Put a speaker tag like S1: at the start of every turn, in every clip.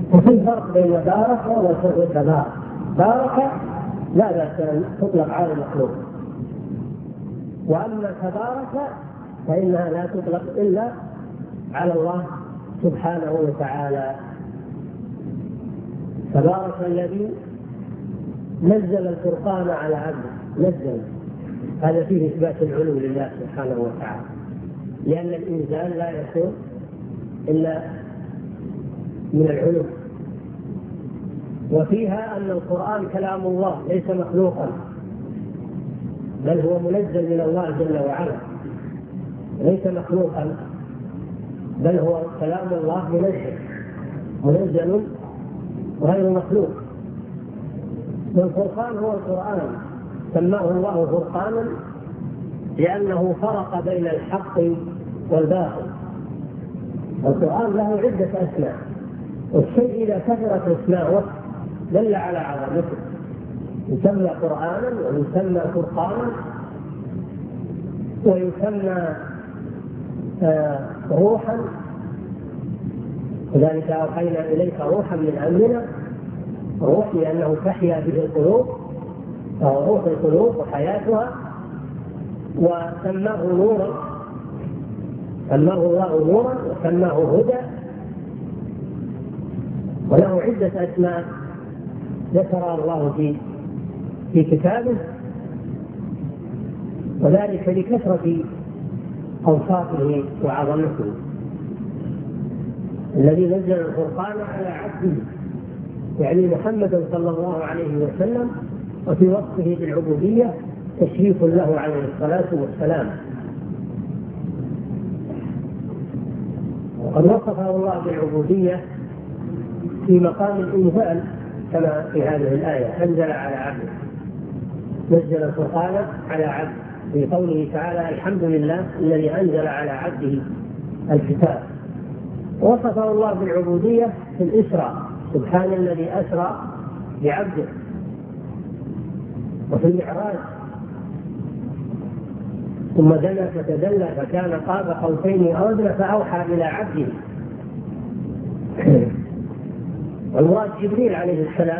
S1: وفي فرق بين بارك وتبارك. بارك لا بأس أن تطلق على المخلوق، وأما تبارك فإنها لا تطلق إلا على الله سبحانه وتعالى. تبارك الذي نزل الفرقان على عبده. نزل، هذا فيه إثبات العلو لله سبحانه وتعالى، لأن الإنزال لا يكون إلا من العلو. وفيها أن القرآن كلام الله ليس مخلوقا، بل هو منزل من الله جل وعلا، ليس مخلوقا بل هو كلام الله منزل غير مخلوق. والفرقان هو القرآن، سماه الله فرقانا لأنه فرق بين الحق والباطل. القرآن له عدة أسماء، والشيء إذا كثرت أسماءه دل على عظمته، يسمى قرآنا ويسمى فرقانا ويسمى روحا، وذلك أوحينا إليك روحا من أمرنا. روح لأنه تحيا به القلوب، فهو روح القلوب وحياتها. وسماه نورا، سماه الله نورا وسماه هدى، وله عدة أسماء ذكرها الله في كتابه، وذلك لكثرة أوصافه وعظمته. الذي نزل الفرقان على عبده يعني محمد صلى الله عليه وسلم، وفي وصفه بالعبودية تشريف له عليه الصلاة والسلام. وقد وصفه الله بالعبودية في مقام الإنزال كما في هذه الآية: أنزل على عبده، نزل الفرقان على عبده، في قوله تعالى: الحمد لله الذي أنزل على عبده الكتاب. وصفه الله بالعبودية في الإسراء: سبحان الذي أسرى بعبده. وفي المعراج: ثم دنا فتدلى فكان قاب قوسين أو أدنى فأوحى إلى عبده. والمراد جبريل عليه السلام،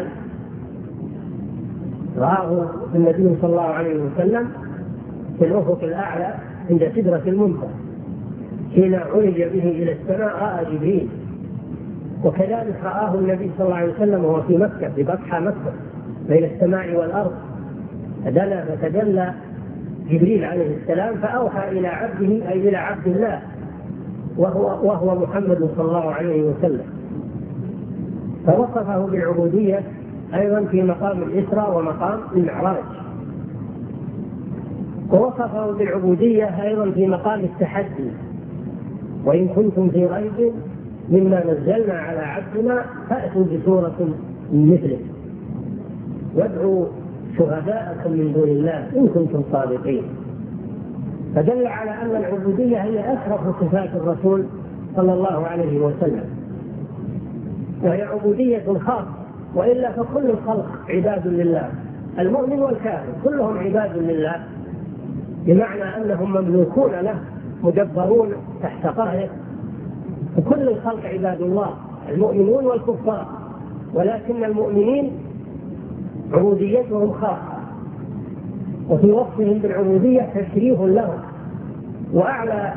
S1: رآه النبي صلى الله عليه وسلم في الأفق الأعلى عند سدرة المنتهى، حين عرج به إلى السماء رأى جبريل. وكذلك رآه النبي صلى الله عليه وسلم وهو في مكة، في بطحى مكة بين السماء والأرض، فدنا فتدلى جبريل عليه السلام فأوحى إلى عبده، أي إلى عبد الله، وهو محمد صلى الله عليه وسلم. فوصفه بالعبودية أيضا في مقام الإسراء ومقام المعراج. ووصفه بالعبودية أيضا في مقام التحدي: وإن كنتم في ريب مما نزلنا على عبدنا فأتوا بسورة مثله وادعوا شهداءكم من دون الله إن كنتم صادقين. فدل على أن العبودية هي أشرف صفات الرسول صلى الله عليه وسلم، وهي عبودية خاصة، وإلا فكل الخلق عباد لله، المؤمن والكافر كلهم عباد لله، بمعنى أنهم مملوكون له مدبرون تحت قهره. وكل الخلق عباد الله، المؤمنون والكفار، ولكن المؤمنين عبوديتهم خاصة، وفي وصفهم بالعبودية تشريف لهم. وأعلى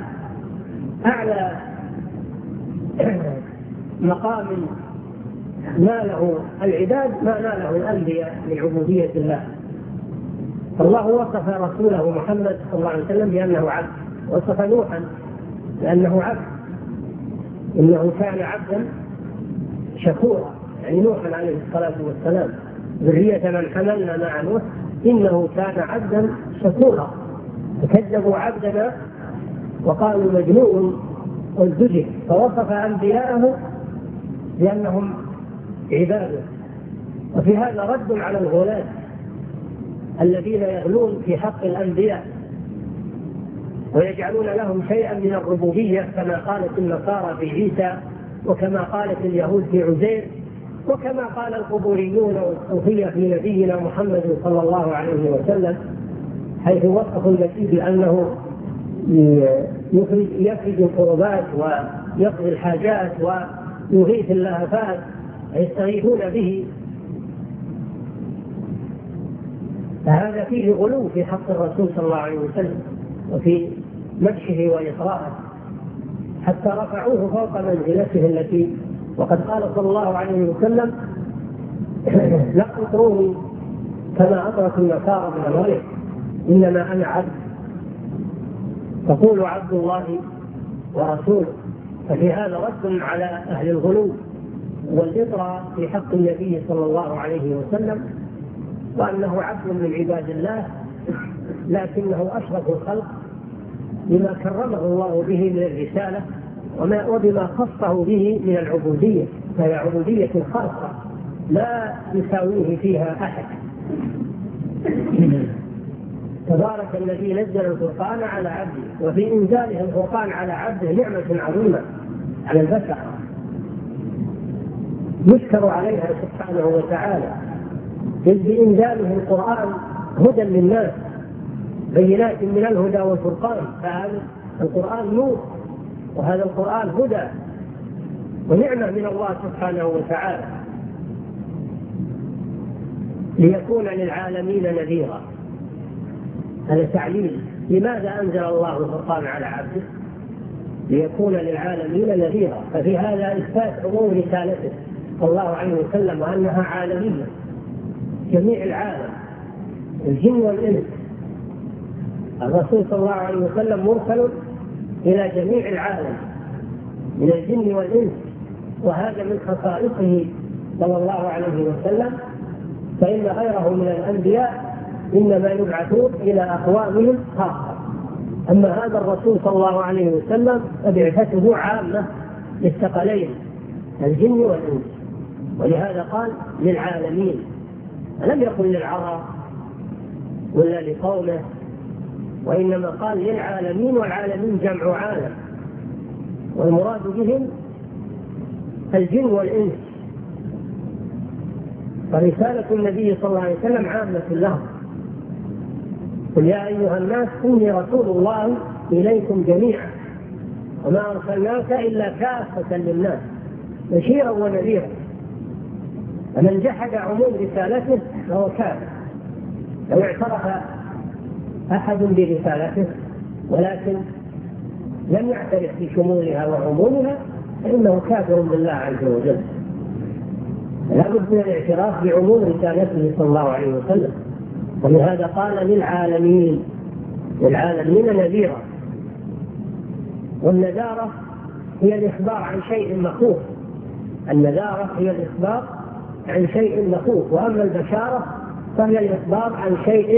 S1: مقام ناله العباد ما ناله الأنبياء من عبودية الله. فالله وصف رسوله محمد صلى الله عليه وسلم بأنه عبد، وصف نوحا لأنه عبد، إنه كان عبدا شكورا، يعني نوحا عليه الصلاة والسلام ذرية من حملنا مع نوح إنه كان عبدا شكورا. فكذبوا عبدنا وقالوا مجنون وازدجر، فوصف أنبياءه لأنهم عباده. وفي هذا رد على الغلاة الذين يغلون في حق الأنبياء ويجعلون لهم شيئا من الربوبية، كما قالت النصارى في عيسى، وكما قالت اليهود في عزير، وكما قال القبوريون والصوفية في نبينا محمد صلى الله عليه وسلم، حيث وصفوا المسيح بأنه يفرج الكربات ويقضي الحاجات ويغيث اللهفات ويستغيثون به، فهذا فيه غلو في حق الرسول صلى الله عليه وسلم وفي مدحه وإطراءه، حتى رفعوه فوق منزلته التي، وقد قال صلى الله عليه وسلم: لا تطروني كما أطرت النصارى ابن مريم، إنما أنا عبد، تقول عبد الله ورسوله. ففي هذا رد على أهل الغلو والإطراء في حق النبي صلى الله عليه وسلم، وأنه عبد من عباد الله، لكنه أشرف الخلق بما كرمه الله به من الرسالة وبما خصه به من العبودية، فهي عبودية خاصة لا يساويه فيها أحد. تبارك الذي نزل الفرقان على عبده، وفي إنزاله الفرقان على عبده نعمة عظيمة على البشر يشكر عليها سبحانه وتعالى، إذ بإنزاله القرآن هدى للناس بينات من الهدى والفرقان، فهذا القرآن نور وهذا القرآن هدى ونعمة من الله سبحانه وتعالى، ليكون للعالمين نذيرا. هذا تعليل لماذا أنزل الله القرآن على عبده، ليكون للعالمين نذيرا. ففي هذا إثبات عموم رسالته صلى الله عليه وسلم وأنها عالمية، جميع العالم، الجن والإنس. الرسول صلى الله عليه وسلم مرسل إلى جميع العالم من الجن والإنس، وهذا من خصائصه صلى الله عليه وسلم، فإن غيره من الأنبياء إنما يبعثون إلى أقوامهم خاصة. أما هذا الرسول صلى الله عليه وسلم فبعثته عامة للثقلين الجن والإنس، ولهذا قال للعالمين، لم يقل للعرب ولا لقومه، وإنما قال للعالمين، والعالمين جمع عالم، والمراد بهم الجن والإنس. فرسالة النبي صلى الله عليه وسلم عامة لهم: قل يا أيها الناس إني رسول الله إليكم جميعا وما أرسلناك إلا كافة للناس بشيرا ونذيرا. فمن جحد عموم رسالته فهو كافر. لو اعترف أحد برسالته ولكن لم يعترف بشمولها وعمومها فإنه كافر بالله عز وجل. لا بد من الاعتراف بعموم رسالته صلى الله عليه وسلم، ولهذا قال للعالمين، للعالمين نذيرا. والنذارة هي الإخبار عن شيء مخوف، النذارة هي الإخبار عن شيء مخوف، وأما البشارة فهي الإخبار عن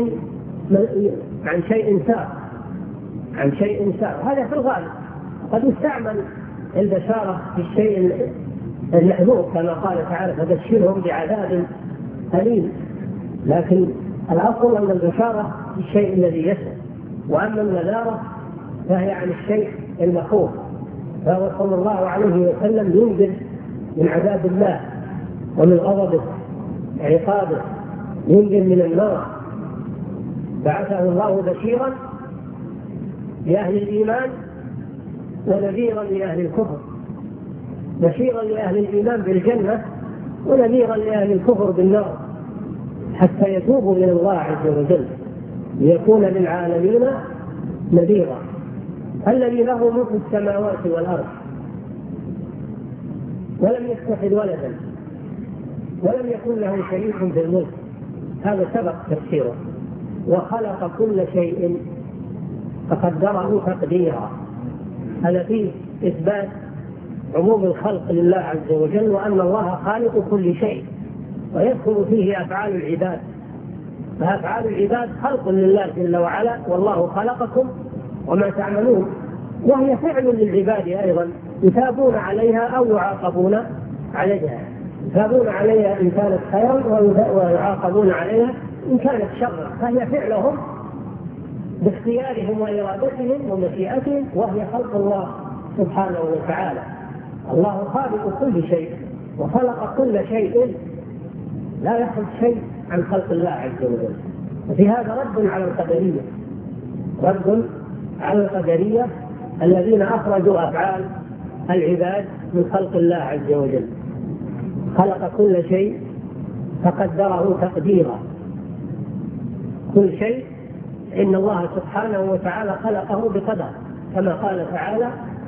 S1: شيء سار. هذا في الغالب قد يستعمل البشارة في الشيء المحذوف كما قال تعالى: فبشرهم بعذاب أليم، لكن الأصل أن البشارة في الشيء الذي يسر، وأما النذارة فهي عن الشيء المخوف. فهو صلى الله عليه وسلم ينذر من عذاب الله ومن غضبه عقابه، ينذر من النار. بعثه الله بشيرا لأهل الإيمان ونذيرا لأهل الكفر، بشيرا لأهل الإيمان بالجنة ونذيرا لأهل الكفر بالنار، حتى يتوبوا إلى الله عز وجل، ليكون للعالمين نذيرا. الذي له ملك السماوات والأرض ولم يتخذ ولدا ولم يكن له شريك في الملك، هذا سبق تفسيره، وخلق كل شيء فقدره تقديرا. هذا فيه إثبات عموم الخلق لله عز وجل، وأن الله خالق كل شيء، ويدخل فيه أفعال العباد. فأفعال العباد خلق لله جل وعلا، والله خلقكم وما تعملون، وهي فعل للعباد أيضا، يثابون عليها أو يعاقبون عليها. يثابون عليها إن كانت خيرا ويعاقبون عليها إن كانت شرا، فهي فعلهم باختيارهم وإرادتهم ومشيئتهم، وهي خلق الله سبحانه وتعالى. الله خالق كل شيء وخلق كل شيء، لا يخرج شيء عن خلق الله عز وجل. وفي هذا رد على القدرية، رد على القدرية الذين أخرجوا أفعال العباد من خلق الله عز وجل. خلق كل شيء فقدره تقديرا. كل شيء إن الله سبحانه وتعالى خلقه بقدر، كما قال تعالى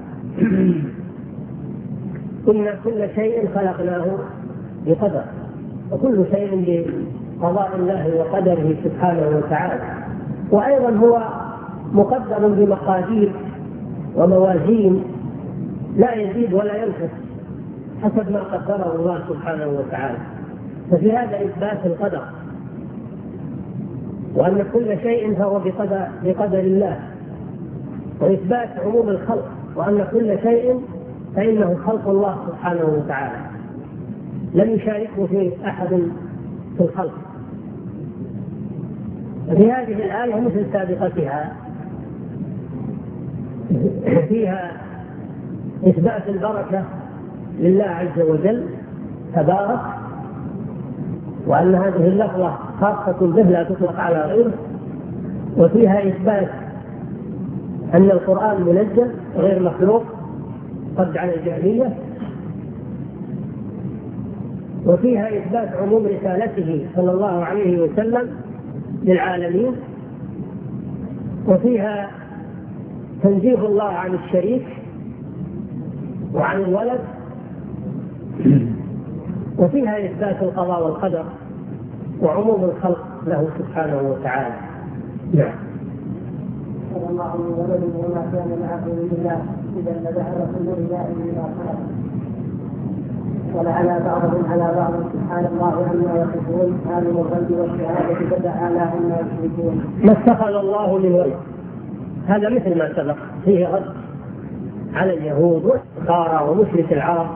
S1: إن كل شيء خلقناه بقدر، وكل شيء بقضاء الله وقدره سبحانه وتعالى. وأيضا هو مقدر بمقادير وموازين لا يزيد ولا ينقص حسب ما قدره الله سبحانه وتعالى. ففي هذا إثبات القدر، وأن كل شيء فهو بقدر الله، وإثبات عموم الخلق، وأن كل شيء فإنه خلق الله سبحانه وتعالى، لم يشاركه فيه أحد في الخلق. في هذه الآية مثل سابقتها فيها إثبات البركة لله عز وجل تبارك، وأن هذه اللفظة خاصة به لا تطلق على غيره، وفيها إثبات أن القرآن منزل غير مخلوق رد على الجاهلية، وفيها إثبات عموم رسالته صلى الله عليه وسلم للعالمين، وفيها تنزيه الله عن الشريك وعن الولد، وفيها إثبات القضاء والقدر وعموم الخلق له سبحانه وتعالى. نعم.
S2: صلى الله عليه وسلم وما كان معه من الله إذا لذهب كل إله بما خلق، ولعلى بعضهم على بعض سبحان الله عما يصفون عالم الغيب والشهادة فتعالى عما يشركون.
S1: ما اتخذ الله من ولد، هذا مثل ما سبق، فيه رد على اليهود والنصارى ومشرك العرب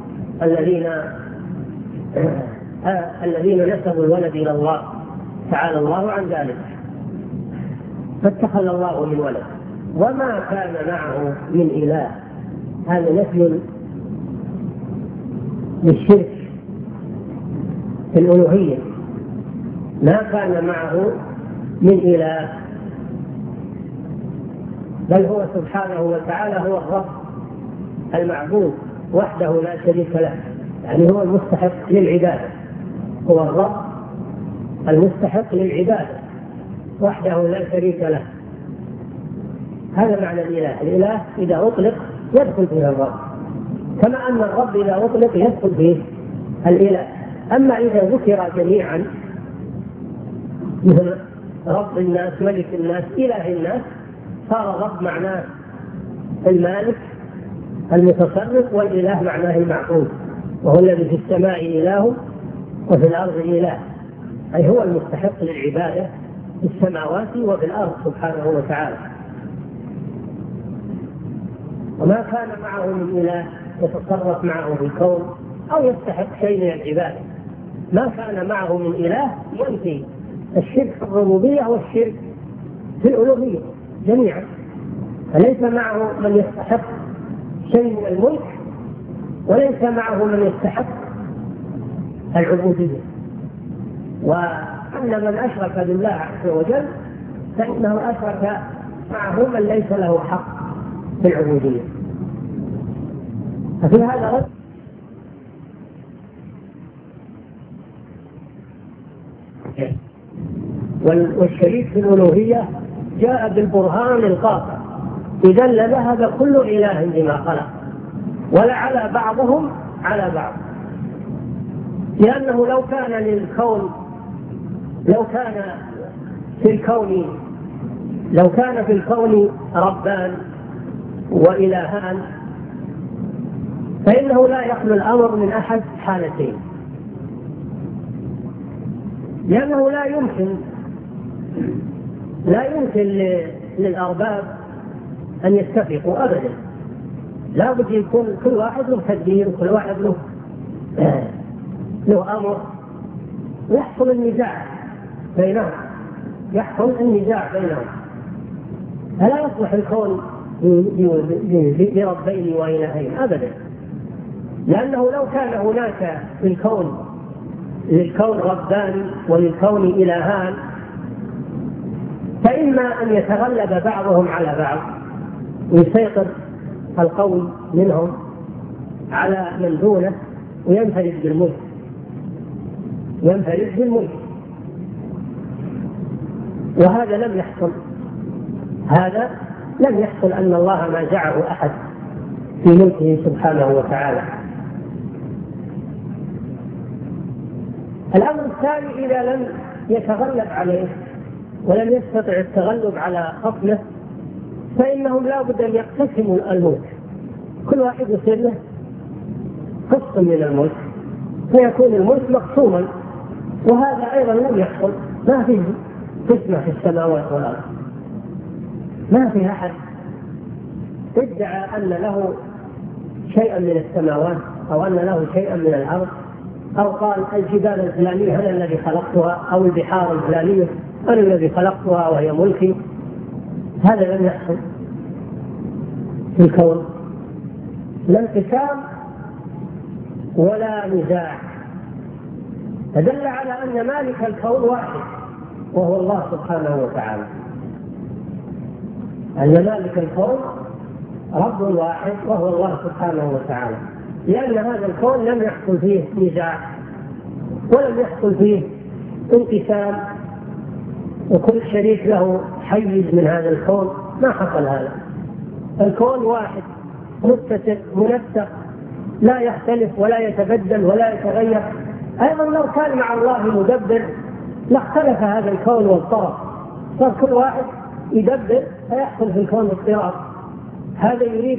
S1: الذين نسبوا الولد إلى الله، تعالى الله عن ذلك. فاتخذ الله من ولد وما كان معه من إله، هذا نفي للشرك في الألوهية، ما كان معه من إله، بل هو سبحانه وتعالى هو الرب المعبود وحده لا شريك له، يعني هو المستحق للعبادة، هو الرب المستحق للعبادة وحده لا شريك له. هذا معنى الإله. الإله إذا أطلق يدخل فيه الرب، كما أن الرب إذا أطلق يدخل فيه الإله. أما إذا ذكر جميعا مثل رب الناس، ملك الناس، إله الناس، صار الرب معناه المالك المتصرف، والإله معناه المعبود، وهو الذي في السماء إله وفي الأرض إله، أي هو المستحق للعبادة في السماوات وفي الأرض سبحانه وتعالى. وما كان معه من إله يتصرف معه في الكون أو يستحق شيء من العبادة. ما كان معه من إله ينفي الشرك في الربوبية والشرك في الألوهية جميعا، فليس معه من يستحق شيء من الملك، وليس معه من يستحق العبودية. وأن من أشرك بالله عز وجل فإنه أشرك معه من ليس له حق في العبودية. ففي هذا رد والشريك في الألوهية جاء بالبرهان القاطع، إذا لذهب كل إله بما خلق ولعلى بعضهم على بعض، لأنه لو كان في الكون ربان وإلهان فإنه لا يخلو الأمر من أحد حالتين، لأنه لا يمكن للأرباب أن يتفقوا أبدا، لا بد يكون كل واحد له تدبير وكل واحد له أمر، يحصل النزاع بينهم، فلا يصلح الكون لربين وإلهين أبدا، لأنه لو كان هناك في للكون ربان وللكون إلهان فإما أن يتغلب بعضهم على بعض ويسيطر القوي منهم على من دونه، وينفرد بالملك، ينفرد بالملك. وهذا لم يحصل، هذا لم يحصل أن الله نازعه أحد في ملكه سبحانه وتعالى. الأمر الثاني: إذا لم يتغلب عليه ولم يستطع التغلب على خصمه فإنهم لا بد أن يقتسموا الملك، كل واحد يصير له قسم من الملك فيكون الملك مقسوما. وهذا أيضا لم يحصل، ما فيه قسمة في السماوات والأرض، ما في أحد ادعى أن له شيئا من السماوات أو أن له شيئا من الأرض، أو قال الجبال الفلانية أنا الذي خلقتها، أو البحار الفلانية أنا الذي خلقتها وهي ملكي. هذا لم يحصل في الكون، لا انقسام ولا نزاع، فدل على أن مالك الكون واحد وهو الله سبحانه وتعالى، أن مالك الكون رب واحد وهو الله سبحانه وتعالى، لأن هذا الكون لم يحصل فيه نزاع ولم يحصل فيه انقسام وكل شريك له حيز من هذا الكون، ما حصل هذا. الكون واحد متسق منسق لا يختلف ولا يتبدل ولا يتغير. أيضا لو كان مع الله مدبر لاختلف هذا الكون واضطرب، صار كل واحد يدبر فيحصل في الكون اضطراب، هذا يريد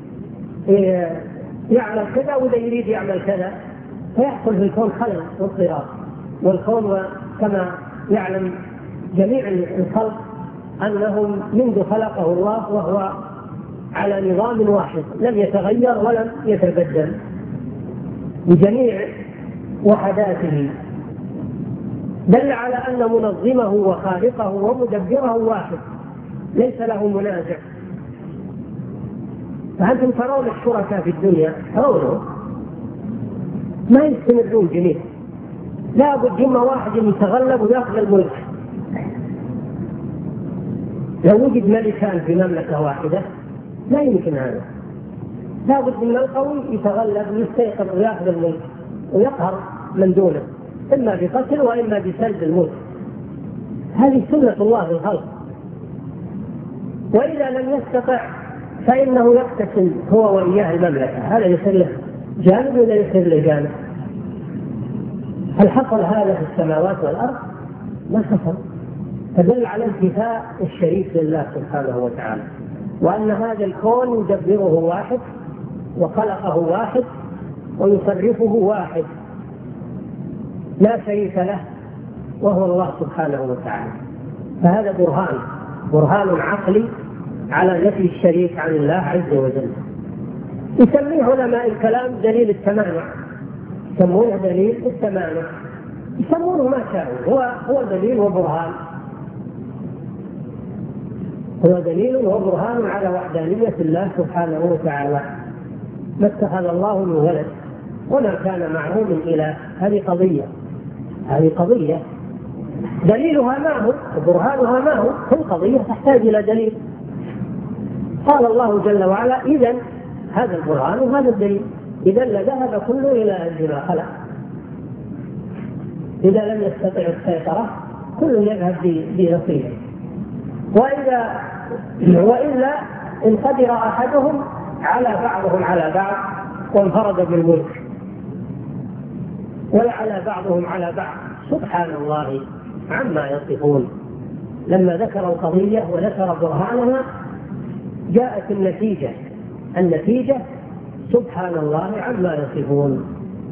S1: يعمل كذا وإذا يريد يعمل كذا فيحصل في الكون خلل واضطراب. والكون كما يعلم جميع الخلق أنهم منذ خلقه الله وهو على نظام واحد لم يتغير ولم يتبدل بجميع وحداته، دل على أن منظمه وخالقه ومدبره واحد ليس له منازع. فأنتم ترون الشركاء في الدنيا ترونه ما يستمرون جميعا، لا بد إما واحد يتغلب ويأخذ الملك. لو وجد ملكان في مملكة واحدة لا يمكن هذا، لا بد من القوي يتغلب ويستيقظ ويأخذ الملك ويقهر من دونه، إما بقتل وإما بسلب الملك. هذه سنة الله في الخلق. وإذا لم يستطع فإنه يقتسم هو وإياه المملكة، هذا يصير له جانب ولا يصير له جانب. هل حصل هذا في السماوات والأرض؟ ما حصل. فدل على انتفاء الشريك لله سبحانه وتعالى، وأن هذا الكون يدبره واحد وخلقه واحد ويصرفه واحد لا شريك له وهو الله سبحانه وتعالى. فهذا برهان عقلي على نفي الشريك عن الله عز وجل. يسميه علماء الكلام دليل التمانع، يسمونه دليل التمانع، يسمونه ما شاءوا، هو دليل وبرهان، هو دليل وبرهان على وحدانية الله سبحانه وتعالى. ما اتخذ الله من ولد وما كان معه من إله. هذه قضية دليلها ما هو وبرهانها ما هو، كل قضية تحتاج إلى دليل. قال الله جل وعلا إذن هذا البرهان وهذا الدليل، إذن لذهب كله إلى أجل ما خلق. إذا لم يستطع السيطرة كل يذهب بنصيبه، وإلا إن قدر أحدهم على بعضهم على بعض وانفرد بالملك ولا على بعضهم على بعض. سبحان الله عما يصفون. لما ذكر القضية وذكر برهانها جاءت النتيجة سبحان الله عما يصفون.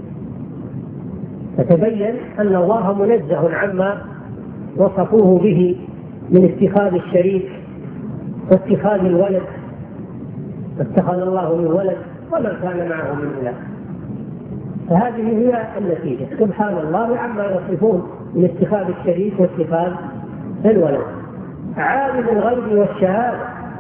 S1: فتبين أن الله منزه عما وصفوه به من اتخاذ الشريك واتخاذ الولد، اتخذ الله من ولد وما كان معه من إله. فهذه هي النتيجة، سبحان الله عما يصفون من اتخاذ الشريك واتخاذ الولد. عالم الغيب والشهادة،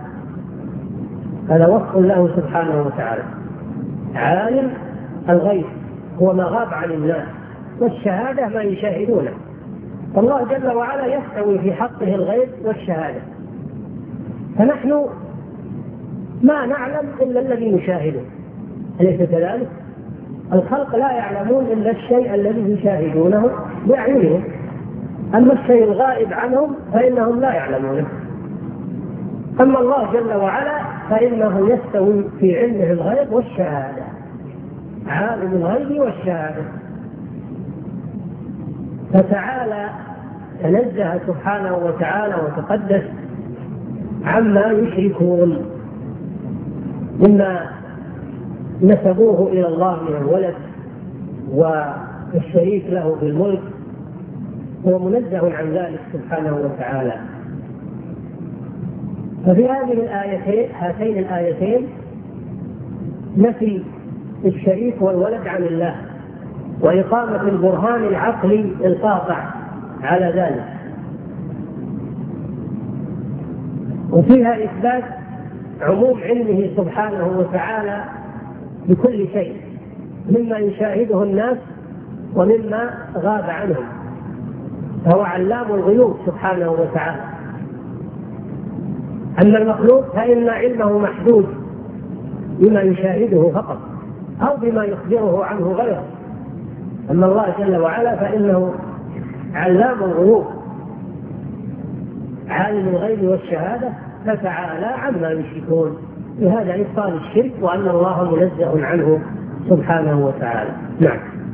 S1: هذا وصف له سبحانه وتعالى. عالم الغيب هو ما غاب عن الناس، والشهادة ما يشاهدونه. فالله جل وعلا يستوي في حقه الغيب والشهادة، فنحن ما نعلم إلا الذي نشاهده، أليس كذلك؟ الخلق لا يعلمون إلا الشيء الذي يشاهدونه بأعينهم، أما الشيء الغائب عنهم فإنهم لا يعلمونه. أما الله جل وعلا فإنه يستوي في علمه الغيب والشهادة، عالم الغيب والشهادة. فتعالى تنزه سبحانه وتعالى وتقدس عما يشركون مما نسبوه إلى الله من الولد والشريك له في الملك، هو منزه عن ذلك سبحانه وتعالى. ففي هاتين الآيتين نفي الشريك والولد عن الله، وإقامة البرهان العقلي القاطع على ذلك، وفيها إثبات عموم علمه سبحانه وتعالى بكل شيء مما يشاهده الناس ومما غاب عنهم، فهو علام الغيوب سبحانه وتعالى. أما المخلوق فإن علمه محدود بما يشاهده فقط أو بما يخبره عنه غيره، أما الله جل وعلا فإنه علام الغيوب عالم الغيب والشهادة، فتعالى عما يشركون. بهذا إبطال الشرك وأن الله منزه عنه سبحانه وتعالى. نعم.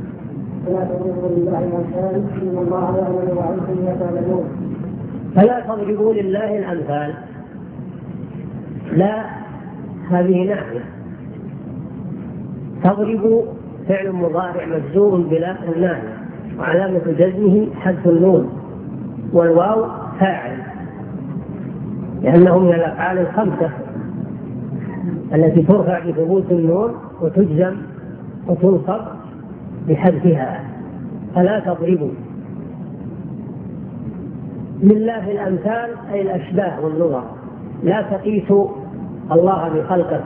S1: فلا تضربوا لله الأمثال، لا هذه نعمة. تضرب فعل مضارع مجزوم بلا الناهية، وعلامة جزمه حذف النون، والواو فاعل، لأنه من الأفعال الخمسة التي ترفع بثبوت النون وتجزم وتنصب بحذفها. فلا تضربوا لله الأمثال أي الأشباه والنظر، لا تقيسوا الله بخلقه.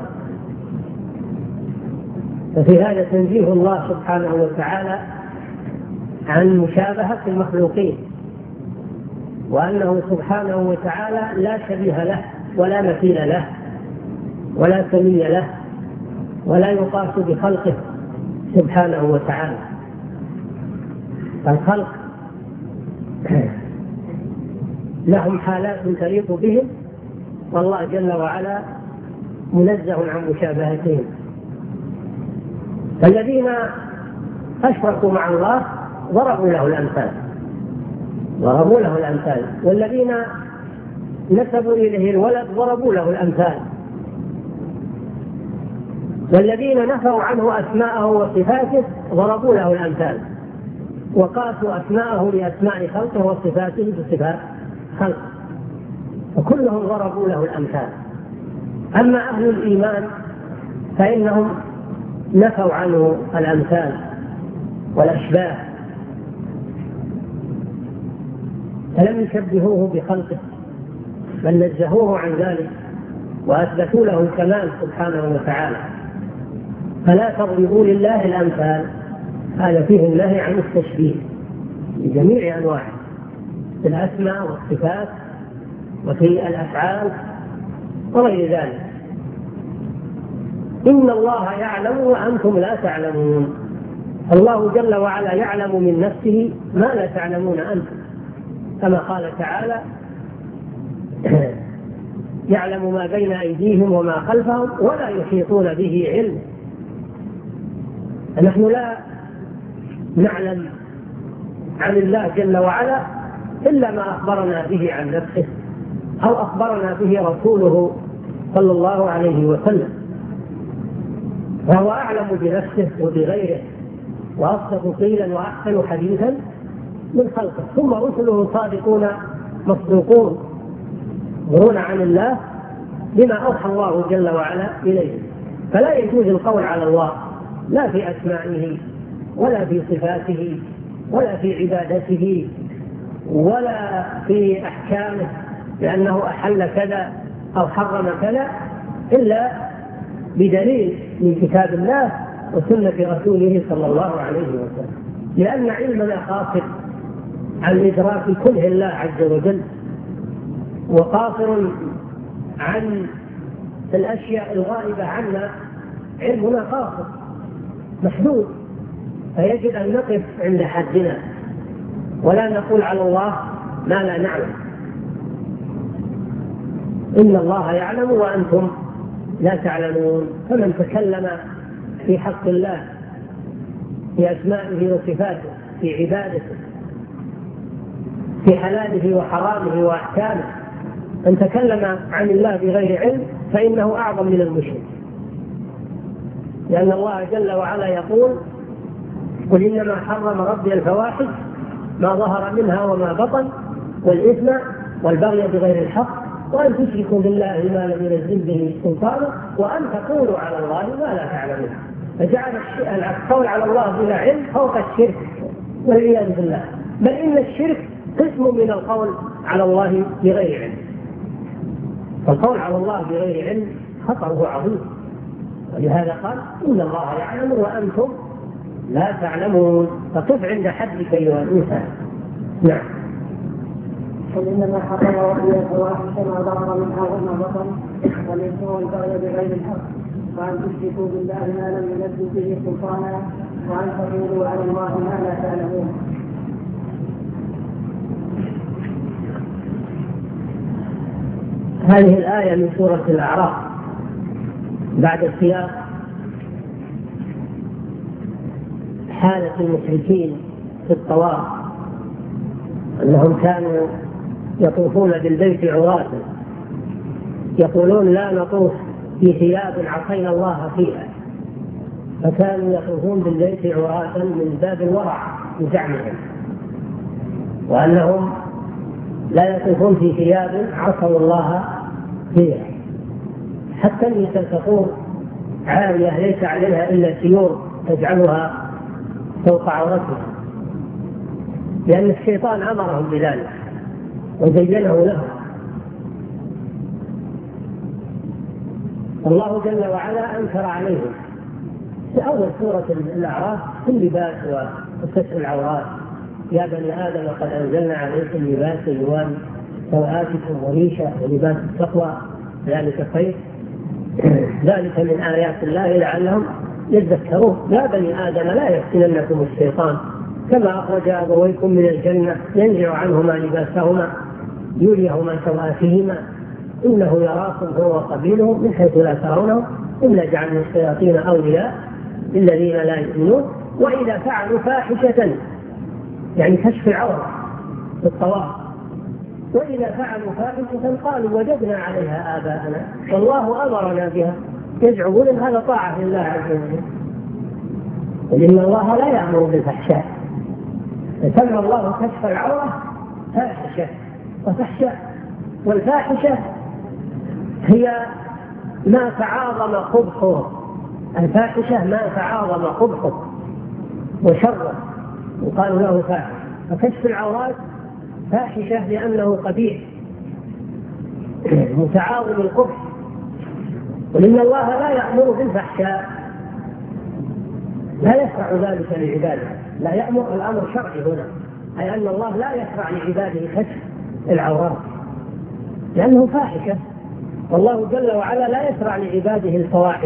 S1: ففي هذا تنزيه الله سبحانه وتعالى عن مشابهة المخلوقين، وأنه سبحانه وتعالى لا شبيه له ولا مثيل له ولا سمي له ولا يقاس بخلقه سبحانه وتعالى. فالخلق لهم حالات تليق بهم، والله جل وعلا منزه عن مشابهتهم. الذين أشركوا مع الله ضربوا له الأمثال، والذين نسبوا إليه الولد ضربوا له الأمثال، والذين نفوا عنه أسماءه وصفاته ضربوا له الأمثال، وقاسوا أسماءه لأسماء خلقه وصفاته بصفات خلقه، فكلهم ضربوا له الأمثال. أما أهل الإيمان فإنهم نفوا عنه الأمثال والأشباه، فلم يشبهوه بخلقه بل نزهوه عن ذلك وأثبتوا له الكمال سبحانه وتعالى. فلا تضربوا لله الأمثال، هذا فيه النهي عن التشبيه بجميع أنواعه في الأسماء والصفات وفي الأفعال وغير ذلك. إن الله يعلم وأنتم لا تعلمون. الله جل وعلا يعلم من نفسه ما لا تعلمون أنتم، كما قال تعالى: يعلم ما بين أيديهم وما خلفهم ولا يحيطون به علم. نحن لا نعلم عن الله جل وعلا إلا ما أخبرنا به عن نفسه أو أخبرنا به رسوله صلى الله عليه وسلم، فهو أعلم بنفسه وبغيره وأصدق قيلا وأحسن حديثا من خلقه. ثم رسله صادقون مصدوقون يخبرون عن الله بما أوحى الله جل وعلا إليه. فلا يجوز القول على الله لا في أسمائه ولا في صفاته ولا في عبادته ولا في أحكامه لأنه أحل كذا أو حرم كذا إلا بدليل من كتاب الله وسنة رسوله صلى الله عليه وسلم، لأن علمنا قاصر عن إدراك كنه الله عز وجل، وقاصر عن الأشياء الغائبة عنا. علمنا قاصر محدود فيجب أن نقف عند حدنا ولا نقول على الله ما لا نعلم. إن الله يعلم وأنتم لا تعلمون. فمن تكلم في حق الله في أسمائه وصفاته في عبادته في حلاله وحرامه وأحكامه، من تكلم عن الله بغير علم فإنه أعظم من المشرك، لأن الله جل وعلا يقول: قل إنما حرم ربي الفواحش ما ظهر منها وما بطن والإثم والبغي بغير الحق وأن تشركوا بالله ما لم ينزل به سلطانه وأن تقولوا على الله ما لا تعلمون. فجعل القول على الله بلا علم فوق الشرك والعياذ بالله، بل إن الشرك قسم من القول على الله بغير علم. فالقول على الله بغير علم خطره عظيم، ولهذا قال: إن الله يعلم وأنتم لا تعلمون. فقف عند حدك أيها الإنسان. نعم.
S2: قل إنما حرم ربي الفواحش ما ظهر منها وما بطن والإثم والبغي بغير الحق وأن تشركوا بالله ما لم ينزل به سلطانا وأن تقولوا على الله ما لا تعلمون.
S1: هذه الآية من سورة الأعراف بعد السياق حالة المشركين في الطواف، أنهم كانوا يطوفون بالبيت عراة، يقولون: لا نطوف في ثياب عصينا الله فيها. فكانوا يطوفون بالبيت عراة من باب الورع بزعمهم، وأنهم لا يطوفون في ثياب عصوا الله فيها. حتى النساء تقول عارية ليس عليها إلا سيور تجعلها فوق عورتها، لأن الشيطان أمرهم بذلك وزينه لهم. الله جل وعلا أنكر عليهم في أول سورة الأعراف في اللباس وستر العورات: يا بني آدم قد أنزلنا عليكم لباسا يواري سوآتكم وريشا ولباس التقوى ذلك خير. ذلك من آيات الله لعلهم يذكرون. يا بني آدم لا يفتننكم الشيطان كما أخرج أبويكم من الجنة ينزع عنهما لباسهما يريهما سوآتهما إنه يراكم هو وقبيله من حيث لا ترونه إلا جعلنا الشياطين أولياء للذين لا يؤمنون وإذا فعلوا فاحشة يعني كشف العورة في الطواف وإذا فعلوا فاحشة قالوا وجدنا عليها آباءنا والله أمرنا بها يزعمون أن هذا طاعة لله عز وجل. وإن الله لا يأمر بالفحشاء، فسمى الله كشف العورة فاحشة وفحشة. والفاحشة هي ما تعاظم قبحه، الفاحشة ما تعاظم قبحه وشره وقالوا له فاحش. فكشف العورات فاحشة لأنه قبيح متعاظم القبح. وإن الله لا يأمر بالفحشاء، لا يشرع ذلك لعباده، لا يأمر الأمر شرعي هنا، أي أن الله لا يشرع لعباده كشف العورات لأنه فاحشة، والله جل وعلا لا يشرع لعباده الفواحش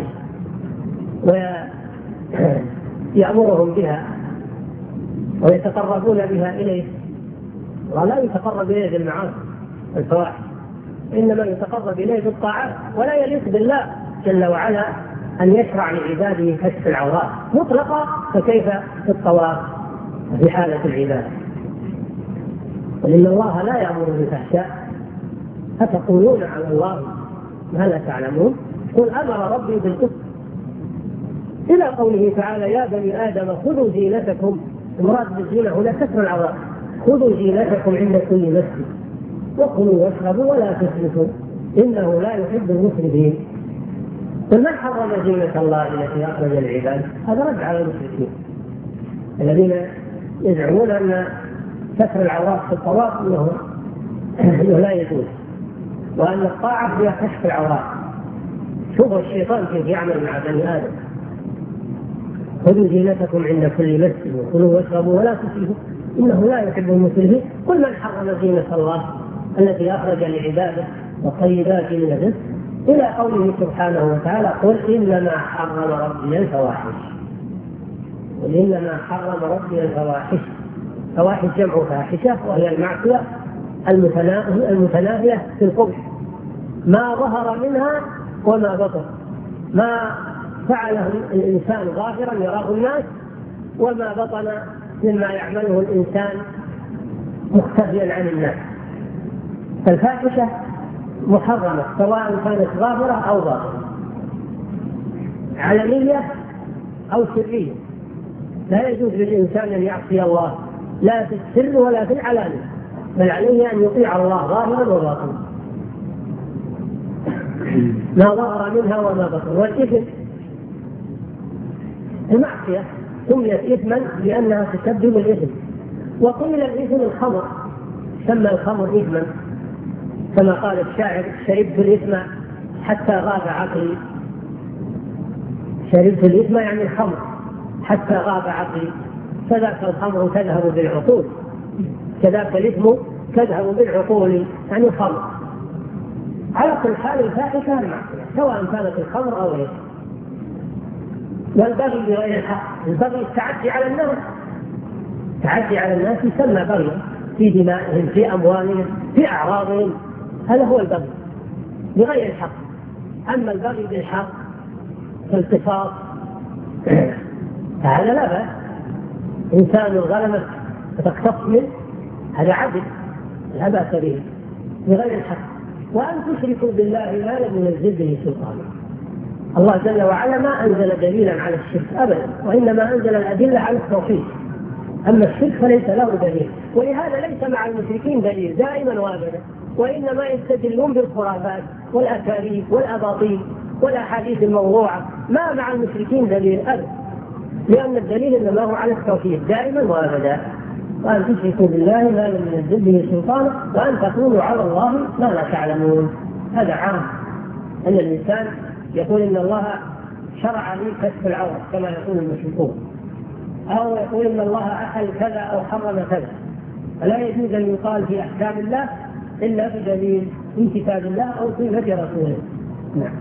S1: ويأمرهم بها ويتقربون بها إليه، ولا يتقرب إليه بالمعاصي الفواحش، إنما يتقرب إليه بالطاعات. ولا يليق بالله جل وعلا أن يشرع لعباده كشف العورات مطلقا، فكيف في الطواف في حالة العبادة؟ وإن الله لا يأمر بالفحشاء أتقولون على الله ما لا تعلمون. قل أمر ربي بالقسط إلى قوله تعالى: يا بني آدم خذوا زينتكم. المراد بالزينة هنا كسر العورات. خذوا زينتكم عند كل مسجد وكلوا واشربوا ولا تسرفوا إنه لا يحب المسرفين. قل من حرم زينة الله التي أخرج العباد؟ هذا رد على المشركين الذين يزعمون أن كسر العورات في الطواف إنه لا يجوز، وأن الطاعة هي كشف العورات. شوفوا الشيطان كيف يعمل مع بني آدم: خذوا زينتكم عند كل مسجد وكلوا واشربوا ولا تسرفوا إنه لا يحب المسرفين. قل من حرم زينة الله التي أخرج لعباده والطيبات من الرزق إلى قوله سبحانه وتعالى: قل إنما حرم ربي الفواحش. قل إنما حرم ربي الفواحش. فواحش جمع فاحشة، وهي المعصية المتناهية في القبح، ما ظهر منها وما بطن، ما فعله الإنسان ظاهرا يراه الناس، وما بطن مما يعمله الإنسان مختفيا عن الناس. فالفاحشة محرمة سواء كانت ظاهرة أو باطنة، علنية أو سرية. لا يجوز للإنسان أن يعصي الله لا في السر ولا في العلانية، بل عليه أن يطيع الله ظاهرا وباطنا، ما ظهر منها وما بطن. والإثم المعصية سميت إثما لأنها تسبب الإثم. وقيل الإثم الخمر، سمى الخمر إثما كما قال الشاعر: شربت الإثم حتى غاب عقلي. شربت الإثم يعني الخمر حتى غاب عقلي. كذاك الخمر تذهب بالعقول، كذاك الإثم تذهب بالعقول، يعني الخمر. على كل حال الفاحشة المعصية سواء كانت الخمر أو غيرها. والبغي بغير الحق، البغي التعدي على الناس، التعدي على الناس يسمى بغيا في دمائهم، في أموالهم، في أعراضهم، هذا هو البغي بغير الحق. أما البغي بالحق القصاص هذا لا بأس، إنسان ظلمك فتقتص منه هذا عدل لا بأس به بغير الحق. وأن تشركوا بالله ما لم ينزل به سلطانا. الله جل وعلا ما أنزل دليلا على الشرك أبدا، وإنما أنزل الأدلة على التوحيد. أما الشرك فليس له دليل، ولهذا ليس مع المشركين دليل دائما وابدا، وإنما يستدلون بالخرافات والأكاذيب والأباطيل والأحاديث الموضوعة. ما مع المشركين دليل أبدا، لأن الدليل إنما هو على التوحيد دائما وابدا. وأن تشركوا بالله ما لم ينزل به سلطانا وأن تقولوا على الله ما لا تعلمون. هذا عام أن الإنسان يقول إن الله شرع لي كشف العورة كما يقول المشركون، أو يقول إن الله أحل كذا أو حرم كذا. فلا يجوز أن يقال في أحكام الله إلا بدليل من كتاب الله أو سنة رسوله. نعم.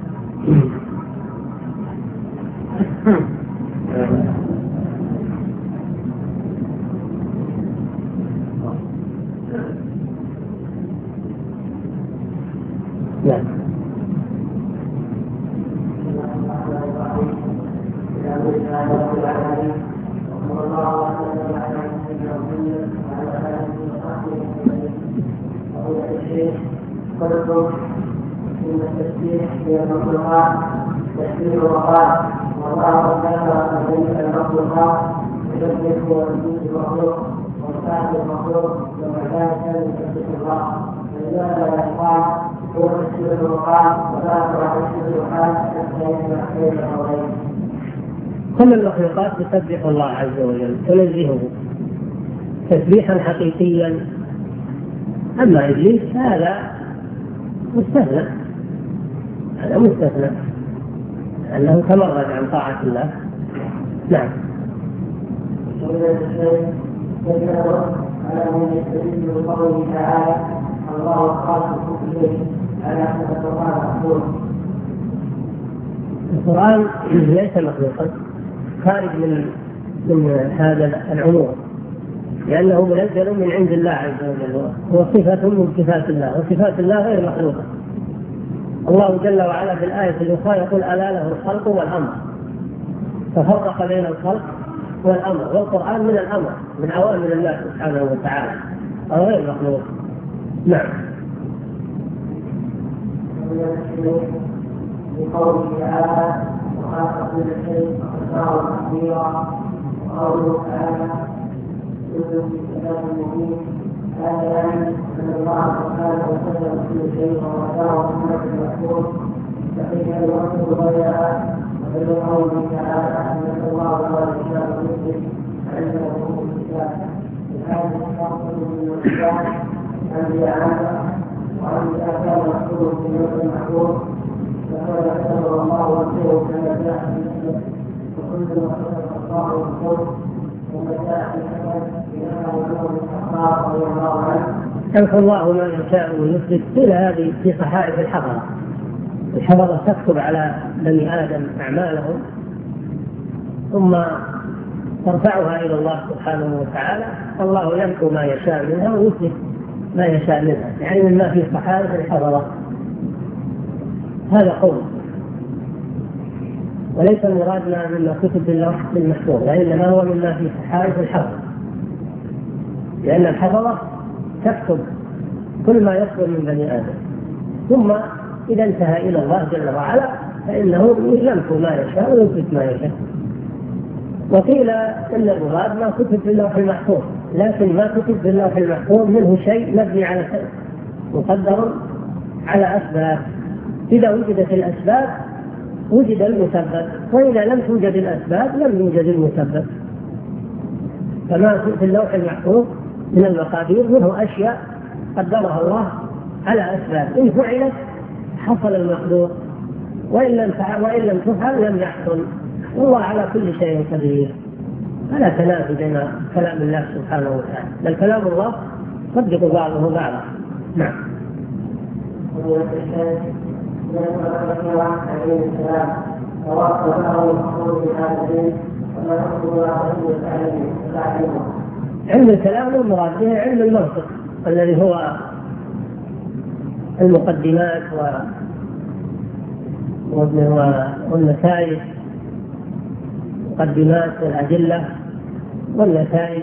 S1: نعم.
S2: قلتم إن التسبيح هي المخلوقات تسبيح الوقات، والله تعالى بين المخلوقات يسبح ويجوز المخلوق ويساعد المخلوق وما كان يسبح الله. فلماذا لا يقال هو تسبيح الوقات ولا ترى تسبيح الوقات حتى يسمع بين الأمرين؟
S1: كل المخلوقات تسبح الله عز وجل تنزهه تسبيحا حقيقيا. أما إبليس هذا مستثنى، هذا مستثنى أنه تمرد عن طاعة الله. نعم.
S2: على من يستدل بقوله تعالى الله خالق كل شيء على أن القرآن مخلوق.
S1: القرآن ليس مخلوقا، خارج من هذا العموم، لأنه منزل من عند الله عز وجل، هو صفة من صفات الله، وصفات الله غير مخلوقة. الله جل وعلا في الآية الأخرى يقول ألا له الخلق والأمر، ففرق بين الخلق والأمر، والقرآن من الأمر من أوامر الله سبحانه وتعالى غير مخلوق. نعم.
S2: بقوله تعالى وخلق كل شيء فقدره تقديرا، وقوله تعالى كل في كتاب مبين. هذا يعني ان الله سبحانه وتعالى كل شيء وقدره بما المحفوظ، فكيف يوصل غيرها؟ وبين قوله تعالى ان الله لا يشاء مثله عنده الكتاب. هذا الشرط من الكتاب ان يعلم وان كان محفوظ في نفس المحفوظ، فهذا كتب الله ورسوله كما جاء في المسلم، وكل ما كتب الله ورسوله وما جاء في الحسن بأنه له الأخبار رضي الله عنه.
S1: يمحو الله ما يشاء ويثبت. كل هذه في صحائف الحضرة، الحضرة تكتب على بني آدم أعمالهم، ثم ترفعها إلى الله سبحانه وتعالى، الله يمحو ما يشاء منها ويثبت ما يشاء منها، يعني مما في صحائف الحضرة. هذا قول، وليس مرادنا مما كتب باللوح المحفوظ، وإنما هو مما في صحائف الحضرة، لأن الحضرة تكتب كل ما يصدر من بني آدم، ثم إذا انتهى إلى الله جل وعلا فإنه يمحو ما يشاء ويثبت ما يشاء. وقيل إن المراد ما كتب باللوح المحفوظ، لكن ما كتب باللوح المحفوظ منه شيء مبني على شيء مقدر على أسباب، إذا وجدت الأسباب وجد المسبب، وإذا لم توجد الأسباب لم يوجد المسبب. فما في اللوح المحفوظ من المقادير منه أشياء قدرها الله على أسباب، إن فعلت حصل المقدور، وإن لم تفعل لم يحصل، والله على كل شيء قدير. فلا تنافي بين كلام الله سبحانه وتعالى، بل كلام الله صدق بعضه بعضا. نعم. علم الكلام المراد به علم المنطق الذي هو المقدمات والنتائج، مقدمات والأدلة والنتائج.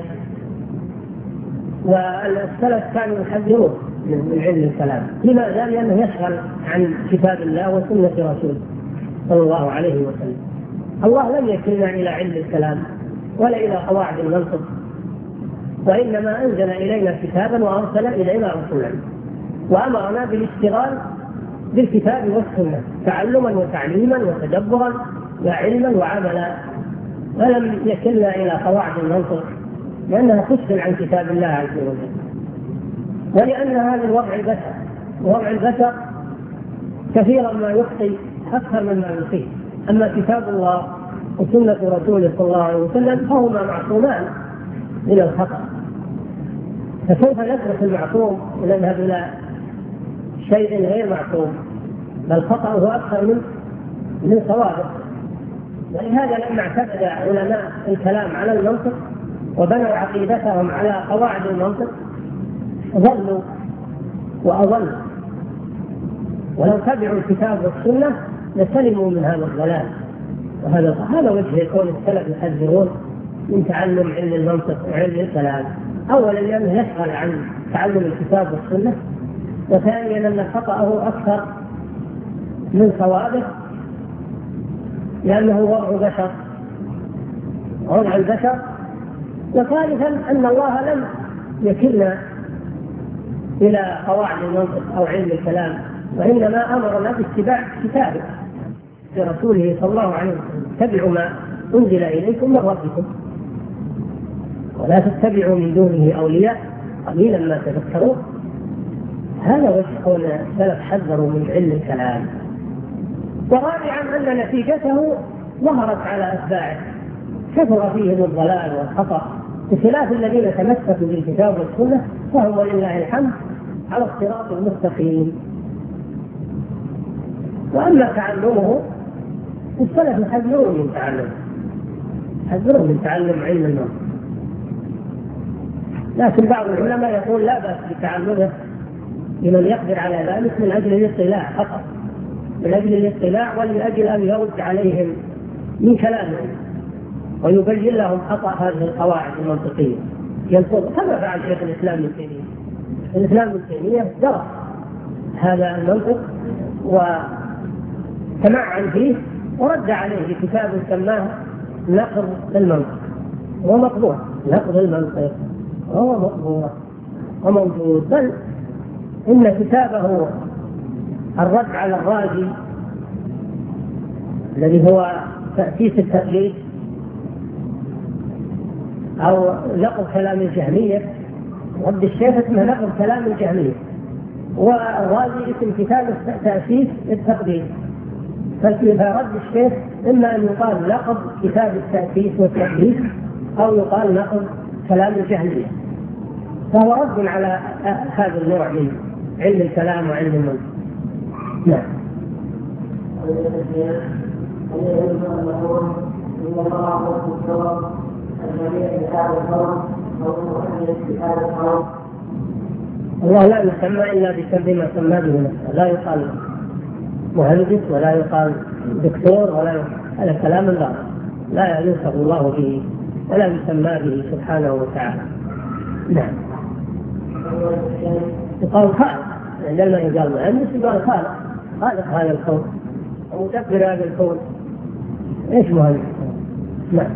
S1: والسلف كانوا يحذرون من علم الكلام، لماذا؟ لأنه يشغل عن كتاب الله وسنة رسوله صلى الله عليه وسلم. الله لم يكلنا إلى علم الكلام ولا إلى قواعد المنطق، وإنما أنزل إلينا كتابا وأرسل إلينا رسولا، وأمرنا بالاشتغال بالكتاب والسنة تعلما وتعليما وتدبرا وعلما وعملا، ولم يكلنا إلى قواعد المنطق لأنها تشغل عن كتاب الله عز وجل، ولأن هذا الوضع البشر، ووضع البشر كثيرا ما يخطئ أكثر مما يصيب. أما كتاب الله وسنة رسوله صلى الله عليه وسلم فهما معصومان من الخطأ، فكيف نترك المعصوم ونذهب إلى شيء غير معصوم؟ بل خطأ هو أكثر من صوابه. ولهذا لما اعتمد علماء الكلام على المنطق وبنوا عقيدتهم على قواعد المنطق ضلوا وأضلوا، ولو تبعوا الكتاب والسنة لسلموا من هذا الضلال. وهذا وجه يكون السلف يحذرون من تعلم علم المنطق وعلم الكلام، أولا لأنه يشغل عن تعلم الكتاب والسنة، وثانيا أن خطأه أكثر من صوابه لأنه وضع بشر، وضع البشر. وثالثا أن الله لم يكلنا إلى قواعد المنطق أو علم الكلام، وإنما أمرنا باتباع كتابه لرسوله صلى الله عليه وسلم: اتبعوا ما أنزل إليكم من ربكم ولا تتبعوا من دونه أولياء قليلا ما تذكرون. هذا وجه كون السلف حذروا من علم الكلام. ورابعا أن نتيجته ظهرت على أتباعه، كثر فيهم الضلال والخطأ، بخلاف الذين تمسكوا بالكتاب والسنة فهم ولله الحمد على الصراط المستقيم. وأما تعلمه السلف يحذرون من تعلم علم المنطق، لكن بعض العلماء يقول لا بأس بتعلمه لمن يقدر على ذلك من أجل الاطلاع فقط، من أجل الاطلاع ولأجل أن يرد عليهم من كلامهم ويبين لهم خطأ هذه القواعد المنطقية. ينصر كما فعل شيخ الإسلام ابن تيمية. الإسلام ابن تيمية درس هذا المنطق وتمعن فيه ورد عليه كتاب سماه نقض المنطق، هو مطبوع نقض المنطق، هو مطبوع وموجود. بل إن كتابه الرد على الرازي الذي هو تأسيس التقليد أو نقض كلام الجهمية، رد الشيخ اسمه نقض كلام الجهمية، والرازي اسم كتاب تأسيس التقليد. فرد الشيخ إما أن يقال نقض كتاب التأسيس والتقليد أو يقال نقض كلام الجهمية، فهو رد على هذا النوع من علم الكلام وعلم المنطق. نعم. الله لا يسمى إلا بما سمى به نفسه، لا يقال مهندس ولا يقال دكتور هذا كلام الله لا يوصف الله به ولا يسمى به سبحانه وتعالى. نعم. يقال خالق، عندما يقال مهندس يقال خالق هذا الكون ومدبر هذا الكون. ايش مهندس؟ نعم.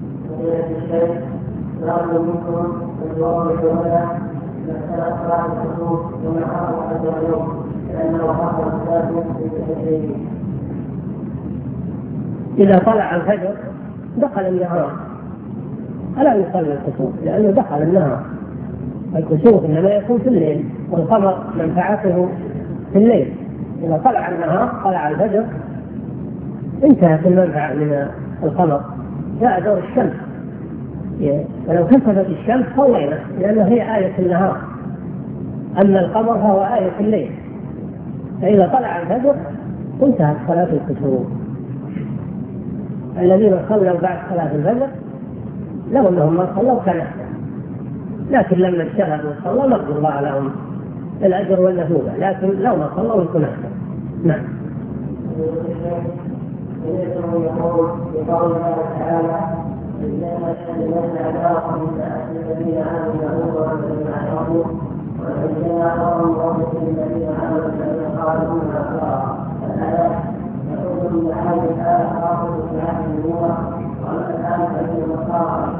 S1: إذا طلع الفجر دخل النهار، ألا يصلي الكسوف لأنه دخل النهار. الكسوف إنما يكون في الليل، والقمر منفعته في الليل. إذا طلع النهار طلع الفجر انتهت المنفعة من القمر، جاء دور الشمس. ولو كسفت الشمس صلينا لأنه هي آية النهار، أما القمر فهو آية الليل. فإذا طلع الفجر انتهت صلاة الكسوف. الذين صلوا بعد صلاة الفجر لو أنهم ما صلوا كان أحسن، لكن لما اجتهدوا وصلوا نرجو الله لهم الأجر والنفوذة، لكن لو ما صلوا يكون أحسن. نعم.
S2: يقول الله تعالى: إنما الذين أتاهم من الذين آمنوا والذين أشركوا والذين أقاموا ربهم الذين آمنوا الذين قالوا من أسرار الآيات. يقول من هذه الآية خاصة بهذه الأمور، وأما الآن فإن النصارى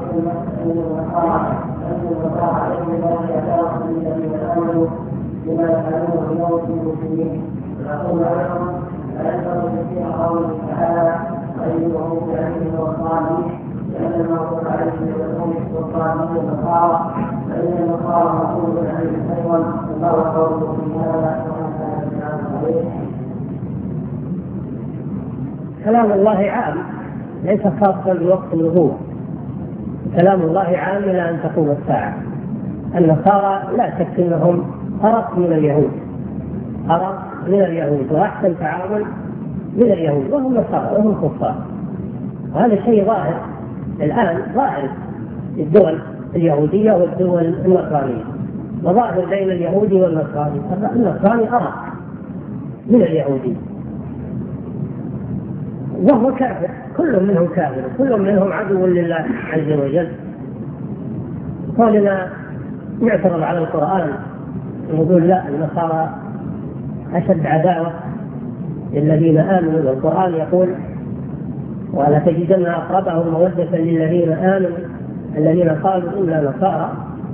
S2: عليهم ذلك أتاهم من الذين آمنوا بما يفعلون اليوم في المسلمين. ويقول أيضا: لا يقبل تفسير قوله تعالى: وأيهم بعلمه والصالحين، لأن الموضوع عليه والأم والصالحين والنصارى، فإن النصارى مقول عليهم أيضا، الله قوله في هذا وأنت
S1: كلام الله عام ليس خاصا بوقت النبوة. كلام الله عام إلى أن تقوم الساعة. النصارى لا شك أنهم أرق من اليهود وأحسن تعامل من اليهود، وهم نصارى وهم كفار. وهذا شيء ظاهر الآن، ظاهر الدول اليهودية والدول النصرانية، وظاهر بين اليهودي والنصراني. النصراني أرق من اليهودي وهو كافر، كل منهم كافر، كل منهم عدو لله عز وجل. قولنا نعترض على القرآن ونقول لا، النصارى أشد عداوة للذين آمنوا. والقرآن يقول: ولا تجدن أقربهم مودة للذين آمنوا الذين قالوا إنا نصارى.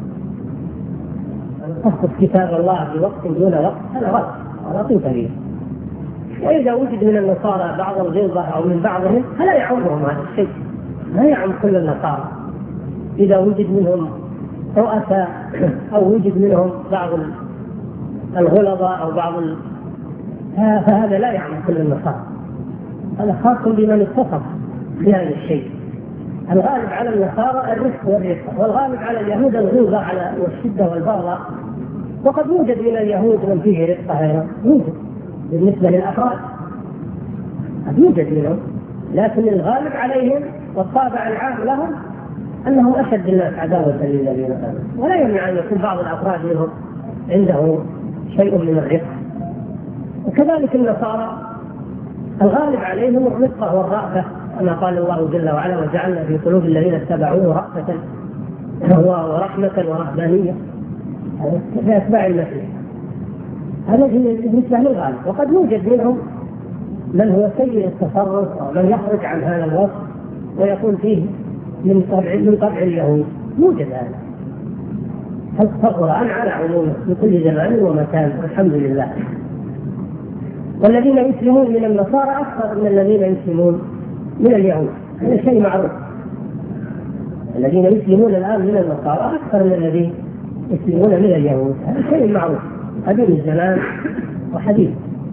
S1: تخصص كتاب الله بوقت دون وقت هذا غلط كبير. وإذا وجد من النصارى بعض الغلظة أو من بعضهم فلا يعمهم هذا الشيء، لا يعم كل النصارى. إذا وجد منهم رؤساء أو وجد منهم بعض الغلظة أو بعض فهذا لا يعم كل النصارى، هذا خاص بمن اتصف بهذا الشيء. الغالب على النصارى الرفق والرفق، والغالب على اليهود الغلظة والشدة والبغضاء. وقد يوجد من اليهود من فيه رفقة، يوجد بالنسبة للأفراد قد يوجد منهم، لكن الغالب عليهم والطابع العام لهم أنهم أشد الناس عداوة للذين آمنوا. ولا يمنع أن يكون بعض الأفراد منهم عنده شيء من الرفق. وكذلك النصارى الغالب عليهم الرفقة والرأفة، كما قال الله جل وعلا: وجعلنا في قلوب الذين اتبعوه رأفة ورحمة ورهبانية في أتباع المسيح. هذا بالنسبة للغالب. وقد يوجد منهم من هو سيء التصرف أو من يخرج عن هذا الوصف ويكون فيه من طبع اليهود، يوجد هذا. فالقرآن على عمومه في كل زمان ومكان والحمد لله. والذين يسلمون من النصارى أكثر من الذين يسلمون من اليهود، هذا شيء معروف. الذين يسلمون الآن من النصارى أكثر من الذين يسلمون من اليهود، هذا شيء معروف قديم الزمان وحديث.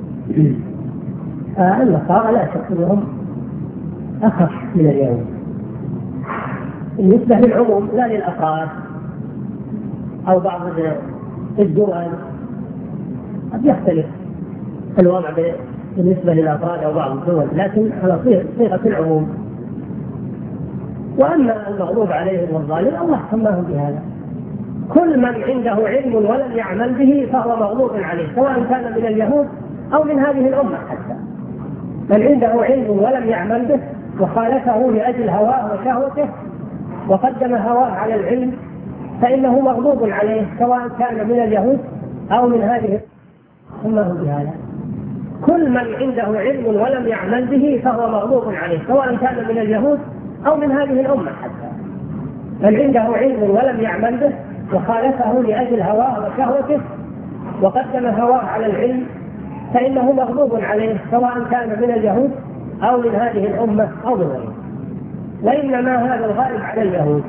S1: النصارى لا شك أنهم أخف من اليهود بالنسبة للعموم لا للأفراد أو بعض الدول. قد يختلف الوضع بالنسبة للأفراد أو بعض الدول، لكن على صيغة العموم وأما المغضوب عليهم والضالين الله سماهم بهذا. كل من عنده علم ولم يعمل به فهو مغضوب عليه، سواء كان من اليهود أو من هذه الأمة. حتى من عنده علم ولم يعمل به وخالفه لأجل هواه وشهوته وقدم هواه على العلم فإنه مغضوب عليه، سواء كان من اليهود أو من هذه سماهم بهذا. كل من عنده علم ولم يعمل به فهو مغضوب عليه، سواء كان من اليهود أو من هذه الأمة. حتى من عنده علم ولم يعمل به وخالفه لأجل هواه وشهوته وقدم هواه على العلم فإنه مغضوب عليه، سواء كان من اليهود أو من هذه الأمة أو من غيرها. وإنما هذا الغالب على اليهود.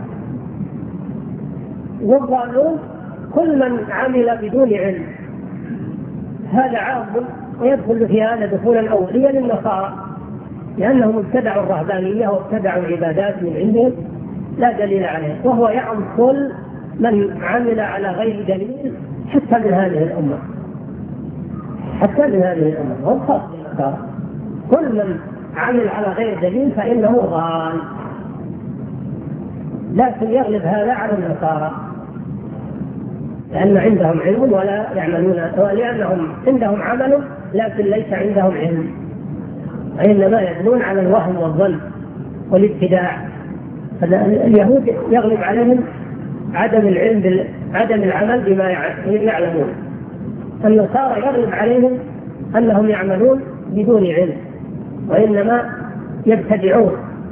S1: والضالون كل من عمل بدون علم، هذا عام ويدخل في هذا دخولا أوليا للنصارى، لأنهم ابتدعوا الرهبانية وابتدعوا العبادات من عندهم لا دليل عليه، وهو يعم كل من عمل على غير دليل حتى من هذه الأمة، حتى من هذه الأمة والخاص بالنصارى. كل من عمل على غير دليل فإنه ضال، لكن يغلب هذا على النصارى لأن عندهم علم ولا يعملون، ولأنهم عندهم عمل لكن ليس عندهم علم، إنما يبنون على الوهم والظن والابتداع. اليهود يغلب عليهم عدم العلم، عدم العمل بما يعلمون. النصارى يغلب عليهم أنهم يعملون بدون علم وإنما يبتدعون،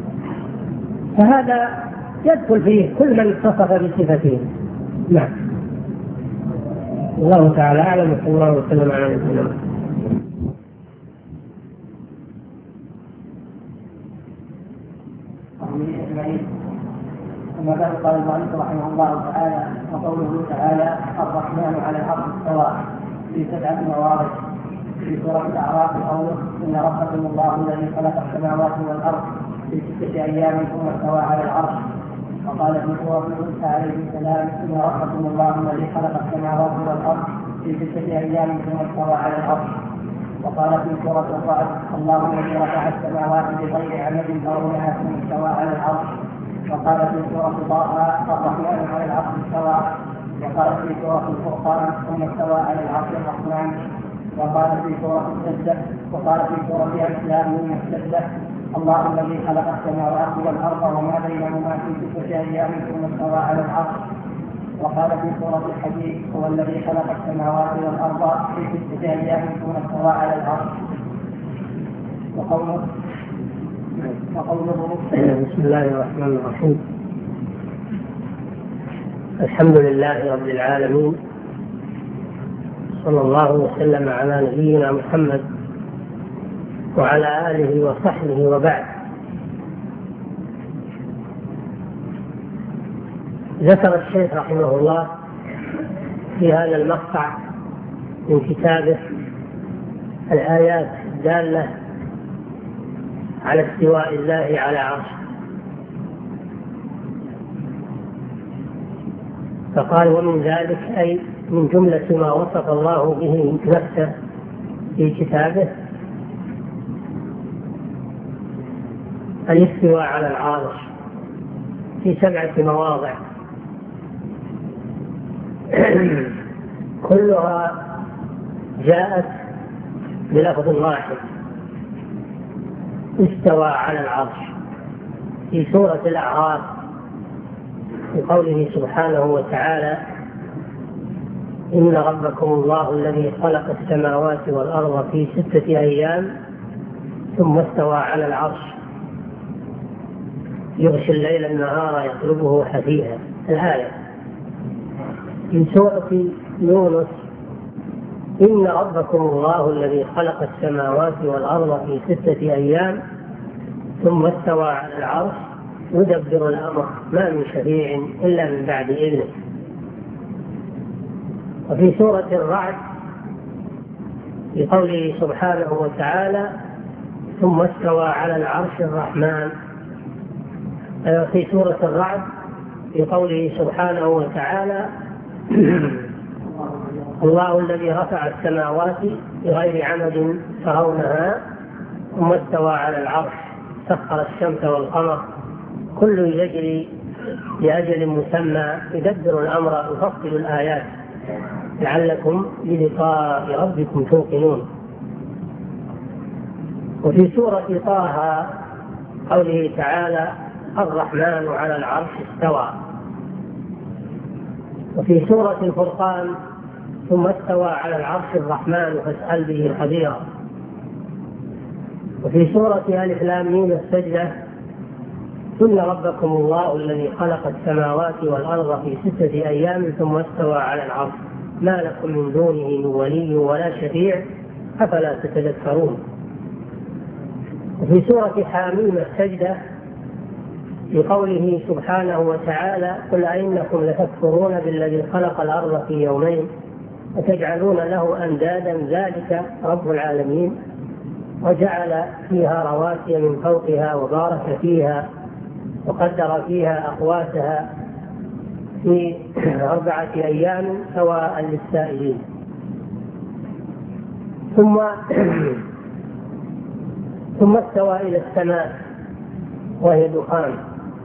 S1: فهذا يدخل فيه كل من اتصف بصفتهم. نعم، الله تعالى أعلم، وصلى الله وسلم على نبينا محمد.
S2: أما بعد، قال المؤلف رحمه الله تعالى: وقوله تعالى: الرحمن على العرش استوى، في 7 مواضع. في سورة الأعراف قوله: إن ربكم الله الذي خلق السماوات والأرض في 6 أيام ثم استوى على العرش. وقال في سورة موسى عليه السلام: إن ربكم الله الذي خلق السماوات والأرض في 6 أيام ثم استوى على العرش. وقال في سورة الرعد: الله الذي رفع السماوات بغير عمد ترونها ثم استوى على العرش. وقال في سورة طه: الرحمن على العرش استوى. وقال في سورة الفرقان: ثم استوى على العرش الرحمن. وقال في سورة السجدة: وقال في سورة الإسلام السجدة: الله الذي خلق السماوات والأرض وما بينهما في 6 أيام ثم استوى على العرش. وقال في سورة الحديد: هو الذي خلق السماوات والأرض في 6 أيام ثم استوى على العرش. وقوله
S1: بسم الله الرحمن الرحيم. الحمد لله رب العالمين، صلى الله وسلم على نبينا محمد وعلى آله وصحبه وبعد. ذكر الشيخ رحمه الله في هذا المقطع من كتابه الآيات الدالة على استواء الله على عرشه، فقال: ومن ذلك أي من جملة ما وصف الله به نفسه في كتابه الاستواء على العرش في 7 مواضع كلها جاءت بلفظ واحد: استوى على العرش. في سورة الأعراف بقوله سبحانه وتعالى: إن ربكم الله الذي خلق السماوات والأرض في 6 أيام ثم استوى على العرش يغشي الليل النهار يطلبه حثيثا. الآية. في سورة يونس: إن ربكم الله الذي خلق السماوات والأرض في 6 أيام ثم استوى على العرش يدبر الأمر ما من شفيع إلا من بعد إذنه. وفي سورة الرعد بقوله سبحانه وتعالى: ثم استوى على العرش الرحمن. في سورة الرعد بقوله سبحانه وتعالى: الله الذي رفع السماوات بغير عمد ترونها ثم استوى على العرش سخر الشمس والقمر كل يجري لأجل مسمى يدبر الأمر يفصل الآيات لعلكم بلقاء ربكم توقنون. وفي سورة طه قوله تعالى الرحمن على العرش استوى. وفي سورة الفرقان ثم استوى على العرش الرحمن فاسأل به خبيرا. وفي سورة ألف لام ميم السجدة إن ربكم الله الذي خلق السماوات والأرض في 6 أيام ثم استوى على العرش ما لكم من دونه من ولي ولا شفيع أفلا تتذكرون. وفي سورة حاميم السجدة في قوله سبحانه وتعالى قل أئنكم لتكفرون بالذي خلق الأرض في يومين وتجعلون له أندادا ذلك رب العالمين وجعل فيها رواسي من فوقها وبارك فيها وقدر فيها أقواتها في 4 أيام سواء للسائلين. ثم استوى إلى السماء وهي دخان.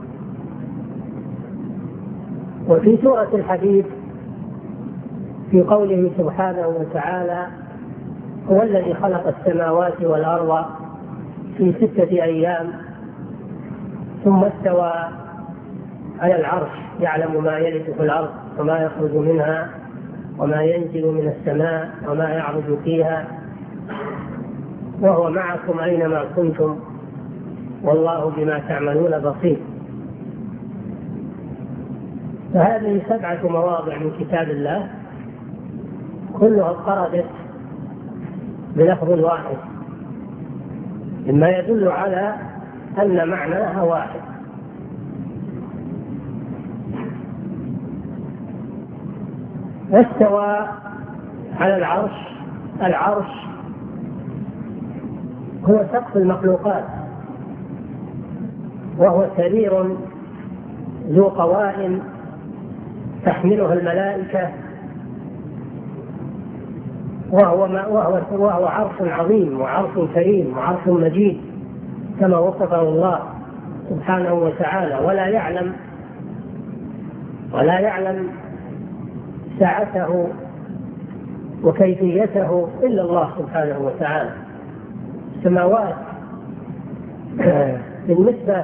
S1: وفي سورة الحديد في قوله سبحانه وتعالى هو الذي خلق السماوات والأرض في 6 أيام ثم استوى على العرش يعلم ما يلج في الأرض وما يخرج منها وما ينزل من السماء وما يعرج فيها وهو معكم أينما كنتم والله بما تعملون بصير. فهذه 7 مواضع من كتاب الله كلها اضطردت بلفظ واحد مما يدل على أن معناها واحد. استوى على العرش. العرش هو سقف المخلوقات وهو سرير ذو قوائم تحمله الملائكة وهو عرش عظيم وعرش كريم وعرش مجيد كما وصفه الله سبحانه وتعالى ولا يعلم سعته وكيفيته إلا الله سبحانه وتعالى. السماوات بالنسبة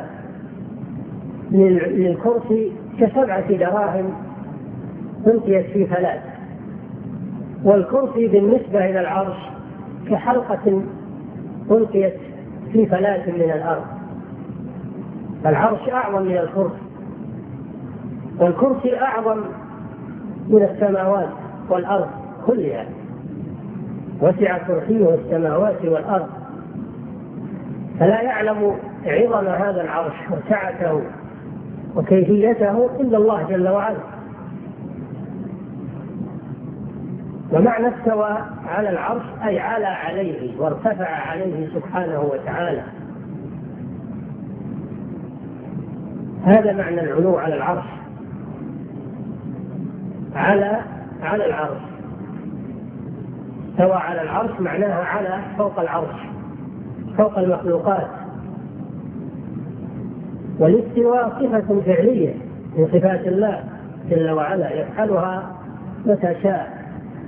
S1: للكرسي ك7 دراهم ألقيت في فلاة، والكرسي بالنسبة إلى العرش كحلقة ألقيت في فلاة من الأرض. العرش أعظم من الكرسي والكرسي أعظم من السماوات والأرض كلها، وسع كرسيه السماوات والأرض، فلا يعلم عظم هذا العرش وسعته وكيفيته إلا الله جل وعلا. ومعنى استوى على العرش أي على عليه وارتفع عليه سبحانه وتعالى. هذا معنى العلو على العرش. على العرش. استوى على العرش معناها على فوق العرش فوق المخلوقات. والاستواء صفة فعلية من صفات الله جل وعلا يفعلها متى شاء،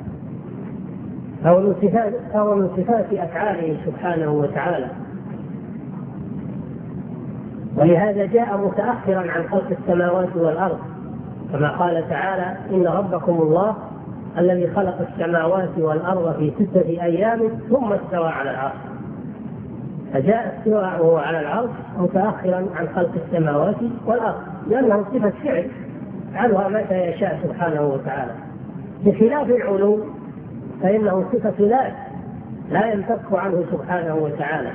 S1: أو من صفات أفعاله سبحانه وتعالى. ولهذا جاء متأخرا عن خلق السماوات والأرض كما قال تعالى إن ربكم الله الذي خلق السماوات والأرض في 6 أيام ثم استوى على العرش. فجاء استواءه على العرش متأخرا عن خلق السماوات والأرض لأنه صفة فعل يفعلها متى يشاء سبحانه وتعالى، بخلاف العلو فإنه صفة ذات لا ينفك عنه سبحانه وتعالى.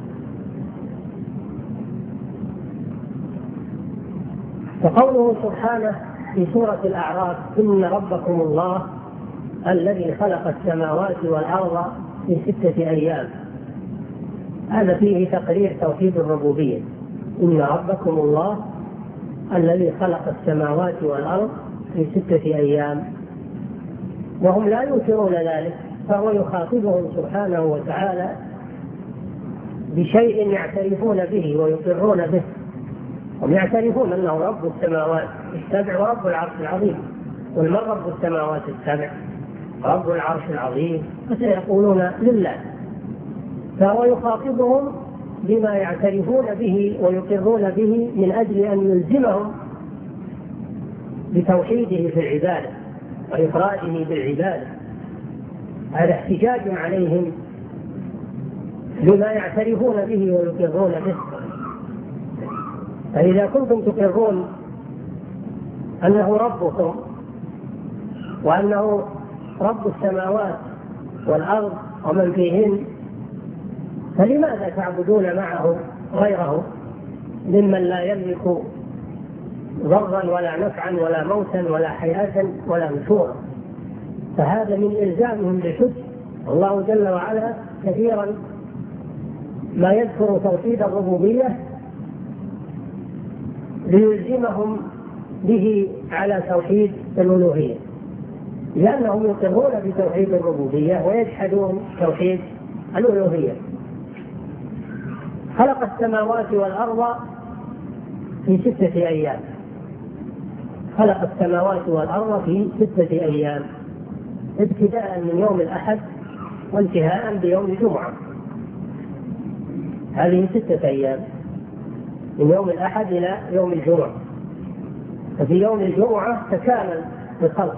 S1: فقوله سبحانه في سورة الأعراف إن ربكم الله الذي خلق السماوات والأرض في 6 أيام، هذا فيه تقرير توحيد الربوبية. إن ربكم الله الذي خلق السماوات والأرض في 6 أيام، وهم لا ينكرون ذلك، فهو يخاطبهم سبحانه وتعالى بشيء يعترفون به ويقرون به، هم يعترفون أنه رب السماوات السبع ورب العرش العظيم. قل من رب السماوات السبع رب العرش العظيم؟ فسيقولون لله. فهو يخاطبهم بما يعترفون به ويقرون به من أجل أن يلزمهم بتوحيده في العبادة وإفراده بالعبادة. هذا احتجاج عليهم بما يعترفون به ويقرون به. فإذا كنتم تقرون أنه ربكم وأنه رب السماوات والأرض ومن فيهن، فلماذا تعبدون معه غيره ممن لا يملك ضرا ولا نفعا ولا موتا ولا حياة ولا نشورا؟ فهذا من إلزامهم بالحج. الله جل وعلا كثيرا ما يذكر توحيد الربوبية ليلزمهم به على توحيد الألوهية، لأنهم يقرون بتوحيد الربوبية ويجحدون توحيد الألوهية. خلق السماوات والأرض في 6 أيام. خلق السماوات والأرض في 6 أيام، ابتداء من يوم الأحد وانتهاء بيوم الجمعة. هذه 6 أيام من يوم الأحد إلى يوم الجمعة. ففي يوم الجمعة تكامل الخلق،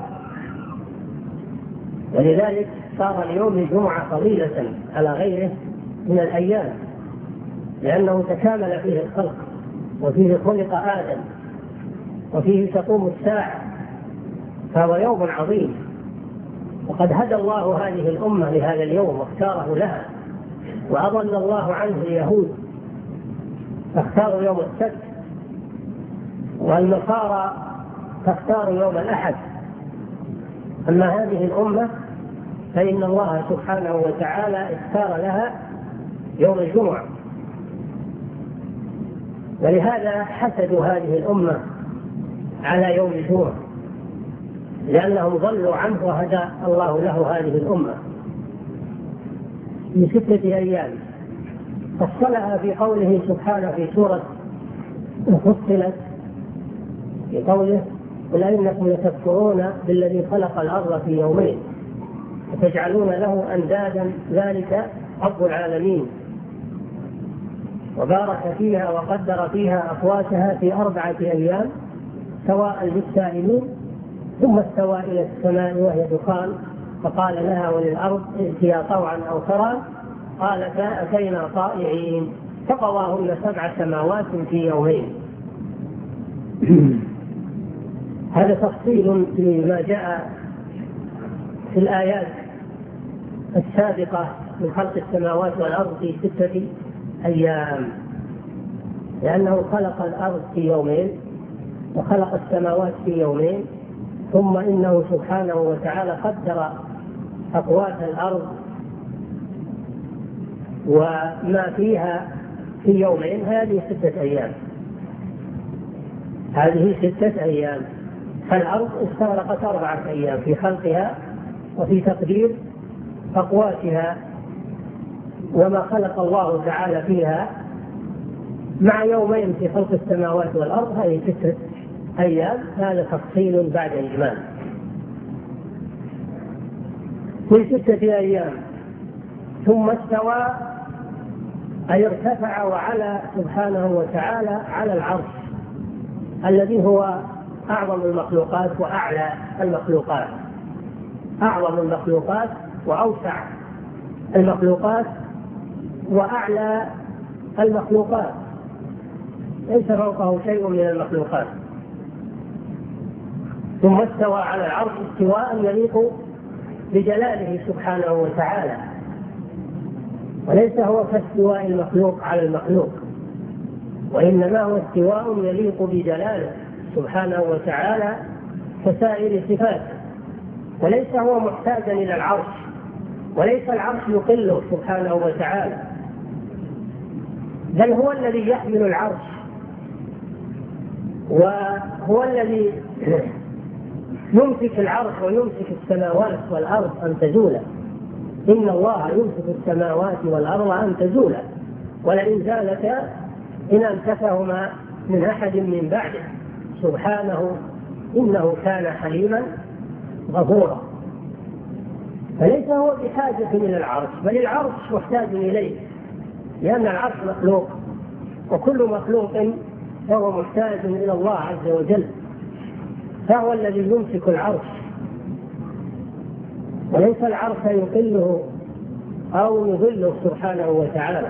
S1: ولذلك صار اليوم الجمعة فضيلة على غيره من الأيام، لأنه تكامل فيه الخلق وفيه خلق آدم وفيه تقوم الساعة، فهو يوم عظيم. وقد هدى الله هذه الأمة لهذا اليوم واختاره لها، وأضل الله عنه اليهود فاختاروا يوم السبت، والنصارى فاختاروا يوم الأحد. أما هذه الأمة فإن الله سبحانه وتعالى اختار لها يوم الجمعة، ولهذا حسدوا هذه الأمة على يوم الجمعة، لأنهم ضلوا عنه وهدى الله له هذه الأمة في 6 أيام. فصلها في قوله سبحانه في سورة فصلت في قوله قل إنكم لتكفرون بالذي خلق الأرض في يومين وتجعلون له أندادا ذلك رب العالمين، وبارك فيها وقدر فيها أقواتها في 4 أيام سواء للسائلين، ثم استوى إلى السماء وهي دخان فقال لها وللأرض ائتيا طوعا أو كرها قالتا أتينا طائعين فقضاهن 7 سماوات في يومين. هذا تفصيل لما جاء في الآيات السابقة من خلق السماوات والأرض في 6 أيام، لأنه خلق الأرض في يومين وخلق السماوات في يومين، ثم إنه سبحانه وتعالى قدر أقوات الأرض وما فيها في يومين. هذه 6 أيام، هذه 6 أيام. فالأرض استغرقت 4 أيام في خلقها وفي تقدير أقواتها وما خلق الله تعالى فيها، مع يومين في خلق السماوات والأرض، هذه 6 أيام. هذا تفصيل بعد إجمال. في 6 أيام ثم استوى أي ارتفع وعلى سبحانه وتعالى على العرش الذي هو أعظم المخلوقات وأعلى المخلوقات، أعظم المخلوقات وأوسع المخلوقات وأعلى المخلوقات، ليس فوقه شيء من المخلوقات. ثم استوى على العرش استواء يليق بجلاله سبحانه وتعالى، وليس هو كاستواء المخلوق على المخلوق، وإنما هو استواء يليق بجلاله سبحانه وتعالى كسائر الصفات، وليس هو محتاجا إلى العرش، وليس العرش يقله سبحانه وتعالى، بل هو الذي يحمل العرش، وهو الذي يمسك العرش ويمسك السماوات والأرض أن تزولا. إن الله يمسك السماوات والأرض أن تزولا ولئن زالتا إن أمسكهما من أحد من بعده سبحانه إنه كان حليما غفورا. فليس هو بحاجة إلى العرش، بل العرش محتاج إليه، لأن العرش مخلوق، وكل مخلوق فهو محتاج إلى الله عز وجل، فهو الذي يمسك العرش، وليس العرش يقله أو يظله سبحانه وتعالى.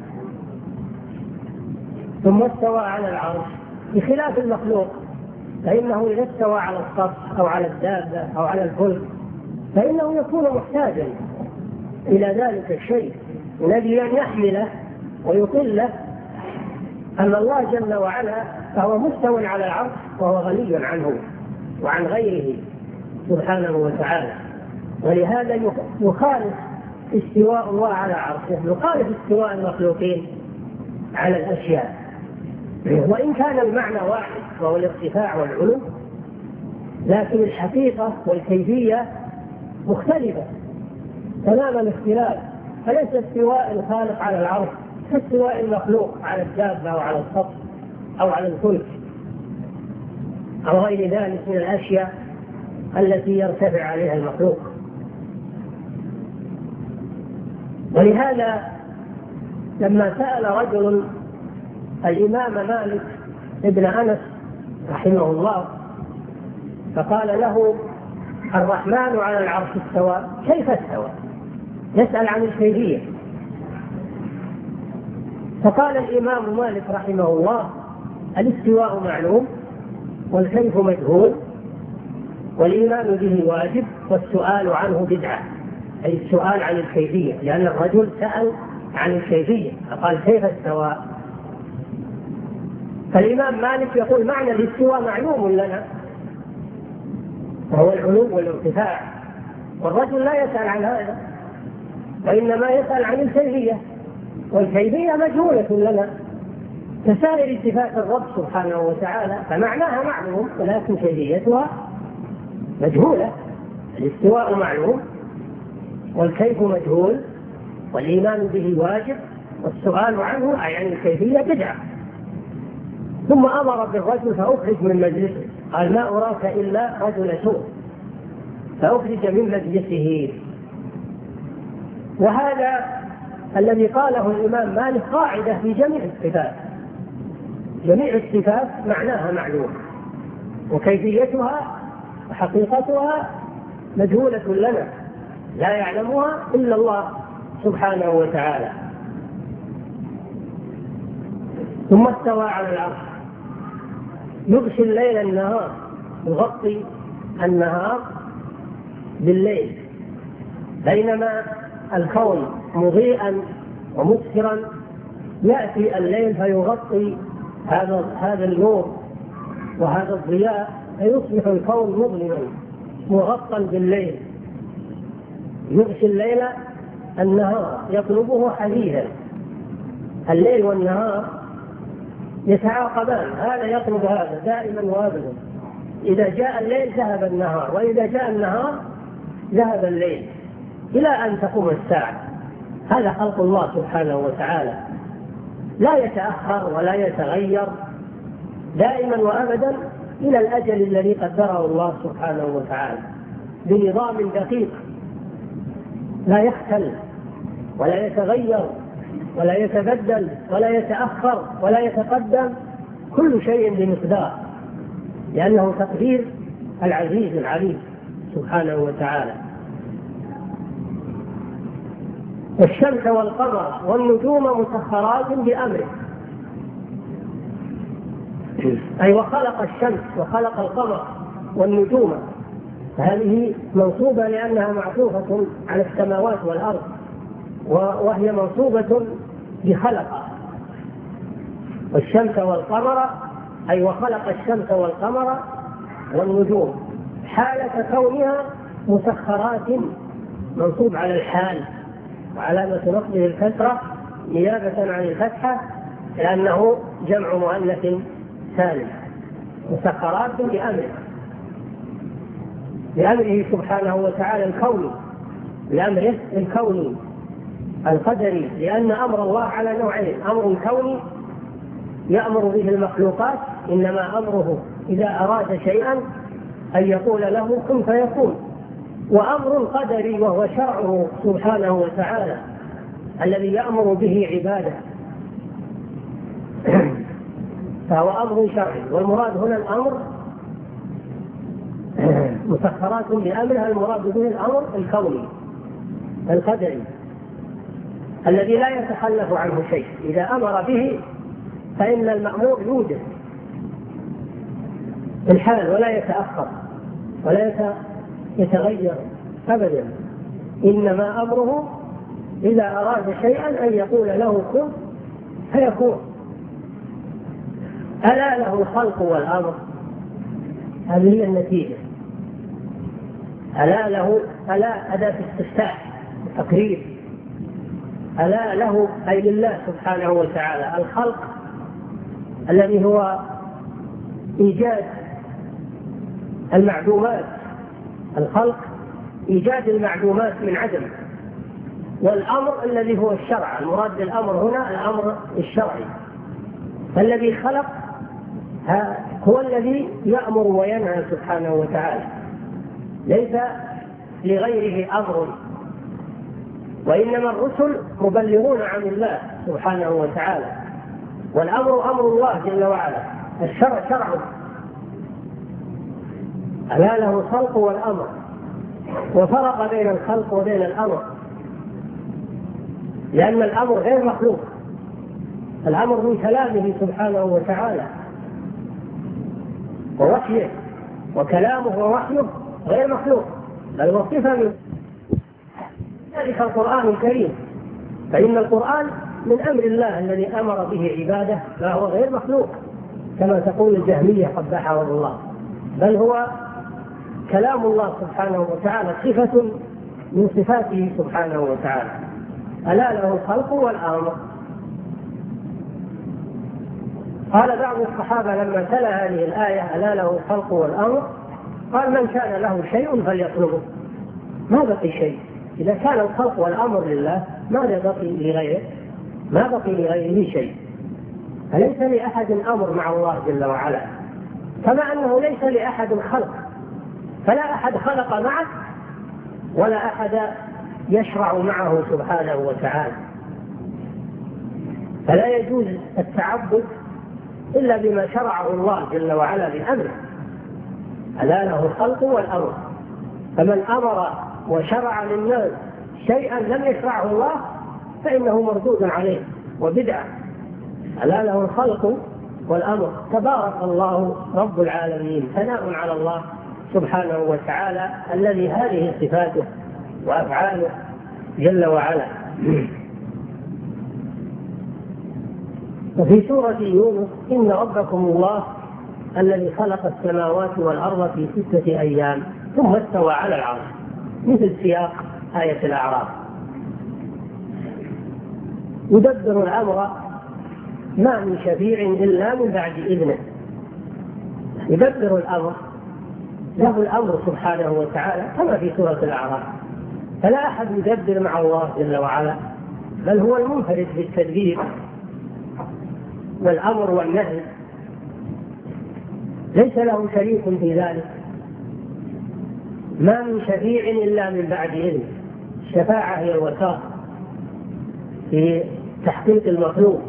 S1: ثم استوى على العرش بخلاف المخلوق، فإنه إذا استوى على السطح أو على الدابة أو على الفلك فإنه يكون محتاجا إلى ذلك الشيء من أجل أن يحمله ويقله. أما الله جل وعلا فهو مستو على العرش وهو غني عنه وعن غيره سبحانه وتعالى، ولهذا يخالف استواء الله على عرشه، يخالف استواء المخلوقين على الأشياء، وإن كان المعنى واحد وهو الارتفاع والعلو، لكن الحقيقة والكيفية مختلفة تمام الاختلاف. فليس استواء الخالق على العرش كاستواء المخلوق على الدابة أو على السطح أو على الفلك أو غير ذلك من الأشياء التي يرتفع عليها المخلوق. ولهذا لما سأل رجل الإمام مالك ابن أنس رحمه الله فقال له: الرحمن على العرش استوى، كيف استوى؟ يسأل عن الكيفية. فقال الإمام مالك رحمه الله: الاستواء معلوم والكيف مجهول والإيمان به واجب والسؤال عنه بدعة، أي السؤال عن الكيفية، لأن الرجل سأل عن الكيفية فقال: كيف استوى؟ فالإمام مالك يقول: معنى الاستواء معلوم لنا وهو العلو والارتفاع، والرجل لا يسأل عن هذا، وإنما يسأل عن الكيفية، والكيفية مجهولة لنا كسائر صفات الرب سبحانه وتعالى، فمعناها معلوم ولكن كيفيتها مجهولة. الاستواء معلوم والكيف مجهول والإيمان به واجب والسؤال عنه أي عن الكيفية بدعة. ثم أمر بالرجل فأخرج من مجلسه، قال: ما أراك إلا رجل سوء، فأخرج من مجلسه. وهذا الذي قاله الإمام مالك قاعدة في جميع الصفات، جميع الصفات معناها معلوم وكيفيتها وحقيقتها مجهولة لنا لا يعلمها إلا الله سبحانه وتعالى. ثم استوى على العرش يغشي الليل النهار، يغطي النهار بالليل، بينما الكون مضيئا ومسكرا يأتي الليل فيغطي هذا النور وهذا الضياء، فيصبح الكون مظلما مغطى بالليل. يغشي الليل النهار يطلبه حديثا، الليل والنهار يتعاقبان، هذا يطلب هذا دائما وابدا، إذا جاء الليل ذهب النهار، وإذا جاء النهار ذهب الليل، إلى أن تقوم الساعة. هذا خلق الله سبحانه وتعالى، لا يتأخر ولا يتغير، دائما وأبدا إلى الأجل الذي قدره الله سبحانه وتعالى بنظام دقيق، لا يختل ولا يتغير ولا يتبدل ولا يتأخر ولا يتقدم، كل شيء بمقدار، لأنه تقدير العزيز العليم سبحانه وتعالى. والشمس والقمر والنجوم مسخرات بأمره، أي وخلق الشمس وخلق القمر والنجوم، هذه منصوبة لأنها معطوفة على السماوات والأرض، وهي منصوبة بخلق. والشمس والقمر أي وخلق الشمس والقمر والنجوم حالة كونها مسخرات، منصوب على الحال، وعلامة نصبه الكسرة نيابة عن الفتحة لأنه جمع مؤنث سالم. مسخرات بأمره سبحانه وتعالى الكوني، بأمره الكوني القدري، لأن أمر الله على نوعين: أمر كوني يأمر به المخلوقات، إنما أمره إذا أراد شيئا أن يقول له كن فيكون. وأمر قدري وهو شرعه سبحانه وتعالى الذي يأمر به عباده، فهو أمر شرعي. والمراد هنا الأمر مسخرات بأمرها، المراد به الأمر الكوني القدري الذي لا يتخلف عنه شيء. إذا أمر به فإن المأمور يوجد في الحال ولا يتأخر ولا يتغير أبدا، إنما أمره إذا أراد شيئا أن يقول له كن فيكون. ألا له الخلق والأمر، هذه هي النتيجة. ألا له، ألا أداة استفتاح تقرير، ألا له أي لله سبحانه وتعالى الخلق الذي هو إيجاد المعدومات، الخلق إيجاد المعدومات من عدم، والأمر الذي هو الشرع. المراد بالأمر هنا الأمر الشرعي، فالذي خلق هو الذي يأمر وينهى سبحانه وتعالى، ليس لغيره أمر، وإنما الرسل مبلغون عن الله سبحانه وتعالى، والأمر أمر الله جل وعلا، الشرع شرعه. ألا له الخلق والأمر، وفرق بين الخلق وبين الأمر، لأن الأمر غير مخلوق، الأمر من كلامه سبحانه وتعالى ووحيه، وكلامه ووحيه غير مخلوق بل وصفة من ذلك القرآن الكريم. فإن القرآن من أمر الله الذي أمر به عباده، فهو غير مخلوق كما تقول الجهمية قبحهم الله، بل هو كلام الله سبحانه وتعالى، صفة من صفاته سبحانه وتعالى. ألا له الخلق والأمر. قال بعض الصحابة لما تلا هذه الآية ألا له الخلق والأمر، قال من كان له شيء فليطلبه. ما بقي شيء، إذا كان الخلق والأمر لله ماذا بقي لغيره؟ ما بقي لغيره شيء. فليس لأحد أمر مع الله جل وعلا، كما أنه ليس لأحد خلق، فلا أحد خلق معه ولا أحد يشرع معه سبحانه وتعالى. فلا يجوز التعبد إلا بما شرعه الله جل وعلا بأمره. ألا له الخلق والأمر، فمن أمر وشرع للناس شيئا لم يشرعه الله فإنه مردود عليه وبدعة. ألا له الخلق والأمر. تبارك الله رب العالمين، ثناء على الله سبحانه وتعالى الذي هذه صفاته وأفعاله جل وعلا. وفي سورة يونس إن ربكم الله الذي خلق السماوات والأرض في 6 أيام ثم استوى على العرش، مثل سياق آية الأعراف. يدبر الأمر ما من شفيع إلا من بعد إذنه. يدبر الأمر، له الأمر سبحانه وتعالى كما في سورة الأعراف، فلا أحد يدبر مع الله جل وعلا، بل هو المنفرد بالتدبير والأمر والنهي، ليس له شريك في ذلك. ما من شفيع إلا من بعد إذنه. الشفاعة هي الوساطة في تحقيق المطلوب،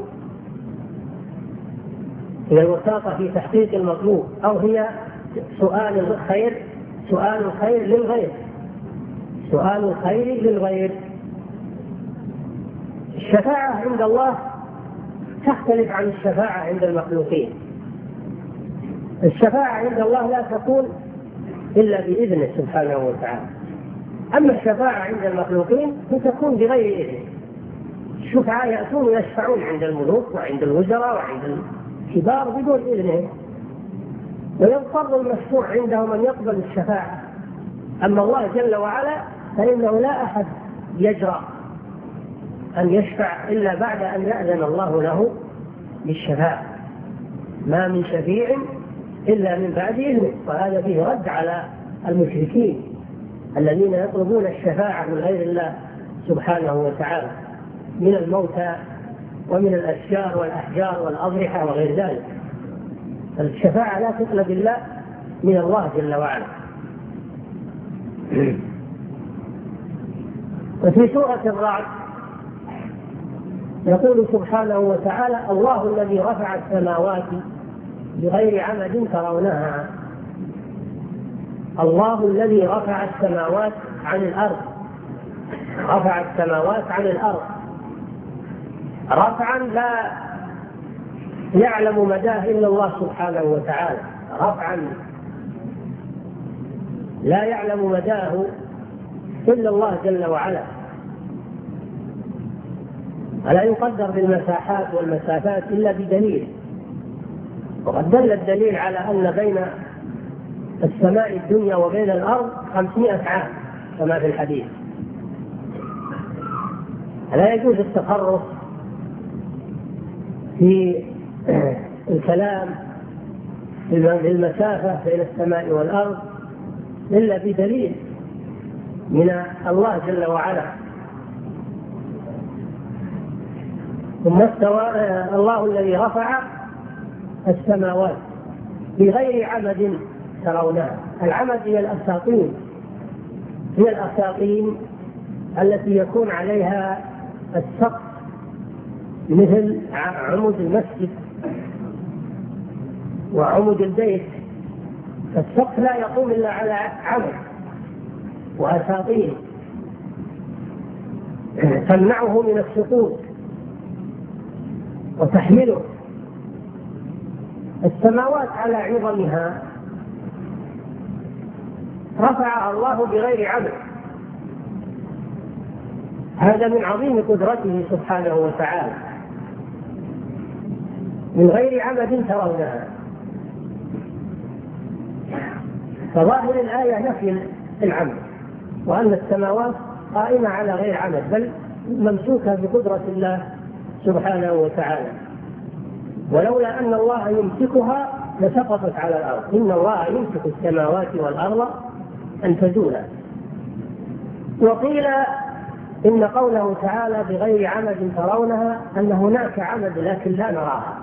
S1: هي الوساطة في تحقيق المطلوب، أو هي سؤال الخير، سؤال الخير للغير، سؤال الخير للغير. الشفاعة عند الله تختلف عن الشفاعة عند المخلوقين. الشفاعة عند الله لا تكون إلا بإذنه سبحانه وتعالى، أما الشفاعة عند المخلوقين فتكون بغير إذنه. الشفعاء يأتون يشفعون عند الملوك وعند الوزراء وعند الكبار بدون إذنهم، ويضطر المشفوع عندهم أن يقبل الشفاعة. أما الله جل وعلا فإنه لا أحد يجرأ أن يشفع إلا بعد أن يأذن الله له بالشفاعة. ما من شفيع إلا من بعد إذنه. وهذا فيه رد على المشركين الذين يطلبون الشفاعة من غير الله سبحانه وتعالى من الموتى ومن الأشجار والأحجار والأضرحة وغير ذلك. الشفاعة لا تطلب إلا من الله جل وعلا. وفي سورة الرعد يقول سبحانه وتعالى: الله الذي رفع السماوات بغير عمد ترونها. الله الذي رفع السماوات عن الأرض، رفع السماوات عن الأرض رفعا لا يعلم مداه إلا الله سبحانه وتعالى، رفعا لا يعلم مداه إلا الله جل وعلا، فلا يقدر بالمساحات والمسافات إلا بدليل. وقد دل الدليل على أن بين السماء الدنيا وبين الأرض 500 عام كما في الحديث. لا يجوز التخرص في الكلام في المسافة بين السماء والأرض إلا بدليل من الله جل وعلا. ثم استوى الله الذي رفع السماوات بغير عمد ترونها. العمد هي الأساطين، هي الأساطين التي يكون عليها السقف مثل عمود المسجد وعمود البيت. السقف لا يقوم إلا على عمد وأساطين تمنعه من السقوط وتحمله. السماوات على عظمها رفعها الله بغير عمد، هذا من عظيم قدرته سبحانه وتعالى، من غير عمد ترونها. فظاهر الآية نفي العمد، وأن السماوات قائمة على غير عمد بل ممسوكة بقدرة الله سبحانه وتعالى. ولولا أن الله يمسكها لسقطت على الأرض. إن الله يمسك السماوات والأرض أن تزولا. وقيل إن قوله تعالى بغير عمد ترونها أن هناك عمد لكن لا نراها.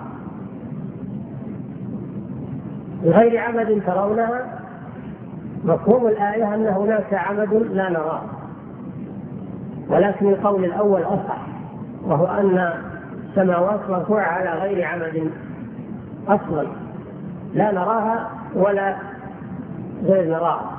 S1: بغير عمد ترونها مفهوم الآية أن هناك عمد لا نراه، ولكن القول الأول أصح، وهو أن السماوات مرفوعة على غير عمد أصلا لا نراها ولا غير نراها.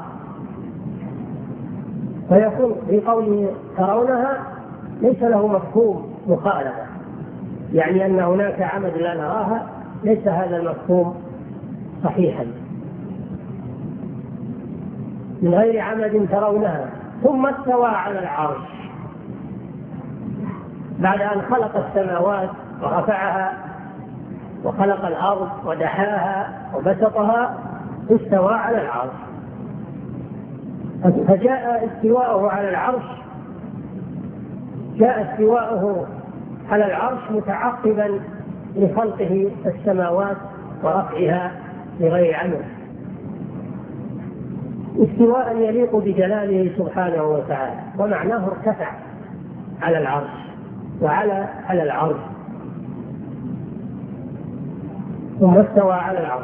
S1: فيكون في قوله ترونها ليس له مفهوم مخالفة، يعني أن هناك عمد لا نراها، ليس هذا المفهوم صحيحا. من غير عمد ترونها ثم استوى على العرش. بعد أن خلق السماوات ورفعها وخلق الأرض ودحاها وبسطها استوى على العرش. فجاء استواءه على العرش، جاء استواءه على العرش متعقبا لخلقه السماوات ورفعها بغير عمد، استواء يليق بجلاله سبحانه وتعالى. ومعناه ارتفع على العرش وعلى العرش ثم استوى على العرش.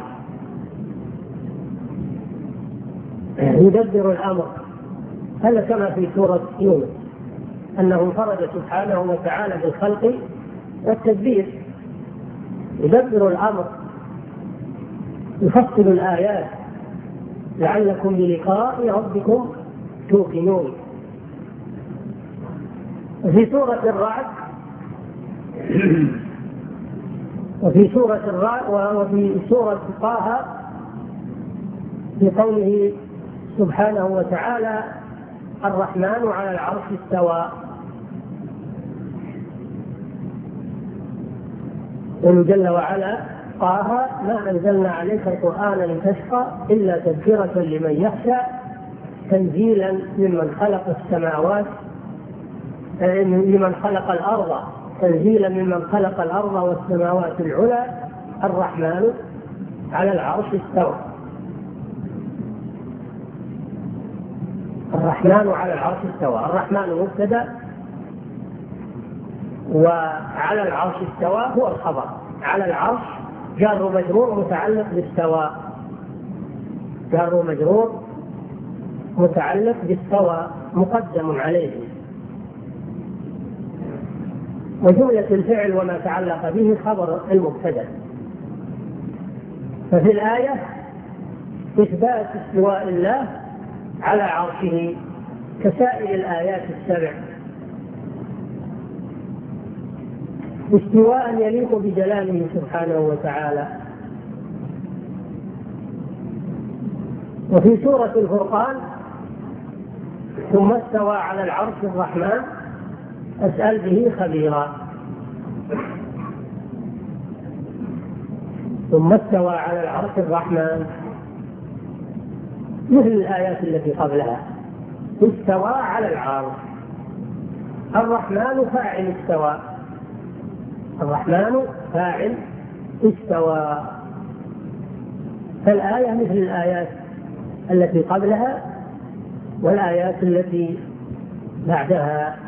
S1: يدبر الأمر، هذا كما في سورة يونس أنه انفرد سبحانه وتعالى بالخلق والتدبير. يدبر الأمر، يفصل الآيات لعلكم بلقاء ربكم توقنون. وفي سورة الرعد وفي سورة طه في قوله سبحانه وتعالى الرحمن على العرش استوى. قل جل وعلا طه ما أنزلنا عليك القرآن لتشقى إلا تذكرة لمن يخشى تنزيلا ممن خلق السماوات لمن خلق الأرض تنزيلا ممن خلق الأرض والسماوات العلى الرحمن على العرش استوى. الرحمن على العرش استوى. الرحمن مبتدأ وعلى العرش استوى هو الخبر. على العرش جار ومجرور متعلق باستوى، جار ومجرور متعلق باستوى مقدم عليه، وجملة الفعل وما تعلق به خبر المبتدأ. ففي الآية إثبات استواء الله على عرشه كسائر الآيات السبع، استواء يليق بجلاله سبحانه وتعالى. وفي سورة الفرقان ثم استوى على العرش الرحمن أسأل به خبيرا. ثم استوى على العرش الرحمن مثل الآيات التي قبلها، استوى على العرش. الرحمن فاعل استوى، الرحمن فاعل استوى. فالآية مثل الآيات التي قبلها والآيات التي بعدها.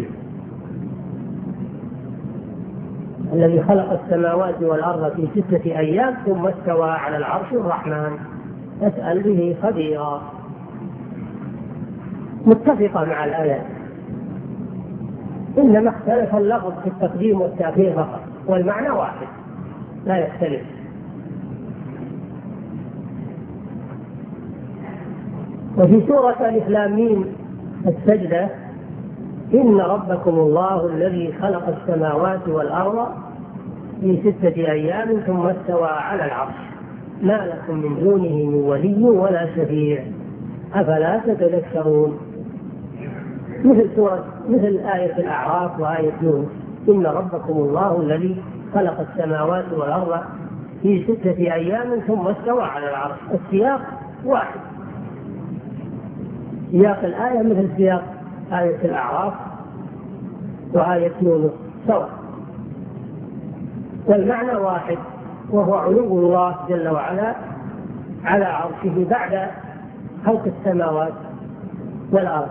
S1: الذي خلق السماوات والأرض في 6 أيام ثم استوى على العرش الرحمن أسأل به خبيرا، متفقة مع الآيات، إنما اختلف اللفظ في التقديم والتأخير فقط، والمعنى واحد لا يختلف. وفي سورة ألف لام ميم السجدة إن ربكم الله الذي خلق السماوات والأرض في 6 أيام ثم استوى على العرش ما لكم من دونه من ولي ولا شفيع أفلا تتذكرون. مثل آية الأعراف وآية يونس إن ربكم الله الذي خلق السماوات والأرض في 6 أيام ثم استوى على العرش. السياق واحد، سياق الآية مثل سياق آية الأعراف وآية يونس سواء، والمعنى واحد، وهو علو الله جل وعلا على عرشه بعد خلق السماوات والأرض.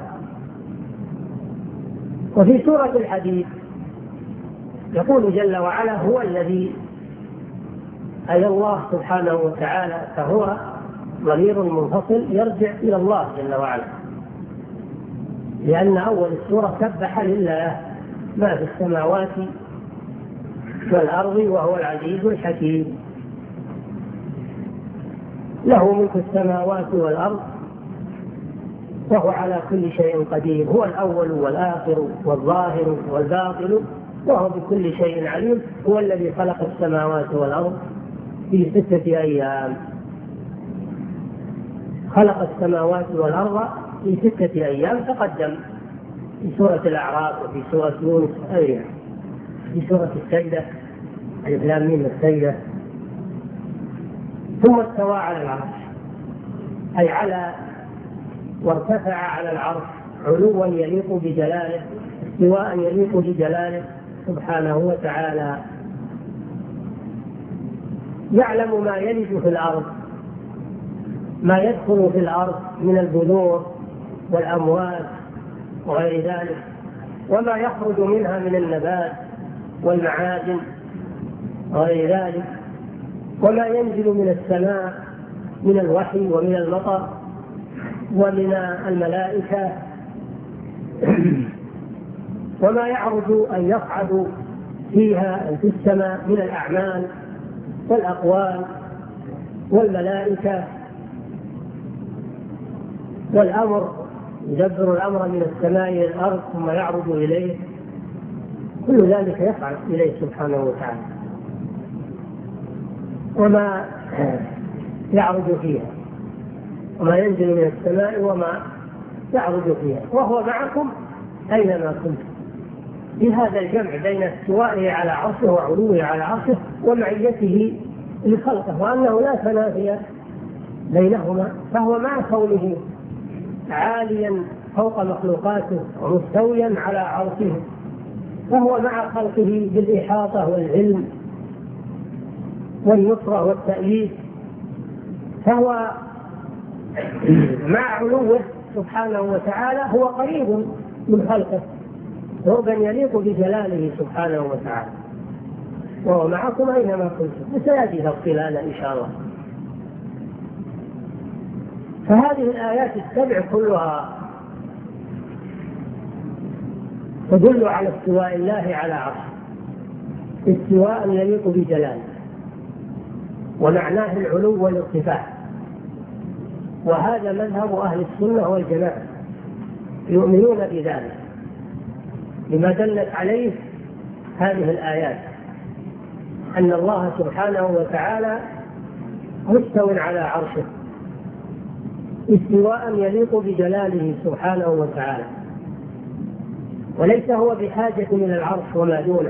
S1: وفي سورة الحديد يقول جل وعلا هو الذي، أي الله سبحانه وتعالى، فهو ضمير منفصل يرجع إلى الله جل وعلا، لأن أول السورة سبح لله ما في السماوات والأرض وهو العزيز الحكيم، له ملك السماوات والأرض وهو على كل شيء قدير، هو الأول والآخر والظاهر والباطن وهو بكل شيء عليم. هو الذي خلق السماوات والأرض في 6 أيام، خلق السماوات والأرض في 6 أيام تقدم في سورة الأعراف وفي سورة يونس في سورة السجدة ألف لام ميم السجدة. ثم استوى على العرش أي على وارتفع على العرش علوا يليق بجلاله، استواء يليق بجلاله سبحانه وتعالى. يعلم ما يلج في الأرض، ما يدخل في الأرض من البذور والأموات وغير ذلك، وما يخرج منها من النبات والمعادن وغير ذلك، وما ينزل من السماء من الوحي ومن المطر ومن الملائكة، وما يعرج أن يصعد فيها في السماء من الأعمال والأقوال والملائكة والأمر، يدبر الأمر من السماء إلى الأرض ثم يعرج إليه، كل ذلك يفعل إليه سبحانه وتعالى. وما يعرج فيها وما ينزل من السماء وما يعرج فيها، وهو معكم أينما كنتم. في هذا الجمع بين استوائه على عرشه وعلوه على عرشه ومعيته لخلقه، وأنه لا تنافي بينهما، فهو مع كونه عاليا فوق مخلوقاته ومستويا على عرشه، فهو مع خلقه بالإحاطة والعلم والنصرة والتأييد، فهو مع علوه سبحانه وتعالى هو قريب من خلقه قربا يليق بجلاله سبحانه وتعالى، وهو معكم أينما كنتم، وسيأتي تفصيل إن شاء الله. فهذه الآيات السبع كلها تدل على استواء الله على عرشه، استواء يليق بجلاله، ومعناه العلو والارتفاع. وهذا مذهب أهل السنة والجماعة، يؤمنون بذلك لما دلت عليه هذه الآيات، أن الله سبحانه وتعالى مستو على عرشه استواء يليق بجلاله سبحانه وتعالى، وليس هو بحاجة إلى العرش وما دونه،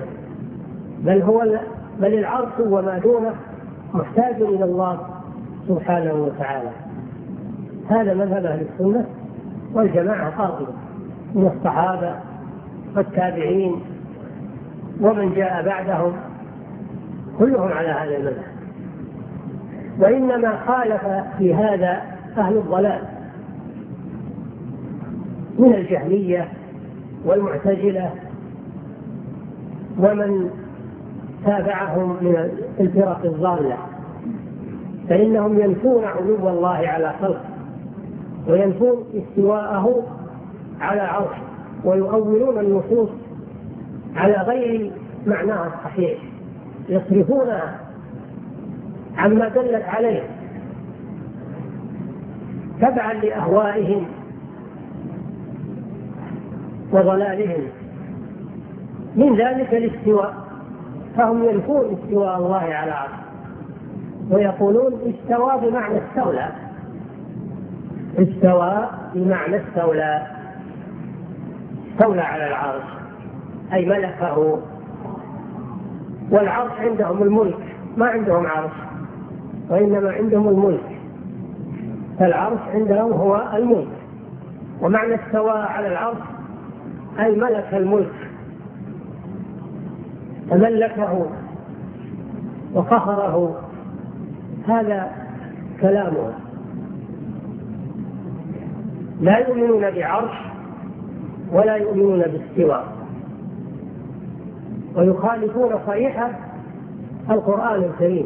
S1: بل العرش وما دونه محتاج إلى الله سبحانه وتعالى. هذا مذهب أهل السنة والجماعة قاطبة من الصحابة والتابعين ومن جاء بعدهم، كلهم على هذا المذهب. وإنما خالف في هذا أهل الضلال من الجهمية والمعتزلة ومن تابعهم من الفرق الضالة، فإنهم ينفون علو الله على خلقه وينفون استواءه على عرشه، ويؤولون النصوص على غير معناها الصحيح، يصرفونها عما دلت عليه تبعا لأهوائهم وضلالهم، من ذلك الاستواء. فهم ينفون استواء الله على عرشه ويقولون استوى بمعنى استولى، استوى بمعنى استولى، استولى على العرش أي ملكه. والعرش عندهم الملك، ما عندهم عرش وإنما عندهم الملك، فالعرش عندهم هو الملك. ومعنى استوى على العرش أي ملك الملك، تملكه وقهره. هذا كلامه. لا يؤمنون بعرش ولا يؤمنون باستواء، ويخالفون صريحة القرآن الكريم،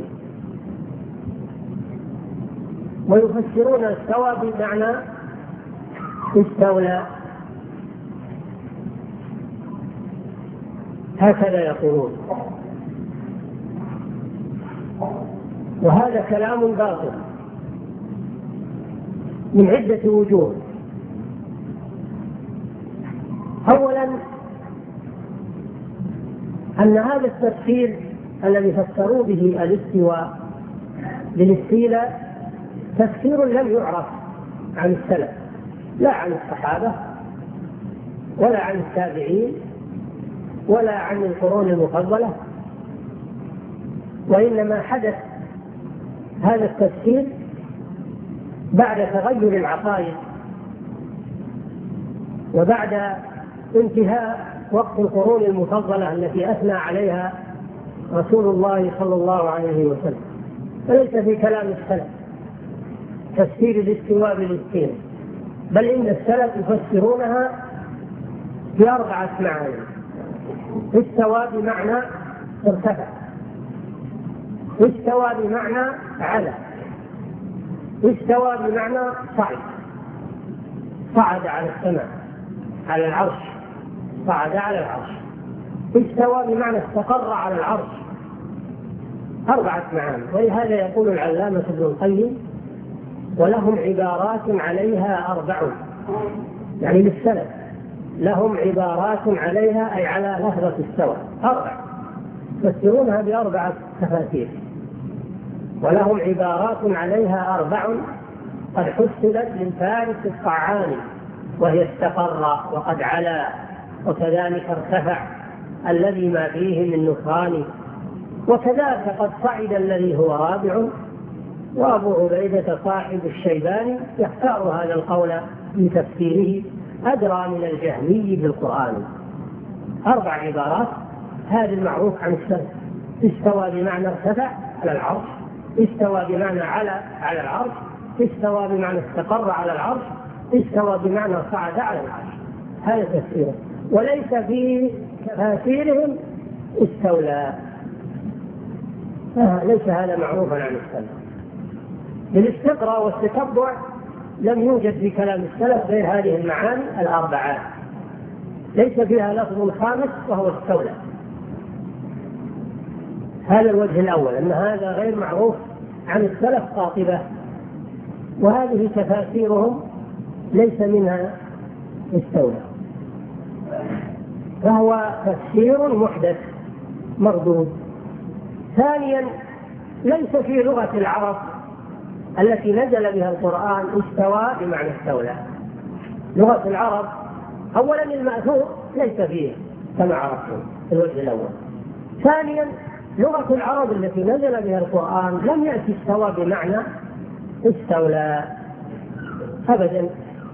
S1: ويفسرون استوى بمعنى استولى، هكذا يقولون. وهذا كلام باطل من عدة وجوه. أولا أن هذا التفسير الذي فسروا به الاستواء بالاستيلاء تفسير لم يعرف عن السلف، لا عن الصحابة ولا عن التابعين ولا عن القرون المفضلة، وإنما حدث هذا التفسير بعد تغير العقائد وبعد انتهاء وقت القرون المفضلة التي أثنى عليها رسول الله صلى الله عليه وسلم. فليس في كلام السلف تفسير الاستواء بالاستيلاء، بل إن السلف يفسرونها بأربعة معاني. استوى بمعنى ارتفع، استوى بمعنى على، استوى بمعنى صعد، صعد على السماء على العرش، صعد على العرش. استوى بمعنى استقر على العرش. أربعة معاني. ولهذا يقول العلامة ابن القيم: ولهم عبارات عليها أربع، يعني للسلف لهم عبارات عليها أي على لفظة استوى أربع، يفسرونها بأربعة تفاسير. ولهم عبارات عليها أربع قد حسبت للفارس الطعام، وهي استقر وقد علا وكذلك ارتفع الذي ما فيه من نكران، وكذلك قد صعد الذي هو رابع. وأبو عبيدة صاحب الشيباني يختار هذا القول في تفسيره أدرى من الجهمي بالقرآن. أربع عبارات، هذا المعروف عن السلف: استوى بمعنى ارتفع على العرش، استوى بمعنى على العرش، استوى بمعنى استقر على العرش، استوى بمعنى صعد على العرش. هذا تفسيره. وليس في تفاسيرهم استولى. ليس هذا معروفا عن السلف. بالاستقراء والتتبع لم يوجد في كلام السلف غير هذه المعاني الأربعة، ليس فيها لفظ خامس وهو استولى. هذا الوجه الأول، أن هذا غير معروف عن السلف قاطبة، وهذه تفاسيرهم ليس منها استولى، فهو تفسير محدث مردود. ثانيا، ليس في لغة العرب التي نزل بها القرآن استوى بمعنى استولى. لغة العرب أولا المأثور ليس فيه كما عرفتم في الوجه الأول. ثانيا، لغة العرب التي نزل بها القرآن لم يأتي استوى بمعنى استولى أبدا.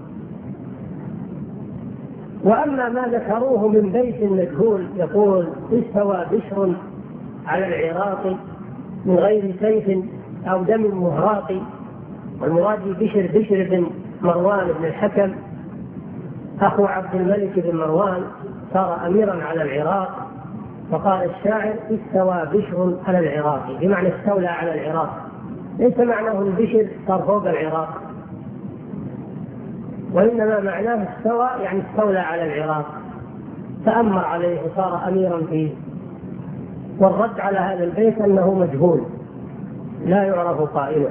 S1: وأما ما ذكروه من بيت مجهول يقول استوى بشر على العراق من غير سيف أو دم مهراق، والمراد بشر بن مروان بن الحكم أخو عبد الملك بن مروان، صار أميرا على العراق، فقال الشاعر استوى بشر على العراق، بمعنى استولى على العراق. ليس معناه البشر صار فوق العراق، وإنما معناه استوى يعني استولى على العراق، تأمر عليه وصار أميرا فيه. والرد على هذا البيت أنه مجهول لا يعرف قائله،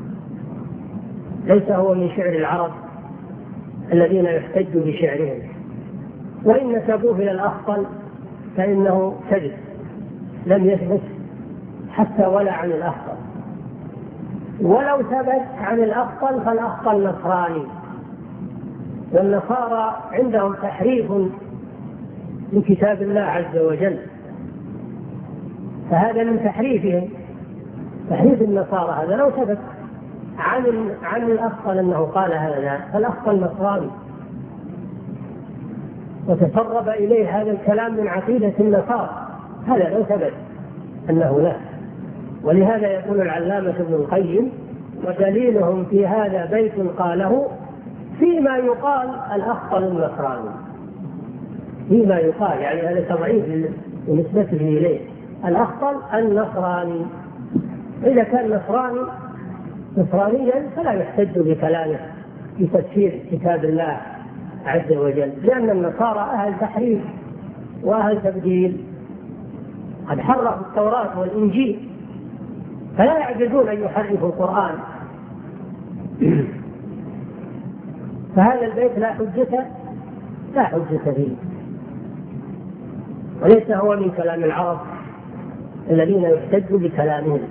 S1: ليس هو من شعر العرب الذين يحتج بشعرهم، وإن نسبوه إلى الأخطل فإنه كذب لم يثبت حتى ولا عن الأخطل، ولو ثبت عن الأخطل فالأخطل نصراني، والنصارى عندهم تحريف لكتاب الله عز وجل، فهذا من تحريفهم، تحريف النصارى. هذا لو ثبت عن الأخطل أنه قال هذا، فالأخطل نصراني وتسرب إليه هذا الكلام من عقيدة النصارى، هذا لو ثبت أنه لا. ولهذا يقول العلامة ابن القيم ودليلهم في هذا بيت قاله فيما يقال الأخطل النصراني، فيما يقال يعني هذا تضعيف ونسبته إليه، الأخطل النصراني. إذا كان نصرانيا فلا يحتج بكلامه في تفسير كتاب الله عز وجل، لأن النصارى أهل تحريف وأهل تبديل، قد حرفوا التوراة والإنجيل فلا يعجزون أن يحرفوا القرآن. فهذا البيت لا حجة فيه، وليس هو من كلام العرب الذين يحتجوا بكلامهم.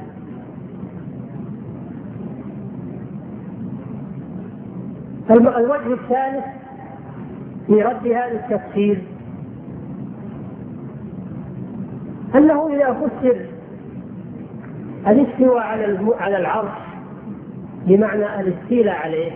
S1: الوجه الثالث في رد هذا التفسير أنه إذا فسر الاستواء على العرش بمعنى الاستيلاء عليه،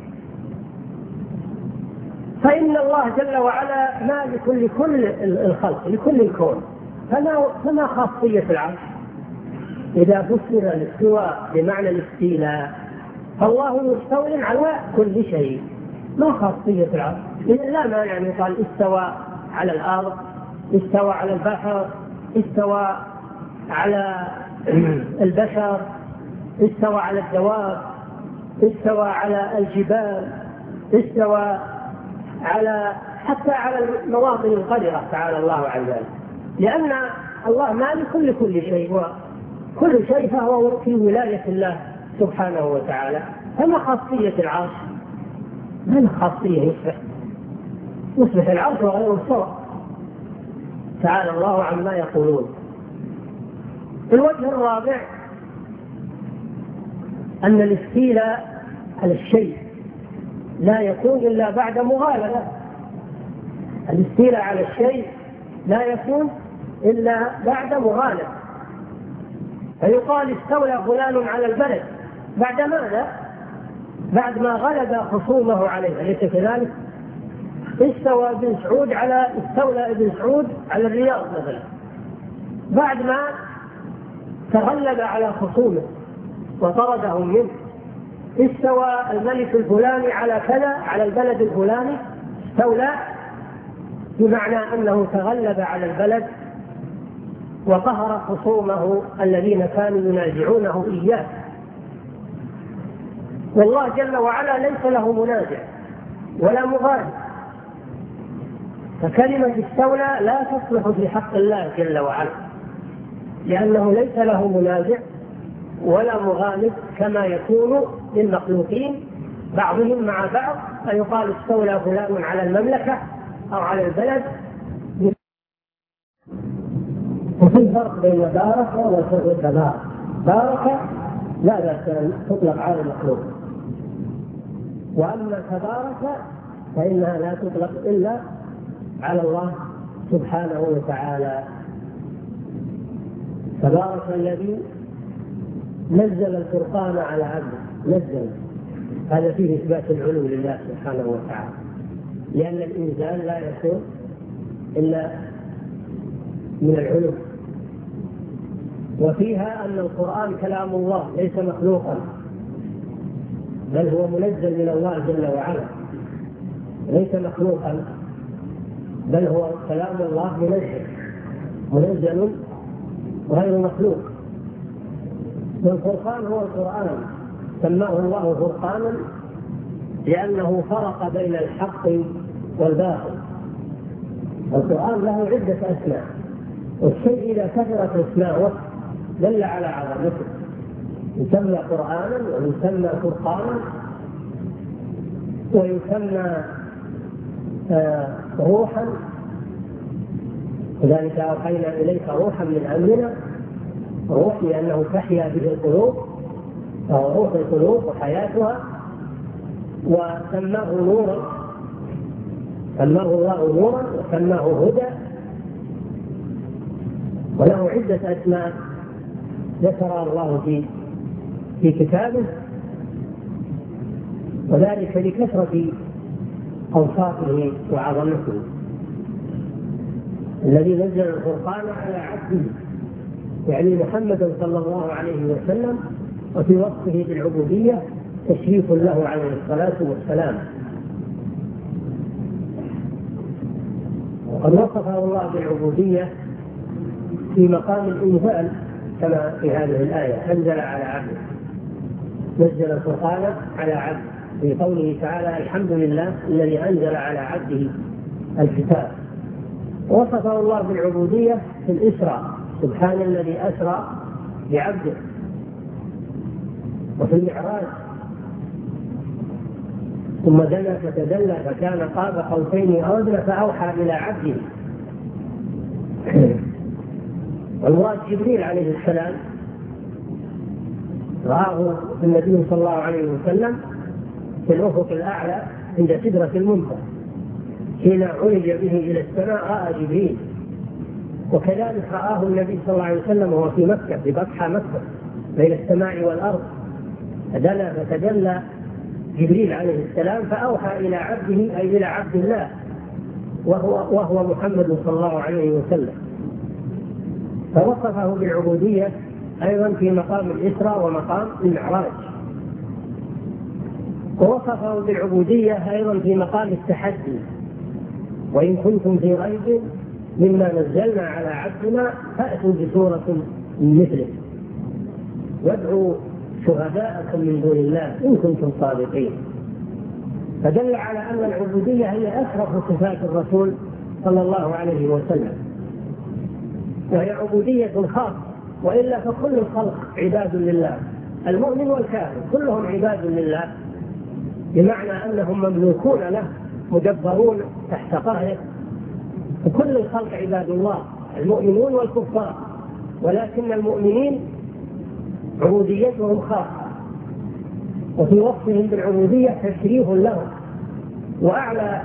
S1: فإن الله جل وعلا مالك لكل الخلق لكل الكون، فما خاصية العرش؟ إذا فسر الاستواء بمعنى الاستيلاء فالله مستول على كل شيء، ما خاصية العرش؟ لا مانع أن يقال استوى على الأرض، استوى على البحر، استوى على البشر، استوى على الدواب، استوى على الجبال، استوى حتى على المواطن القذرة تعالى الله عن ذلك، لأن الله مالك لكل شيء، وكل شيء فهو في ولاية الله سبحانه وتعالى. فما خاصية العرش؟ ما خاصية يصبح العرش وغير مستوى، تعالى الله عما يقولون. الوجه الرابع أن الاستيلاء على الشيء لا يكون إلا بعد مغالبة. الاستيلاء على الشيء لا يكون إلا بعد مغالبة، فيقال استولى فلان على البلد بعد ماذا؟ بعد ما غلب خصومه عليه، أليس كذلك؟ استولى ابن سعود على الرياض مثلا بعد ما تغلب على خصومه وطردهم منه. استوى الملك الفلاني على كذا، على البلد الفلاني استولى، بمعنى أنه تغلب على البلد وقهر خصومه الذين كانوا ينازعونه إياه. والله جل وعلا ليس له منازع ولا مغالب، فكلمة استولى لا تصلح في حق الله جل وعلا، لأنه ليس له منازع ولا مغالب كما يكون للمخلوقين بعضهم مع بعض، فيقال استولى فلان على المملكة أو على البلد. وفي فرق بين بارك وتبارك. بارك لا بأس أن تطلق على المخلوق، وأما تبارك فإنها لا تطلق إلا على الله سبحانه وتعالى. تبارك الذي نزل الفرقان على عبده، نزل، هذا فيه إثبات العلو لله سبحانه وتعالى، لأن الإنزال لا يكون إلا من العلو. وفيها أن القرآن كلام الله ليس مخلوقا، بل هو منزل من الله جل وعلا، ليس مخلوقا بل هو كلام الله منزل غير مخلوق. والفرقان هو القرآن، سماه الله فرقانا لأنه فرق بين الحق والباطل. القرآن له عدة أسماء، والشيء إذا كثرت أسماءه دل على عظمته، يسمى قرآنا ويسمى فرقانا ويسمى روحا، وذلك أوحينا إليك روحا من أمرنا، روح لأنه تحيا به القلوب، فهو روح القلوب وحياتها. وسماه نورا، سماه الله نورا وسماه هدى، وله عدة أسماء ذكرها الله في كتابه، وذلك لكثرة أوصافه وعظمته. الذي نزل القرآن على عبده يعني محمد صلى الله عليه وسلم، وفي وصفه بالعبودية تشريف له عليه الصلاة والسلام. وقد وصفه الله بالعبودية في مقام الإنزال كما في هذه الآية، أنزل على عبده، نزل القرآن على عبده، في قوله تعالى الحمد لله الذي أنزل على عبده الكتاب. وصفه الله بالعبودية في الإسراء، سبحان الذي أسرى بعبده، وفي المعراج ثم دنا فتدلى فكان قاب قوسين أو أدنى فأوحى إلى عبده. والمراد جبريل عليه السلام رآه النبي صلى الله عليه وسلم في الأفق الأعلى عند سدرة المنتهى، حين عرج به إلى السماء رأى جبريل. وكذلك رآه النبي صلى الله عليه وسلم وهو في مكة، في بطحة مكة بين السماء والأرض، فدنا فتدلى جبريل عليه السلام فأوحى إلى عبده أي إلى عبد الله وهو محمد صلى الله عليه وسلم. فوصفه بالعبودية أيضا في مقام الإسراء ومقام المعراج. ووصفه بالعبودية أيضا في مقام التحدي، وإن كنتم في ريب مما نزلنا على عبدنا فأتوا بسورة مثله وادعوا شهداءكم من دون الله إن كنتم صادقين. فدل على أن العبودية هي أشرف صفات الرسول صلى الله عليه وسلم، وهي عبودية خاصة، وإلا فكل الخلق عباد لله، المؤمن والكافر كلهم عباد لله، بمعنى أنهم مملوكون له مدبرون تحت قهره، وكل الخلق عباد الله المؤمنون والكفار، ولكن المؤمنين عبوديتهم خاصة، وفي وصفهم بالعبودية تشريف لهم. وأعلى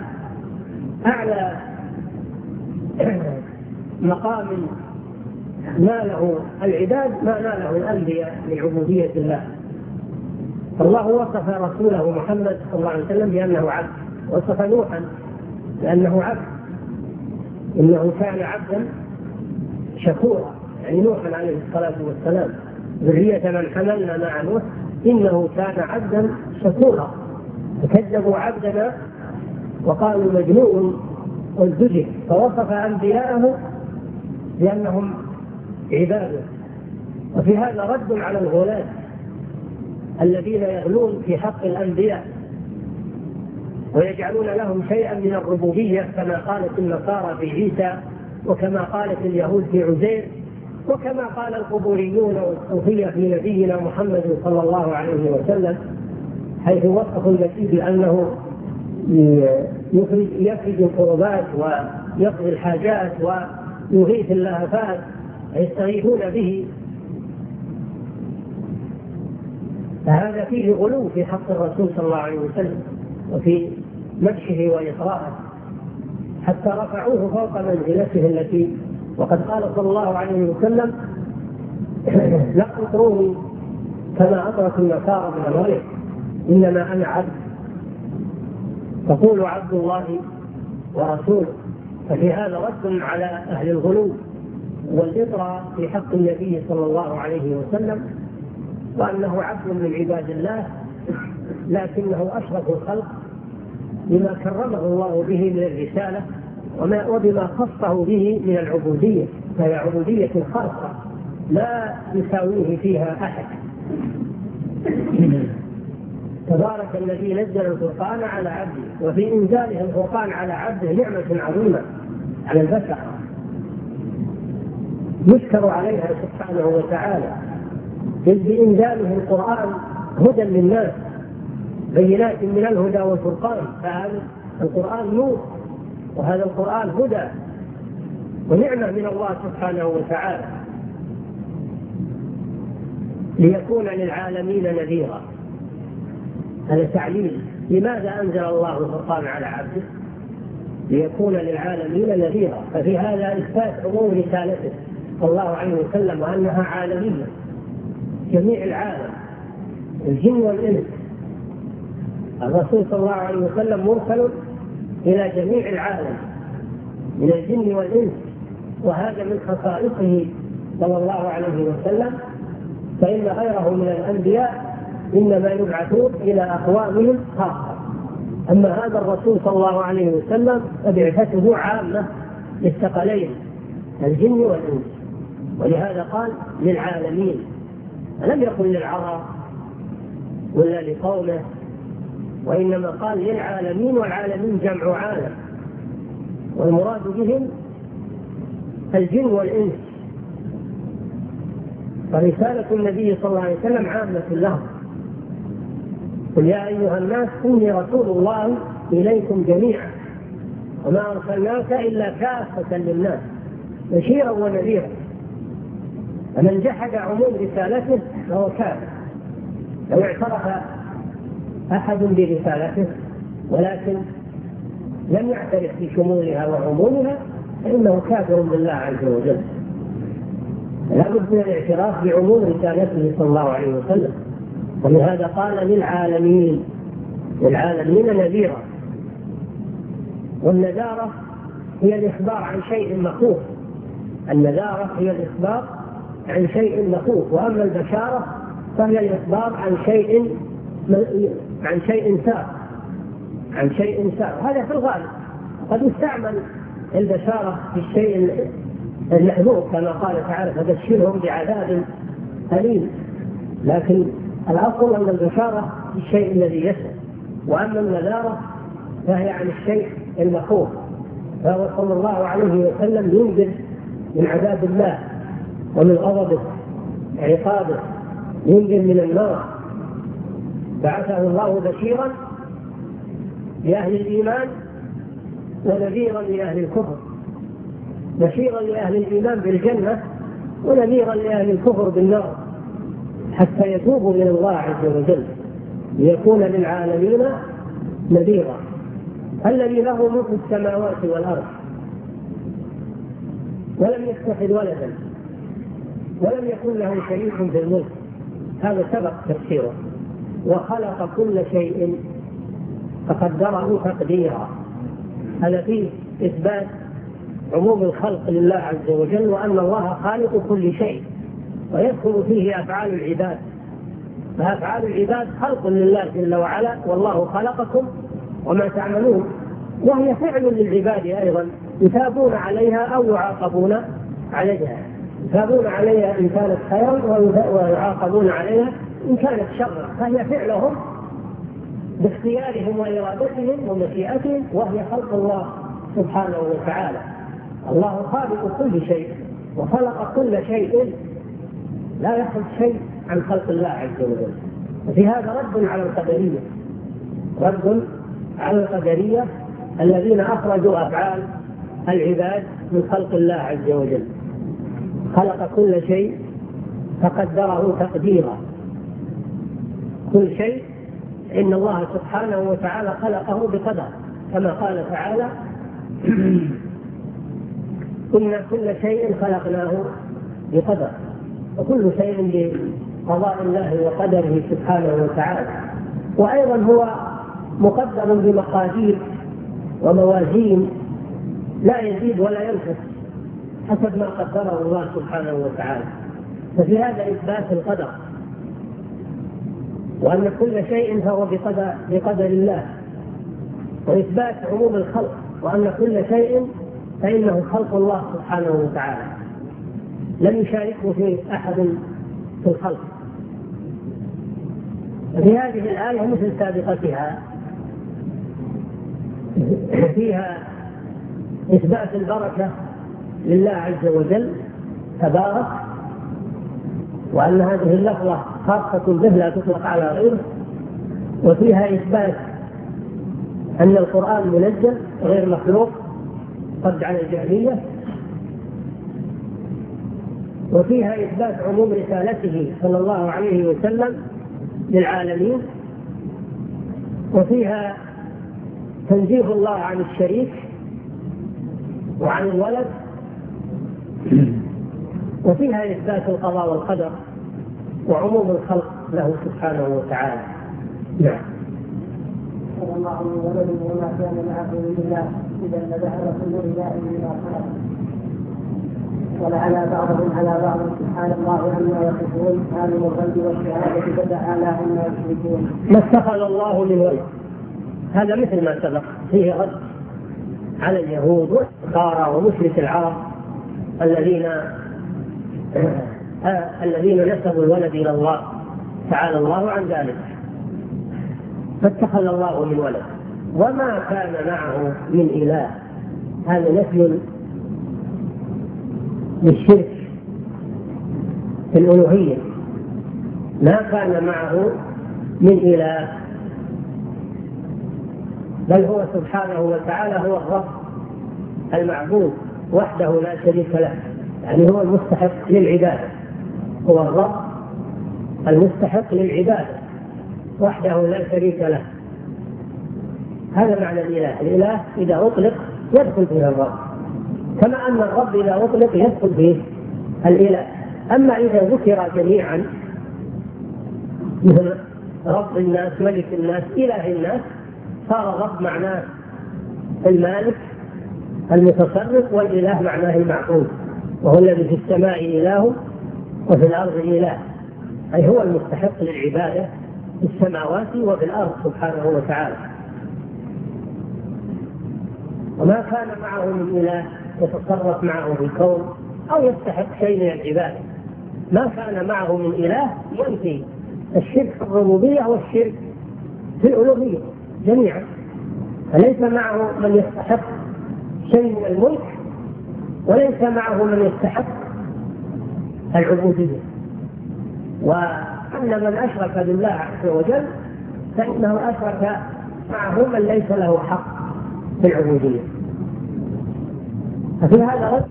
S1: مقام ناله العباد ما ناله الأنبياء من عبودية الله. فالله وصف رسوله محمد صلى الله عليه وسلم بأنه عبد، وصف نوحا بأنه عبد، إنه كان عبدا شكورا، يعني نوحا عليه الصلاة والسلام ذرية من حملنا مع نوح إنه كان عبدا شكورا. فكذبوا عبدنا وقالوا مجنون وازدجر، فوصف أنبياءه بأنهم عباده. وفي هذا رد على الغلاة الذين يغلون في حق الأنبياء ويجعلون لهم شيئا من الربوبية كما قالت النصارى في عيسى، وكما قالت اليهود في عزير، وكما قال القبوريون والصوفية في نبينا محمد صلى الله عليه وسلم، حيث وصفوا المسيح بأنه يخرج القربات ويقضي الحاجات ويغيث اللهفات ويستغيثون به. فهذا فيه غلو في حق الرسول صلى الله عليه وسلم وفي مدحه وإطراءه، حتى رفعوه فوق منزلته التي، وقد قال صلى الله عليه وسلم: لا تطروني كما أطرت النصارى من مريم، إنما أنا عبد، فقولوا عبد الله ورسوله. ففي هذا رد على أهل الغلو والإطراء في حق النبي صلى الله عليه وسلم، وأنه عبد من عباد الله لكنه أشرف الخلق بما كرمه الله به من الرسالة وبما خصه به من العبودية، فهي عبودية خاصة لا يساويه فيها أحد. تبارك الذي نزل الفرقان على عبده، وفي إنزاله الفرقان على عبده نعمة عظيمة على البشر يشكر عليها سبحانه وتعالى، إذ بإنزاله القرآن هدى للناس بينات من الهدى والفرقان. فهذا القرآن نور، وهذا القرآن هدى ونعمة من الله سبحانه وتعالى، ليكون للعالمين نذيرا. هذا تعليل لماذا أنزل الله القرآن على عبده، ليكون للعالمين نذيرا. ففي هذا إثبات عموم رسالته صلى الله عليه وسلم وأنها عالمية، جميع العالم، الجن والإنس. الرسول صلى الله عليه وسلم مرسل إلى جميع العالم من الجن والإنس، وهذا من خصائصه صلى الله عليه وسلم، فإن غيره من الأنبياء إنما يبعثون إلى أقوامهم خاصة. أما هذا الرسول صلى الله عليه وسلم فبعثته عامة للثقلين الجن والإنس، ولهذا قال للعالمين، لم يقل للعرب ولا لقومه، وإنما قال للعالمين، والعالمين جمع عالم، والمراد بهم الجن والإنس. فرسالة النبي صلى الله عليه وسلم عامة لهم: قل يا أيها الناس إني رسول الله إليكم جميعا وما أرسلناك إلا كافة للناس بشيرا ونذيرا. فمن جحد عموم رسالته فهو كافر. لو اعترف أحد برسالته ولكن لم يعترف بشمولها وعمومها فإنه كافر بالله عز وجل. لا بد من الاعتراف بعموم رسالته صلى الله عليه وسلم، ولهذا قال للعالمين نذيرا. والنذارة هي الإخبار عن شيء مخوف، النذارة هي الإخبار عن شيء مخوف، وأما البشارة فهي الإخبار عن شيء سار. هذا في الغالب قد يستعمل البشارة في الشيء المحذوف كما قال تعالى: فبشرهم بعذاب أليم، لكن الأصل أن البشارة في الشيء الذي يسر، وأما النذارة فهي عن الشيء المخوف. فهو صلى الله عليه وسلم ينذر من عذاب الله ومن غضبه عقابه، ينذر من النار. بعثه الله بشيرا لأهل الإيمان ونذيرا لأهل الكفر، بشيرا لأهل الإيمان بالجنة ونذيرا لأهل الكفر بالنار، حتى يتوبوا من الله عز وجل، ليكون للعالمين نذيرا. الذي له ملك السماوات والأرض ولم يتخذ ولدا ولم يكن له شريك في الملك، هذا سبق تفسيره، وخلق كل شيء فقدره تقديرا. هذا فيه إثبات عموم الخلق لله عز وجل، وأن الله خالق كل شيء، ويدخل فيه أفعال العباد. فأفعال العباد خلق لله جل وعلا، والله خلقكم وما تعملون. وهي فعل للعباد أيضا يثابون عليها أو يعاقبون عليها، يثابون عليها إن كانت خيرا ويعاقبون عليها إن كانت شرا، فهي فعلهم باختيارهم وإرادتهم ومشيئتهم، وهي خلق الله سبحانه وتعالى. الله خالق كل شيء وخلق كل شيء، لا يخلق شيء عن خلق الله عز وجل. وفي هذا رد على القدرية، رد على القدرية الذين أخرجوا أفعال العباد من خلق الله عز وجل. خلق كل شيء فقدره تقديرا، كل شيء إن الله سبحانه وتعالى خلقه بقدر، كما قال تعالى إن كل شيء خلقناه بقدر، وكل شيء بقضاء الله وقدره سبحانه وتعالى. وأيضا هو مقدر بمقادير وموازين لا يزيد ولا ينقص حسب ما قدره الله سبحانه وتعالى. ففي هذا إثبات القدر، وأن كل شيء فهو بقدر الله، وإثبات عموم الخلق، وأن كل شيء فإنه خلق الله سبحانه وتعالى، لم يشاركه فيه أحد في الخلق. في هذه الآية مثل سابقتها فيها إثبات البركة لله عز وجل تبارك، وأن هذه اللفظة خاصة به لا تطلق على غيره، وفيها إثبات أن القرآن منزل غير مخلوق رد على الجهمية، وفيها إثبات عموم رسالته صلى الله عليه وسلم للعالمين، وفيها تنزيه الله عن الشريك وعن الولد، وفيها إثبات القضاء والقدر وعموم الخلق له سبحانه وتعالى. نعم.
S2: صلى الله عليه وسلم وما كان معه من الله إذا لذهب كل إله بما خلق، ولعلى بعضهم على بعض سبحان الله عما يصفون، عالم الغيب والشهادة فتعالى عما يشركون.
S1: ما اتخذ الله من ولد، هذا مثل ما سبق، فيه رد على اليهود والنصارى ومشرك العرب الذين نسبوا الولد إلى الله تعالى الله عن ذلك. فاتخذ الله من ولد وما كان معه من إله، هذا نفي للشرك في الألوهية، ما كان معه من إله، بل هو سبحانه وتعالى هو الرب المعبود وحده لا شريك له، يعني هو المستحق للعبادة، هو الرب المستحق للعبادة وحده لا شريك له. هذا معنى الإله. الإله إذا أطلق يدخل فيه الرب، كما أن الرب إذا أطلق يدخل فيه الإله. أما إذا ذكر جميعا مثل رب الناس ملك الناس إله الناس، صار الرب معناه المالك المتصرف، والإله معناه المعبود، وهو الذي في السماء إله وفي الأرض إله، أي هو المستحق للعبادة في السماوات وفي الأرض سبحانه وتعالى. وما كان معه من إله يتصرف معه في الكون أو يستحق شيء من العبادة. ما كان معه من إله ينفي الشرك في الربوبية والشرك في الألوهية جميعا، فليس معه من يستحق شيء من الملك، وليس معه من يستحق العبودية. وأن من أشرك بالله عز وجل فإنه أشرك معه من ليس له حق في العبودية. ففي هذا رد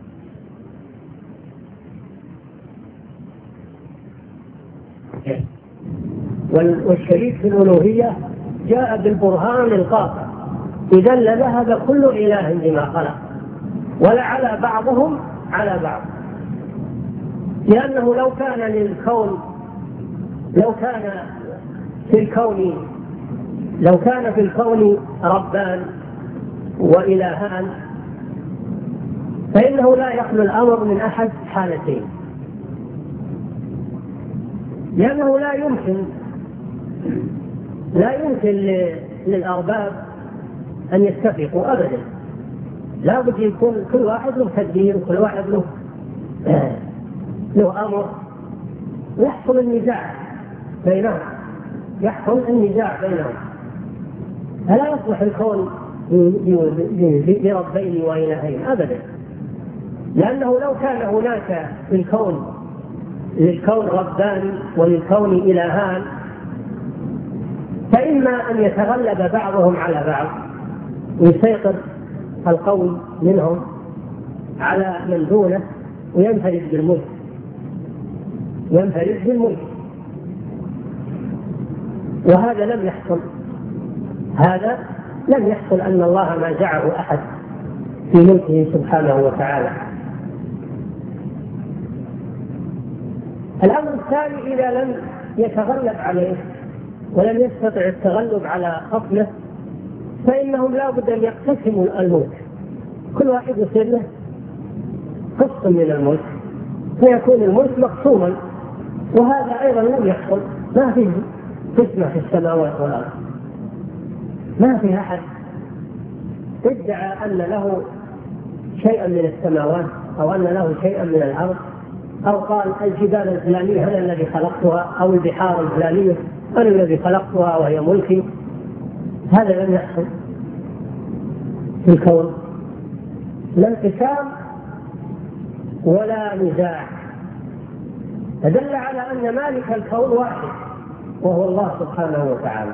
S1: والشريك في الألوهية جاء بالبرهان القاطع، إذا لذهب كل إله بما خلق ولعلى بعضهم على بعض، لأنه لو كان في الكون ربان وإلهان فإنه لا يخلو الأمر من أحد حالتين، لأنه لا يمكن للأرباب أن يتفقوا أبدا، لا بد يكون كل واحد له تدبير وكل واحد له أمر، يحصل النزاع بينهم، فلا يصلح الكون بربين وإلهين أبدا، لأنه لو كان هناك في الكون للكون ربان وللكون إلهان فإما أن يتغلب بعضهم على بعض ويسيطر القوي منهم على من دونه وينفرد بالملك، وهذا لم يحصل أن الله ما جعله أحد في ملكه سبحانه وتعالى. الأمر الثاني، إذا لم يتغلب عليه ولم يستطع التغلب على خصمه فإنهم لا بد أن يقتسموا الملك، كل واحد يصير له قسط من الملك فيكون الملك مقسوما، وهذا أيضا لم يحصل، ما فيه قسمة في السماوات والأرض، ما في أحد ادعى أن له شيئا من السماوات أو أن له شيئا من الأرض، أو قال الجبال الفلانية أنا الذي خلقتها، أو البحار الفلانية أنا الذي خلقتها وهي ملكي. هذا لم يحصل في الكون، لا انقسام ولا نزاع، فدل على أن مالك الكون واحد وهو الله سبحانه وتعالى،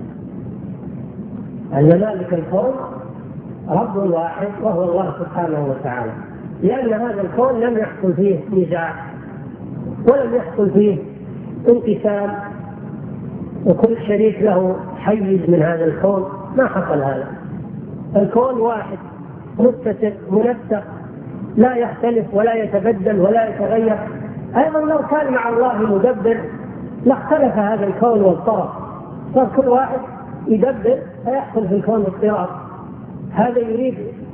S1: أن مالك الكون رب واحد وهو الله سبحانه وتعالى، لأن هذا الكون لم يحصل فيه نزاع ولم يحصل فيه انقسام وكل شريك له حيز من هذا الكون، ما حصل هذا. الكون واحد متسق منسق لا يختلف ولا يتبدل ولا يتغير. أيضا لو كان مع الله مدبر لاختلف هذا الكون واضطرب، صار كل واحد يدبر فيحصل في الكون اضطراب، هذا يريد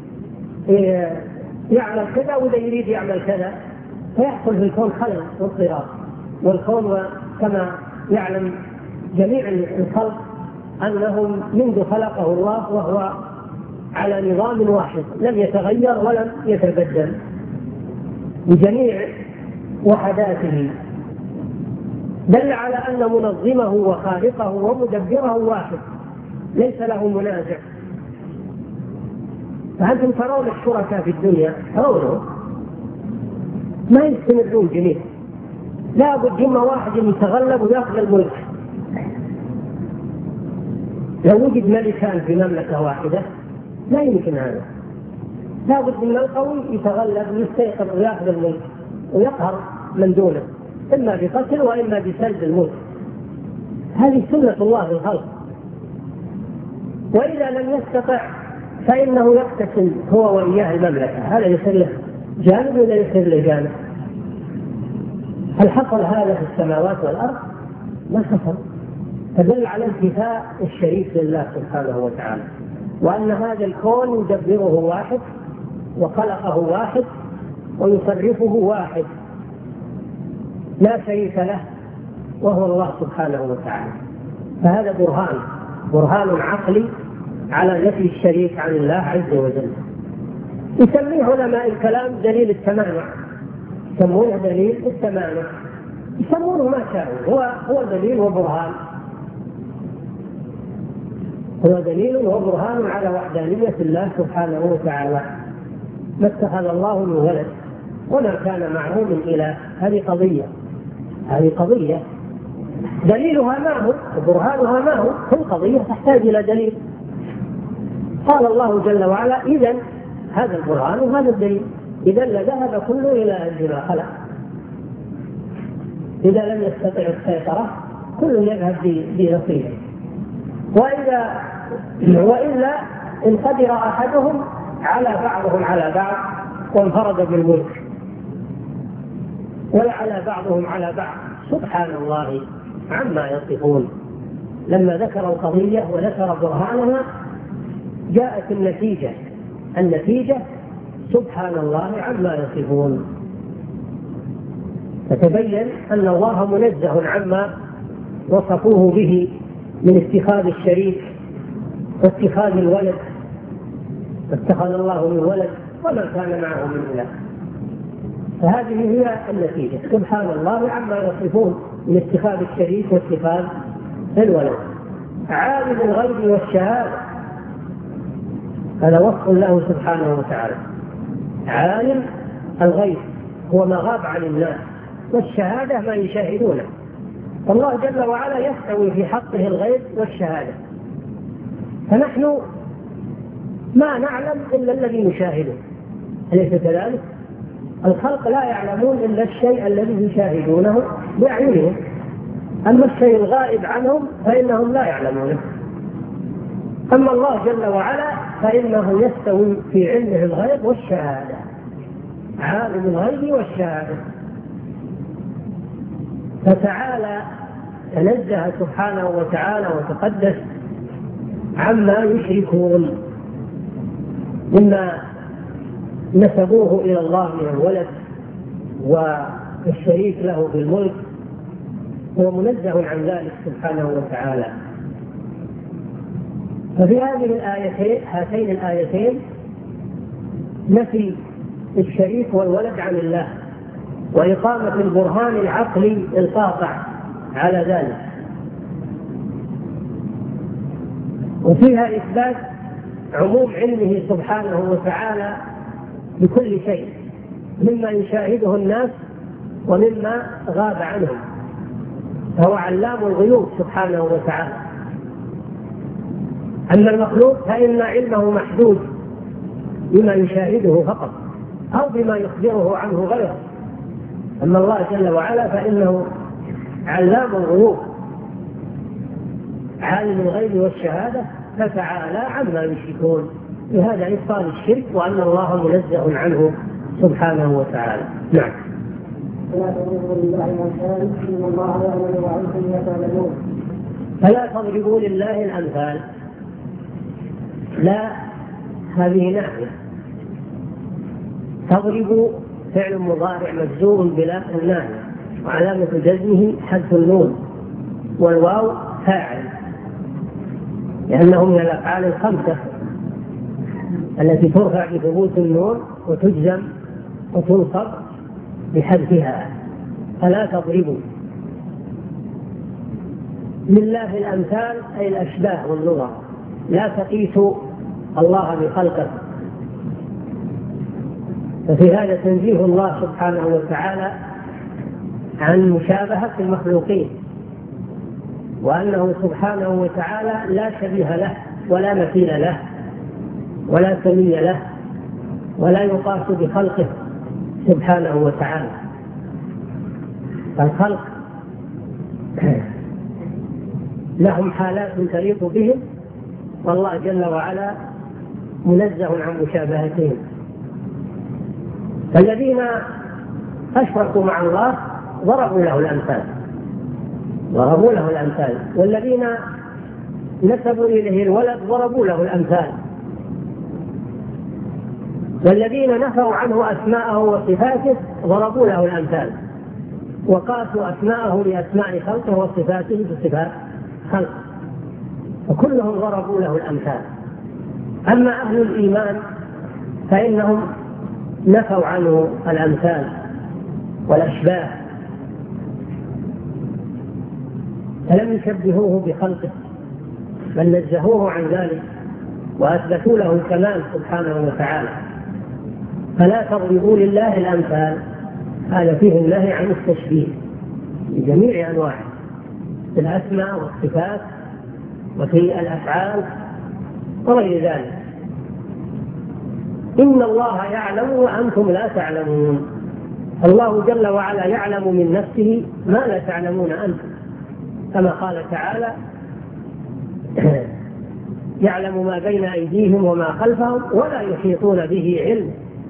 S1: يعمل كذا وذا يريد يعمل كذا، فيحصل في الكون خلل واضطراب. والكون كما يعلم جميع الخلق أنهم منذ خلقه الله وهو على نظام واحد لم يتغير ولم يتبدل بجميع وحداته، دل على أن منظمه وخالقه ومدبره واحد ليس له منازع. فأنتم ترون الشركاء في الدنيا ترونه ما يستمرون جميعا، لا بد إما واحد يتغلب ويأخذ الملك. لو وجد ملكان في مملكة واحدة لا يمكن هذا، لا بد من القوي يتغلب ويستيقظ ويأخذ الملك ويقهر من دونه، إما بقتل وإما بسلب الملك. هذه سنة الله للخلق. وإذا لم يستطع فإنه يقتسم هو وإياه المملكة، هذا يصير له جانب ولا يصير له جانب. هل حصل هذا في السماوات والأرض؟ ما حصل. فدل على انتفاء الشريك لله سبحانه وتعالى، وأن هذا الكون يدبره واحد وخلقه واحد ويصرفه واحد لا شريك له وهو الله سبحانه وتعالى. فهذا برهان عقلي على نفي الشريك عن الله عز وجل. يسميه علماء الكلام دليل التمانع، يسمونه دليل التمانع، يسمونه ما شاءوا، هو دليل وبرهان، هو دليل وبرهان على وحدانية الله سبحانه وتعالى. ما اتخذ الله من ولد وما كان معه من إله. هذه قضية دليلها ما هو وبرهانها ما هو، كل قضية تحتاج إلى دليل. قال الله جل وعلا إذن هذا البرهان وهذا الدليل، إذن لذهب كله إلى أجل ما خلق. إذا لم يستطع السيطرة كل يذهب بنصيبه، وإلا إن قدر أحدهم على بعضهم على بعض وانفرد بالملك، ولا على بعضهم على بعض، سبحان الله عما يصفون. لما ذكر القضية وذكر برهانها جاءت النتيجة سبحان الله عما يصفون. فتبين أن الله منزه عما وصفوه به من اتخاذ الشريك واتخاذ الولد اتخذ الله من ولد وما كان معه من إله. فهذه هي النتيجة. سبحان الله عما يصفون من اتخاذ الشريك واتخاذ الولد. عالم الغيب والشهادة، هذا وصف له سبحانه وتعالى. عالم الغيب هو ما غاب عن الناس، والشهادة ما يشاهدونه. الله جل وعلا يستوي في حقه الغيب والشهادة، فنحن ما نعلم إلا الذي نشاهده، أليس كذلك؟ الخلق لا يعلمون إلا الشيء الذي يشاهدونه بأعينهم، أما الشيء الغائب عنهم فإنهم لا يعلمونه. أما الله جل وعلا فإنه يستوي في علمه الغيب والشهادة، عالم الغيب والشهادة. فتعالى تنزه سبحانه وتعالى وتقدس عما يشركون مما نسبوه إلى الله من الولد والشريك له في الملك، هو منزه عن ذلك سبحانه وتعالى. ففي هاتين الآيتين نفي الشريك والولد عن الله، وإقامة البرهان العقلي القاطع على ذلك، وفيها إثبات عموم علمه سبحانه وتعالى بكل شيء مما يشاهده الناس ومما غاب عنهم، فهو علام الغيوب سبحانه وتعالى. أما المخلوق فإن علمه محدود بما يشاهده فقط أو بما يخبره عنه غيره. أما الله جل وعلا فإنه علام الغيوب، عالم الغيب والشهادة، فتعالى عما يشركون. بهذا إبطال الشرك وأن الله منزه عنه سبحانه وتعالى. نعم. فلا تضربوا لله الأمثال. لا، هذه نافية. تضرب فعل مضارع مجزوم بلا النافية، وعلامة جزمه حذف النون، والواو فاعل، لأنه من الأفعال الخمسة التي ترفع بثبوت النون وتجزم وتنصب بحذفها. فلا تضربوا لله الأمثال أي الأشباه والنظر، لا تقيسوا الله بخلقه. ففي هذا تنزيه الله سبحانه وتعالى عن مشابهة المخلوقين، وأنه سبحانه وتعالى لا شبيه له ولا مثيل له ولا سمي له ولا يقاس بخلقه سبحانه وتعالى. الخلق لهم حالات تليق بهم، والله جل وعلا منزه عن مشابهتهم. فالذين أشركوا مع الله ضربوا له الأمثال، والذين نسبوا إليه الولد ضربوا له الأمثال، والذين نفوا عنه أسماءه وصفاته ضربوا له الأمثال، وقاسوا أسماءه بأسماء خلقه وصفاته بصفات خلقه، فكلهم ضربوا له الأمثال. أما أهل الإيمان فإنهم نفوا عنه الأمثال والأشباه، فلم يشبهوه بخلقه بل نزهوه عن ذلك وأثبتوا له الكمال سبحانه وتعالى. فلا تضربوا لله الأمثال، هذا فيه النهي عن التشبيه بجميع أنواعه، في الأسماء والصفات وفي الأفعال وغير ذلك. إن الله يعلم وأنتم لا تعلمون. الله جل وعلا يعلم من نفسه ما لا تعلمون أنتم، كما قال تعالى: يعلم ما بين أيديهم وما خلفهم ولا يحيطون به علم.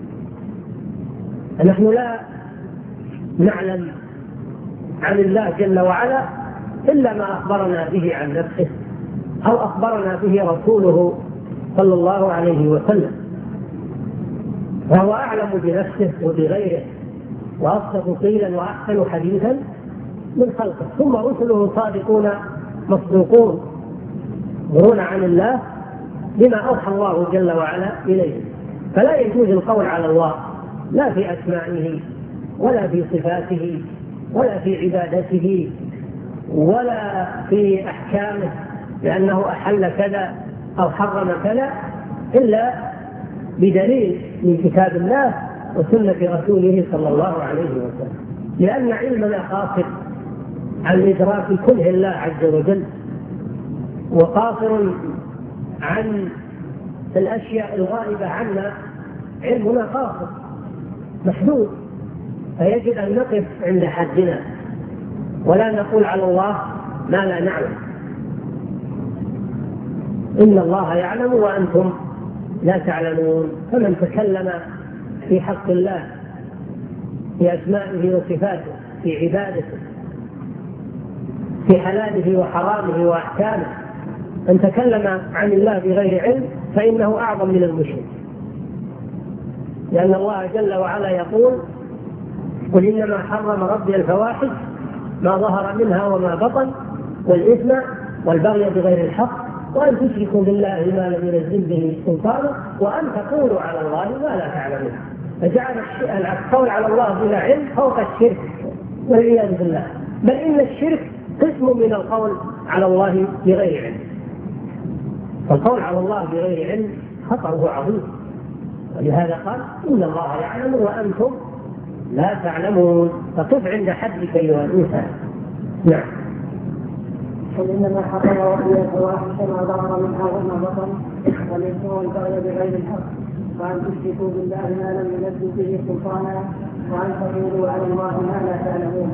S1: نحن لا نعلم عن الله جل وعلا إلا ما أخبرنا به عن نفسه أو أخبرنا به رسوله صلى الله عليه وسلم، وهو أعلم بنفسه وبغيره وأصدق قيلا وأحسن حديثا من خلقه. ثم رسله صادقون مصدوقون يخبرون عن الله بما أوحى الله جل وعلا إليه. فلا يجوز القول على الله لا في أسمائه ولا في صفاته ولا في عبادته ولا في أحكامه لأنه أحل كذا أو حرم كذا إلا بدليل من كتاب الله وسنة رسوله صلى الله عليه وسلم، لأن علمنا قاصر عن إدراك كنه الله عز وجل، وقاصر عن الأشياء الغائبة عنا. علمنا قاصر محدود، فيجب أن نقف عند حدنا ولا نقول على الله ما لا نعلم. إن الله يعلم وأنتم لا تعلمون. فمن تكلم في حق الله في أسمائه وصفاته في عبادته في حلاله وحرامه وأحكامه أن تكلم عن الله بغير علم فإنه أعظم من المشرك، لأن الله جل وعلا يقول قل إنما حرم ربي الفواحش ما ظهر منها وما بطن والإثم والبغي بغير الحق وأن تشركوا بالله ما لم ينزل به سلطانه وأن تقولوا على الله ما لا تعلمون. فجعل القول على الله بلا علم فوق الشرك والعياذ بالله، بل إن الشرك قسم من القول على الله بغير علم. فالقول على الله بغير علم خطره عظيم، ولهذا قال إن الله يعلم وأنتم لا تعلمون. فقف عند حدك أيها الإنسان. نعم.
S2: قل إنما حرم ربي الفواحش ما ظهر منها وما بطن والإثم والبغي بغير الحق وأن تشركوا بالله ما لم ينزل به سلطانا وأن تقولوا على الله ما لا تعلمون.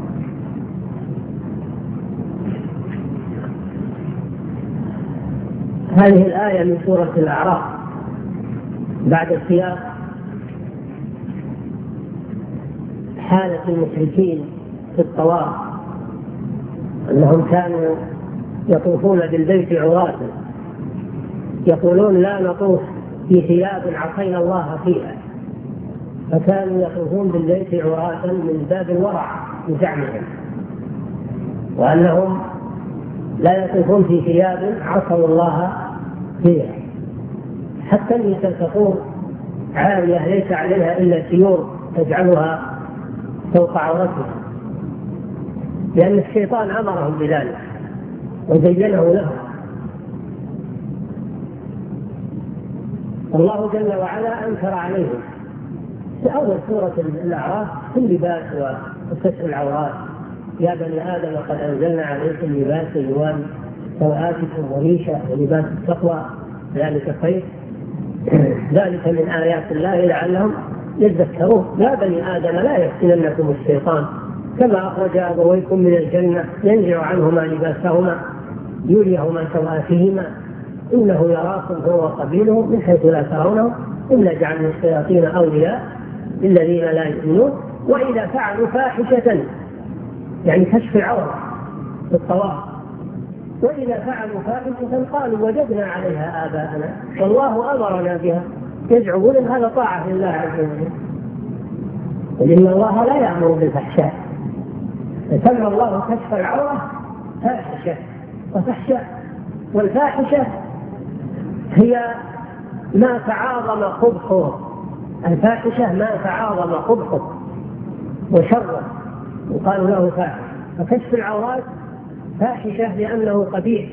S1: هذه الآية من سورة الأعراف بعد السياق حالة المشركين في الطواف أنهم كانوا يطوفون بالبيت عراة، يقولون لا نطوف في ثياب عصينا الله فيها، فكانوا يطوفون بالبيت عراة من باب الورع بزعمهم، وأنهم لا يطوفون في ثياب عصوا الله فيها. حتى النساء تقول عارية ليس عليها إلا سيور تجعلها فوق عورتها، لأن الشيطان أمرهم بذلك وزينه لهم. الله جل وعلا أنكر عليهم في أول سورة الأعراف في اللباس وكسر العورات: يا بني آدم قد أنزلنا عليكم لباسا يواري سوآتكم وريشا ولباس التقوى ذلك خير ذلك من آيات الله لعلهم يذكرون. يا بني آدم لا يفتننكم الشيطان كما أخرج أبويكم من الجنة ينزع عنهما لباسهما يريهما سوآتهما إنه يراكم هو وقبيله من حيث لا ترونه إلا جعلنا الشياطين أولياء للذين لا يؤمنون وإذا فعلوا فاحشة يعني كشف العورة في الطواف وإذا فعلوا فاحشة قالوا وجدنا عليها آباءنا والله أمرنا بها يزعمون أن هذا طاعة لله عز وجل. وإن الله لا يأمر بالفحشاء، فسمى الله كشف العورة فاحشة وفحشاء. والفاحشة هي ما تعاظم قبحه، الفاحشة ما تعاظم قبحه وشره وقالوا له فاحش. فكشف العورات فاحشة لأنه قبيح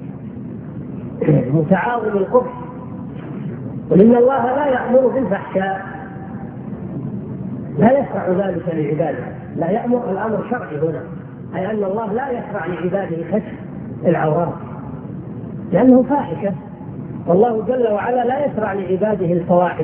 S1: متعاظم القبح. ولأن الله لا يأمر بالفحشاء لا يشرع ذلك لعباده، لا يأمر الأمر شرعي هنا، أي أن الله لا يشرع لعباده كشف العورات لأنه فاحشة، والله جل وعلا لا يشرع لعباده الفواحش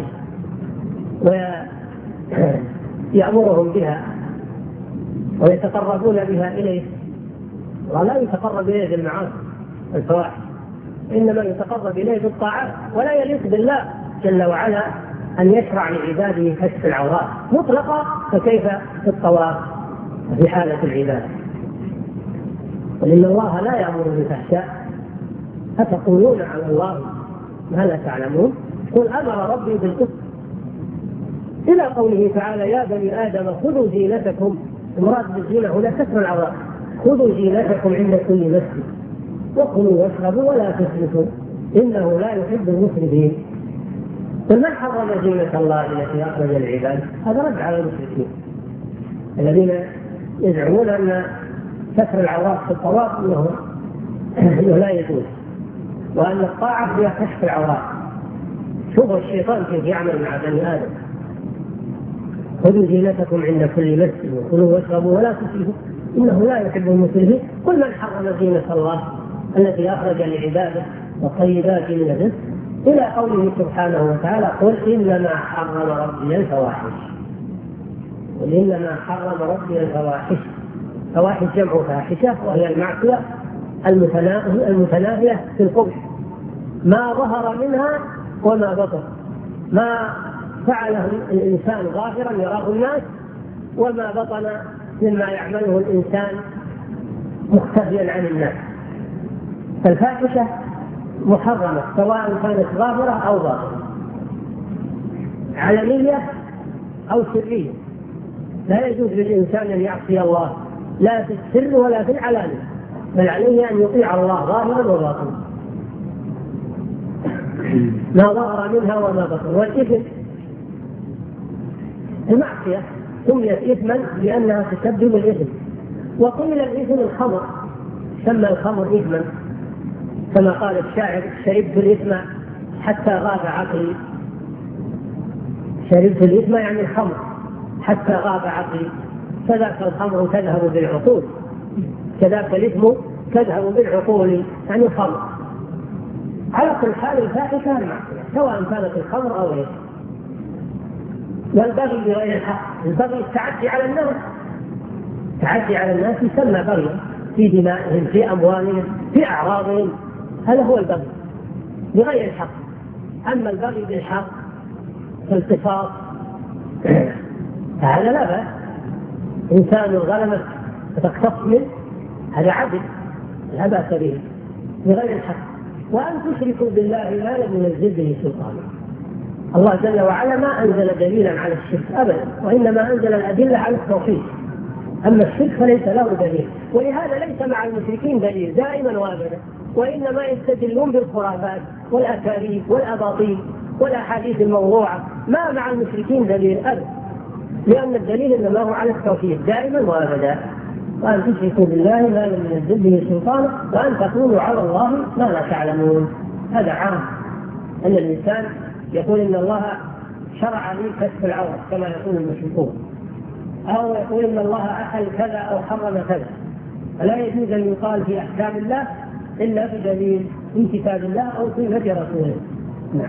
S1: ويأمرهم بها ويتقربون بها إليه، ولا يتقرب إليه بالمعاصي الفواحش، إنما يتقرب إليه بالطاعات. ولا يليق بالله جل وعلا أن يشرع لعباده كشف العورات مطلقا، فكيف في الطواف في حالة العبادة؟ ولأن الله لا يأمر بالفحشاء. أتقولون على الله ما لا تعلمون؟ قل أمر ربي بالقسط إلى قوله تعالى: يا بني آدم خذوا زينتكم. المراد بالزينة هنا كسر العورات. خذوا زينتكم عند كل مسجد وكلوا واشربوا ولا تسرفوا إنه لا يحب المسرفين. قل من حرم زينة الله التي أخرج للعباد؟ هذا رد على المشركين الذين يزعمون أن ستر العورات في الطواف إنه لا يجوز، وأن الطاعة هي كشف العورات. شوفوا الشيطان كيف يعمل مع بني آدم. خذوا زينتكم عند كل مسجد وكلوا واشربوا ولا تسرفوا إنه لا يحب المسرفين. قل من حرم زينة الله التي أخرج لعباده والطيبات من الرزق إلى قوله سبحانه وتعالى قل إنما حرم ربي الفواحش. قل إنما حرم ربي الفواحش. فواحش جمع فاحشة وهي المعصية المتناهية في القبح، ما ظهر منها وما بطن، ما فعله الإنسان ظاهرا يراه الناس، وما بطن مما يعمله الإنسان مختفيا عن الناس. فالفاحشة محرمة سواء كانت ظاهرة أو باطنة، علنية أو سرية. لا يجوز للإنسان أن يعصي الله لا في السر ولا في العلانية، بل عليه أن يطيع الله ظاهرا وباطنا، ما ظهر منها وما بطن. والإثم المعصية سميت إثما لأنها تسبب الإثم. وقيل الإثم الخمر، سمى الخمر إثما كما قال الشاعر شربت الإثم حتى غاب عقلي. شربت الإثم يعني الخمر حتى غاب عقلي. كذاك الخمر تذهب بالعقول، كذاك الإثم تذهب بالعقول يعني الخمر. على كل حال الفاحشة المعصية سواء كانت الخمر أو غيرها. والبغي بغير الحق، البغي التعدي على الناس، التعدي على الناس يسمى بغيا في دمائهم في أموالهم في أعراضهم، هذا هو البغي بغير الحق. أما البغي بالحق القصاص هذا لا بأس، إنسان ظلمك فتقتص منه هذا عدل لا بأس به بغير الحق. وأن تشركوا بالله ما لم ينزل به سلطانا. الله جل وعلا ما أنزل دليلا على الشرك أبدا، وإنما أنزل الأدلة على التوحيد. أما الشرك فليس له دليل، ولهذا ليس مع المشركين دليل دائما وابدا، وإنما يستدلون بالخرافات والأكاذيب والأباطيل والأحاديث الموضوعة. ما مع المشركين دليل أبدا، لأن الدليل إنما هو على التوحيد دائما وابدا. وأن تشركوا بالله ما لم ينزل به سلطانا وأن تقولوا على الله ما لا تعلمون. هذا عام أن الإنسان يقول إن الله شرع لي كشف العورة كما يقول المشركون، أو يقول إن الله أحل كذا أو حرم كذا. فلا يجوز أن يقال في أحكام الله إلا بدليل من كتاب الله أو سنة رسوله. نعم.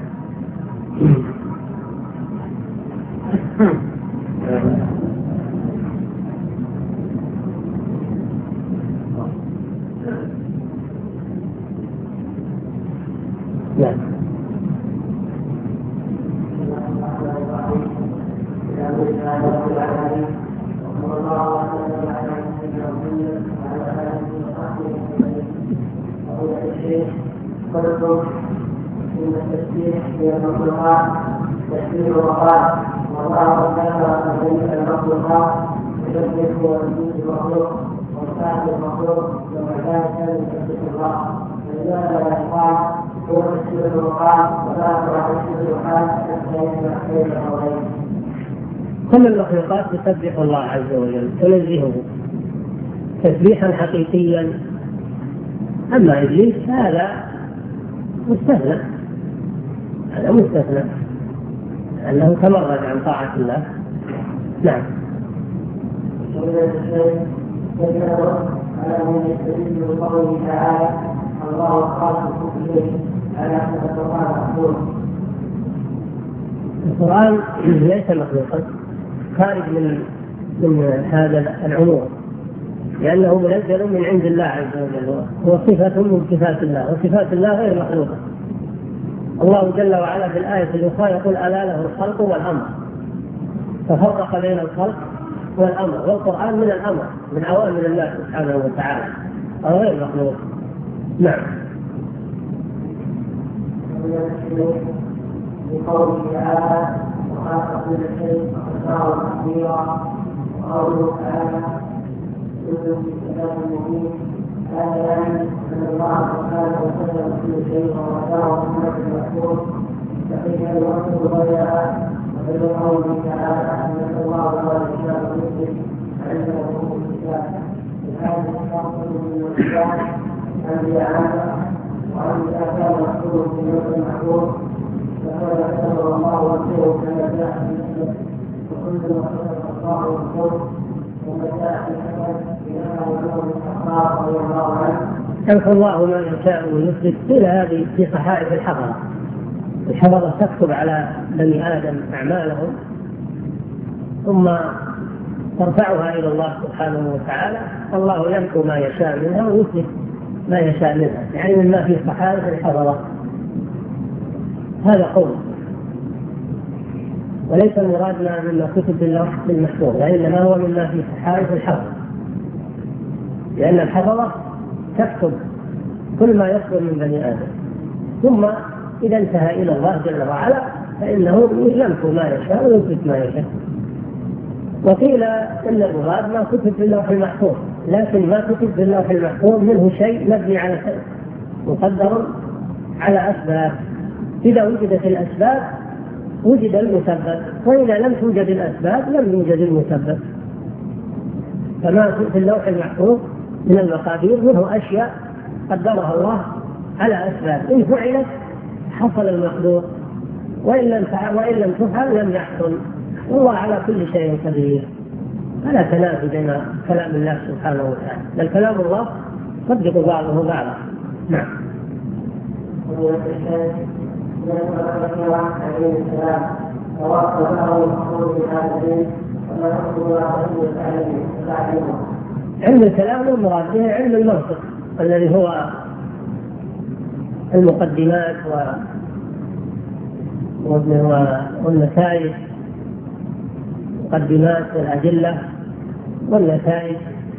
S1: نعم.
S2: قلتم إن التسبيح هي المخلوقات تسبيح الوقات والله ذكر بين المخلوقات يسبح ويزيد المخلوق ويساعد المخلوق وما كان يسبح الله. فلماذا لا يقال هو تسبيح الوقات ولا ترى تسبيح الوقات بين الأمرين؟
S1: كل المخلوقات تسبح الله عز وجل تنزهه تسبيحا حقيقيا. أما إبليس هذا مستثنى، هذا مستثنى أنه تمرد عن طاعة الله. نعم.
S2: على من يستدل بقوله تعالى الله خالق إليه على أن القرآن مخلوق.
S1: القرآن ليس مخلوقا، خارج من هذا العموم، لأنه منزل من عند الله عز وجل، هو صفة من صفات الله، وصفات الله غير مخلوقة. الله جل وعلا في الآية الأخرى يقول ألا له الخلق والأمر، ففرق بين الخلق والأمر، والقرآن من الأمر من أوامر الله سبحانه وتعالى غير مخلوق. نعم.
S2: بقوله تعالى وخلق كل شيء فقدره تقديرا، وقوله تعالى كل في كتاب مبين أن الله سبحانه وتعالى كل شيء ووضعه في المذكور فإن الوصف غيرها وفي قوله تعالى أن الله هو الكتاب المسلم عنده الكتاب هذا الشرط من الكتاب أن يعلم وأن كان مكتوب في نص المحفوظ فقد كتب الله وسيره كما جاء في المسلم وكل ما كتب الله الكتب وما جاء في الحسن إنه له الأخبار رضي الله عنه
S1: يمحو الله ما يشاء ويثبت. إلى هذه في صحائف الحضرة. الحضرة تكتب على بني آدم أعمالهم ثم ترفعها إلى الله سبحانه وتعالى، والله يمحو ما يشاء منها ويثبت ما يشاء منها، يعني مما في صحائف الحضرة. هذا قول، وليس مرادنا مما كتب باللوح المحفوظ، وإنما هو مما في صحائف الحضرة، لأن الحضرة تكتب كل ما يصدر من بني آدم، ثم إذا انتهى إلى الله جل وعلا فإنه يمحو ما يشاء ويثبت ما يشاء. وقيل إن المراد ما كتب في اللوح المحفوظ، لكن ما كتب في اللوح المحفوظ منه شيء مبني على شيء مقدر على أسباب، إذا وجدت الأسباب وجد المسبب، وإذا لم توجد الأسباب لم يوجد المسبب. فما في اللوح المحفوظ من المقادير منه أشياء قدرها الله على أسباب، إن فعلت حصل المقدور، وإن لم تفعل لم يحصل، والله على كل شيء قدير. فلا تنافي بين كلام الله سبحانه وتعالى، بل كلام الله صدق بعضه بعضا. نعم. علم الكلام المراد به علم المنطق الذي هو المقدمات والنتائج، مقدمات الأدلة والنتائج.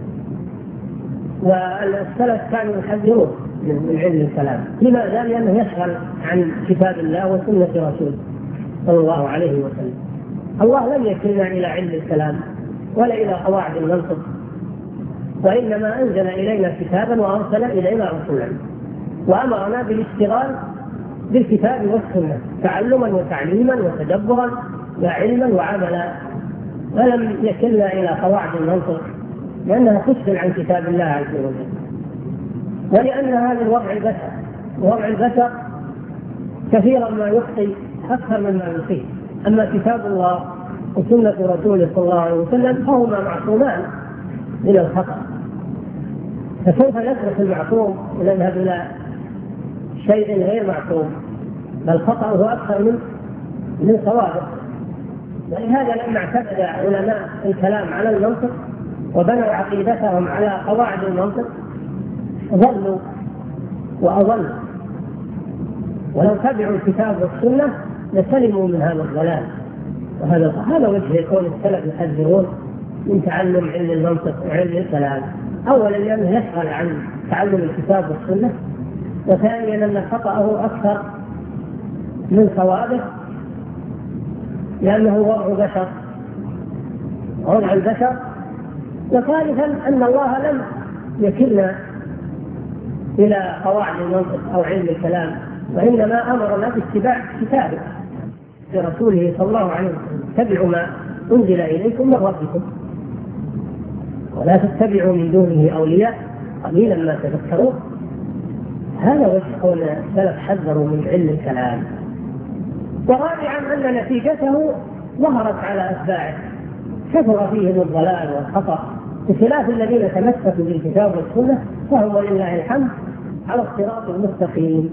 S1: والسلف كانوا يحذرون من علم الكلام. لماذا؟ لأنه يشغل عن كتاب الله وسنة رسوله صلى الله عليه وسلم. الله لم يكلنا إلى علم الكلام ولا إلى قواعد المنطق، وإنما أنزل إلينا كتابا وأرسل إلينا رسولا، وأمرنا بالاشتغال بالكتاب والسنة تعلما وتعليما وتدبرا وعلما وعملا، ولم يكلنا إلى قواعد المنطق لأنها تشغل عن كتاب الله عز وجل. ولأن هذا الوضع البشر، وضع البشر كثيرا ما يخطئ أكثر مما يصيب. أما كتاب الله وسنة رسوله صلى الله عليه وسلم فهما معصومان من الخطأ، فكيف نترك المعصوم ونذهب إلى شيء غير معصوم؟ بل خطأه أكثر من صوابه. ولهذا لما اعتمد علماء الكلام على المنطق وبنوا عقيدتهم على قواعد المنطق ضلوا وأضلوا، ولو تبعوا الكتاب والسنة لسلموا من هذا الضلال. وهذا وجه كون السلف يحذرون من تعلم علم المنطق وعلم الكلام، أولا لأنه يشغل عن تعلم الكتاب والسنة، وثانيا أن خطأه أكثر من صوابه لأنه وضع بشر، وضع البشر. وثالثا أن الله لم يكلنا إلى قواعد المنطق أو علم الكلام، وإنما أمرنا باتباع كتابه لرسوله صلى الله عليه وسلم: اتبعوا ما أنزل إليكم من ربكم ولا تتبعوا من دونه أولياء قليلا ما تذكرون. هذا وجه قول السلف حذروا من علم الكلام. ورابعا أن نتيجته ظهرت على أتباعه، كثر فيهم الضلال والخطأ، بخلاف الذين تمسكوا بالكتاب والسنة فهم ولله الحمد على الصراط المستقيم.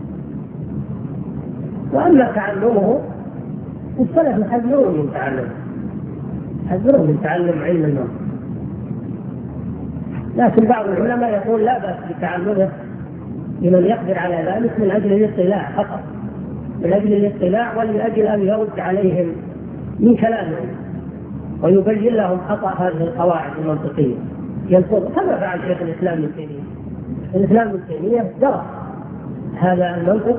S1: وأما تعلمه السلف يحذرون من تعلم علم المنطق، لكن بعض العلماء يقول لا بأس بتعلمه لمن يقدر على ذلك من أجل الاطلاع فقط، من أجل الاطلاع ولأجل أن يرد عليهم من كلامهم ويبين لهم خطأ هذه القواعد المنطقية. ينقض كما فعل شيخ الإسلام ابن تيمية. الإسلام ابن تيمية درس هذا المنطق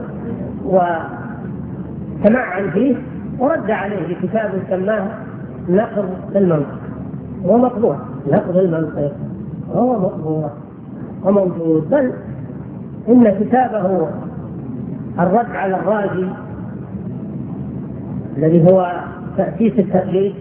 S1: وتمعن فيه ورد عليه بكتاب سماه نقض المنطق. هو مقبول، نقض المنطق هو مقبول، وموجود، بل إن كتابه الرد على الرازي الذي هو تأسيس التقليد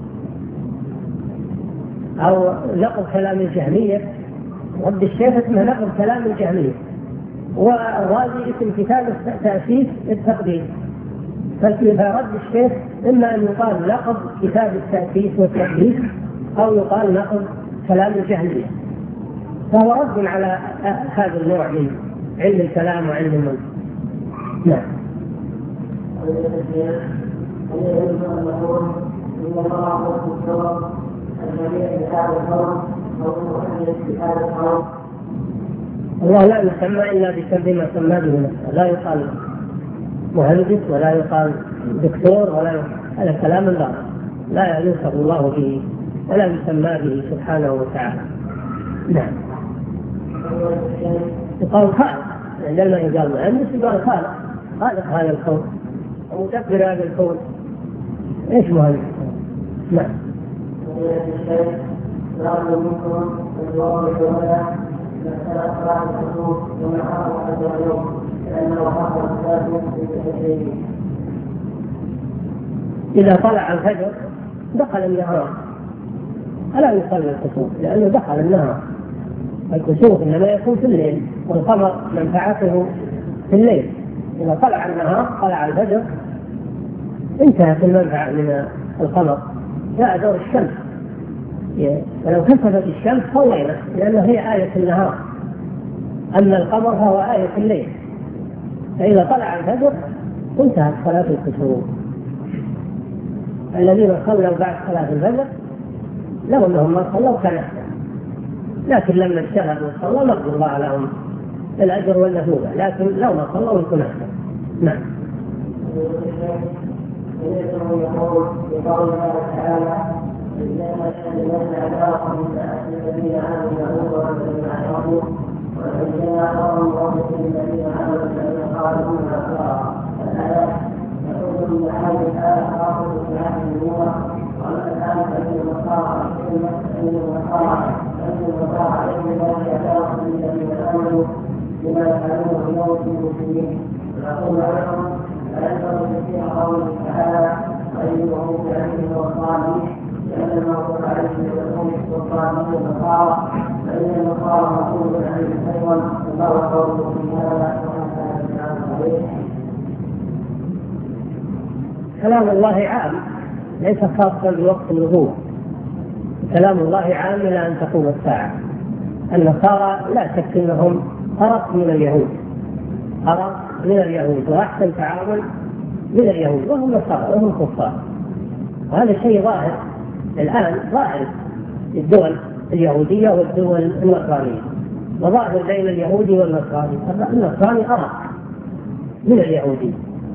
S1: أو نقض كلام الجهمية، رد الشيخ اسمه نقض كلام الجهمية، والرازي اسم كتاب تأسيس التقليد. فرد الشيخ إما أن يقال نقض كتاب التأسيس والتقليد أو يقال نقض كلام الجهمية، فهو رد على هذا النوع من علم الكلام وعلم المنطق. نعم. الله لا يسمى إلا بسبب ما سمى به نفسه، لا يقال مهندس ولا يقال دكتور ولا يقال. هذا كلام الله لا يوصف الله به ولا يسمى به سبحانه وتعالى. نعم. يقال خالق، عندما يقال مهندس يقال خالق، خالق هذا الكون ومدبر هذا الكون. ايش مهندس؟ نعم. إذا طلع الفجر دخل النهار، ألا يصلي الكسوف لأنه دخل النهار. الكسوف إنما يكون في الليل، والقمر منفعته في الليل. إذا طلع النهار طلع الفجر انتهت المنفعة من القمر، جاء دور الشمس. ولو كسفت الشمس طويلة لأنه هي آية النهار، أما القمر فهو آية الليل. فإذا طلع الفجر انتهت صلاة الكسوف. الذين صلوا بعد صلاة الفجر لو أنهم ما صلوا كان أحسن، لكن لما اجتهدوا وصلوا نرجو الله لهم الأجر والنفوذة، لكن لو ما صلوا يكون أحسن. نعم.
S2: يقول بقول الله تعالى: إنما الذين أعطاهم الذين آمنوا والذين أشركوا والذين أعطاهم الذين آمنوا الذين قالوا إنا نصارى. الآيات يقول من هذه الآية خاصة في هذه الأمة، وأما الآن فإن النصارى عليهم ذلك أعطاهم الذين آمنوا بما يفعلون اليوم في المسلمين. ويقول لهم فينبغي تفسير قوله تعالى: وإنه بعلمه والصالحين، لأن الموضوع عليه يكون والصالحين النصارى، فإن النصارى مقول عليه أيضا، الله قوله في هذا وحسن.
S1: كلام الله عام ليس خاصا بوقت النبوة، كلام الله عام إلى أن تقوم الساعة. النصارى لا شك أنهم أرق من اليهود، أرق من اليهود وأحسن تعامل من اليهود، وهم نصارى وهم كفار. وهذا شيء ظاهر الآن، ظاهر الدول اليهودية والدول النصرانية، وظاهر بين اليهودي والنصراني. النصراني أرق من اليهودي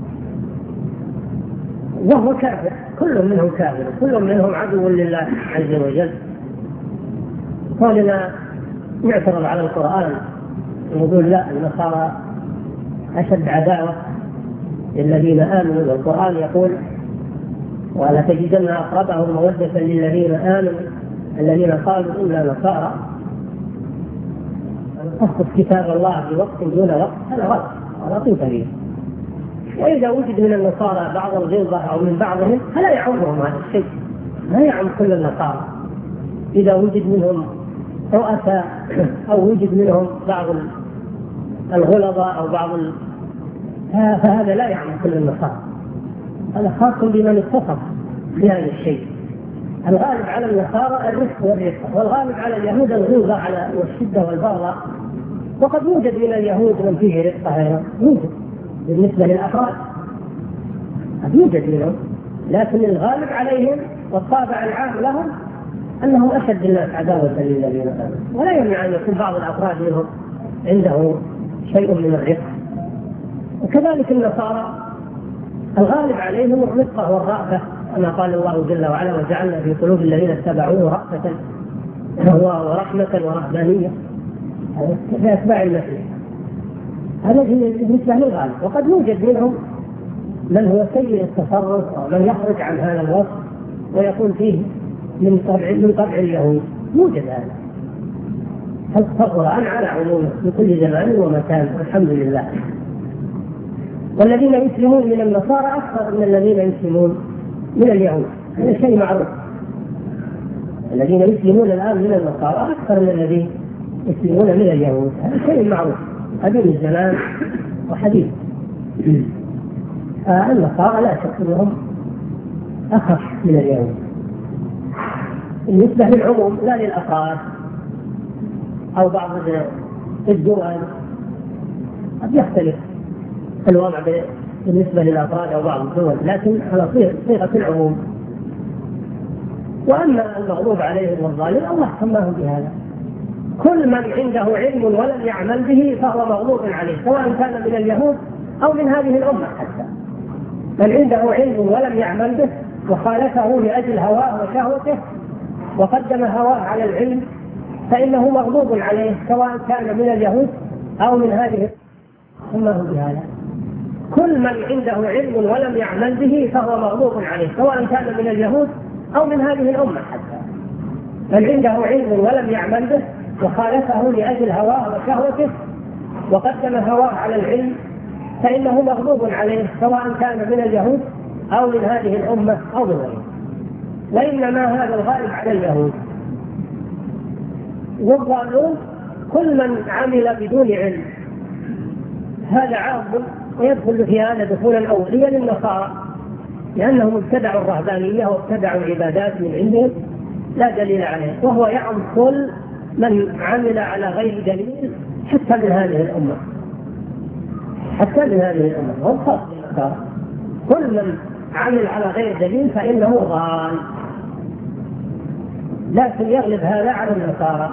S1: وهو كافر، كل منهم كافر، كل منهم عدو لله عز وجل. قولنا نعترض على القرآن ونقول لا، النصارى أشد عداوة للذين آمنوا. القرآن يقول: ولا تجدن أقربهم مودة للذين آمنوا الذين قالوا إنا نصارى. تخص كتاب الله في وقت دون وقت هذا غلط كبير. وإذا وجد من النصارى بعض الغلظة أو من بعضهم فلا يعمهم هذا الشيء، لا يعم كل النصارى. إذا وجد منهم رؤساء أو وجد منهم بعض الغلظة أو بعض فهذا لا يعم كل النصارى، هذا خاص بمن اتصف بهذا الشيء. الغالب على النصارى الرفق والرفق، والغالب على اليهود الغلظة والشدة والبغضاء. وقد يوجد من اليهود من فيه رفقة، يوجد بالنسبة للأفراد يوجد منهم، لكن الغالب عليهم والطابع العام لهم أنهم أشد الناس عداوة للذين آمنوا. ولا يمنع أن يكون بعض الأفراد منهم عنده شيء من الرفق. وكذلك النصارى الغالب عليهم الرفقة والرأفة، كما قال الله جل وعلا: وجعلنا في قلوب الذين اتبعوه رأفة ورحمة ورهبانية في أتباع المسيح. هذا بالنسبة للغالب. وقد يوجد منهم من هو سيء التصرف ومن يخرج عن هذا الوصف ويكون فيه من طبع اليهود، يوجد هذا. فالقرآن على عمومه في كل زمان ومكان والحمد لله. والذين يسلمون من النصارى أكثر من الذين يسلمون من اليهود، هذا شيء معروف. الذين يسلمون الآن من النصارى أكثر من الذين يسلمون من اليهود، هذا شيء معروف قديم الزمان وحديث. النصارى لا شك أنهم أخف من اليهود بالنسبة للعموم لا للأفراد أو بعض الدول. قد يختلف الوضع بالنسبة للأفراد أو بعض الدول، لكن على صيغة العموم. وأما المغضوب عليهم والضالين الله سماهم بهذا. كل من عنده علم ولم يعمل به فهو مغضوب عليه، سواء كان من اليهود أو من هذه الأمة. حتى من عنده علم ولم يعمل به وخالفه لأجل هواه وشهوته وقدم هواه على العلم فإنه مغضوب عليه، سواء كان من اليهود أو من هذه سماه بهذا. كل من عنده علم ولم يعمل به فهو مغضوب عليه، سواء كان من اليهود أو من هذه الأمة. حتى من عنده علم ولم يعمل به وخالفه لأجل هواه وشهوته وقدم هواه على العلم فإنه مغضوب عليه، سواء كان من اليهود أو من هذه الأمة أو من غيرها. وإنما هذا الغالب على اليهود. والضالون كل من عمل بدون علم، هذا عام ويدخل في هذا دخولا أوليا للنصارى، لأنهم ابتدعوا الرهبانية وابتدعوا العبادات من عندهم لا دليل عليه، وهو يعم كل من عمل على غير دليل حتى من هذه الأمة، حتى من هذه الأمة. هم خاص بالنصارى، كل من عمل على غير دليل فإنه ضال. لكن يغلب هذا على النصارى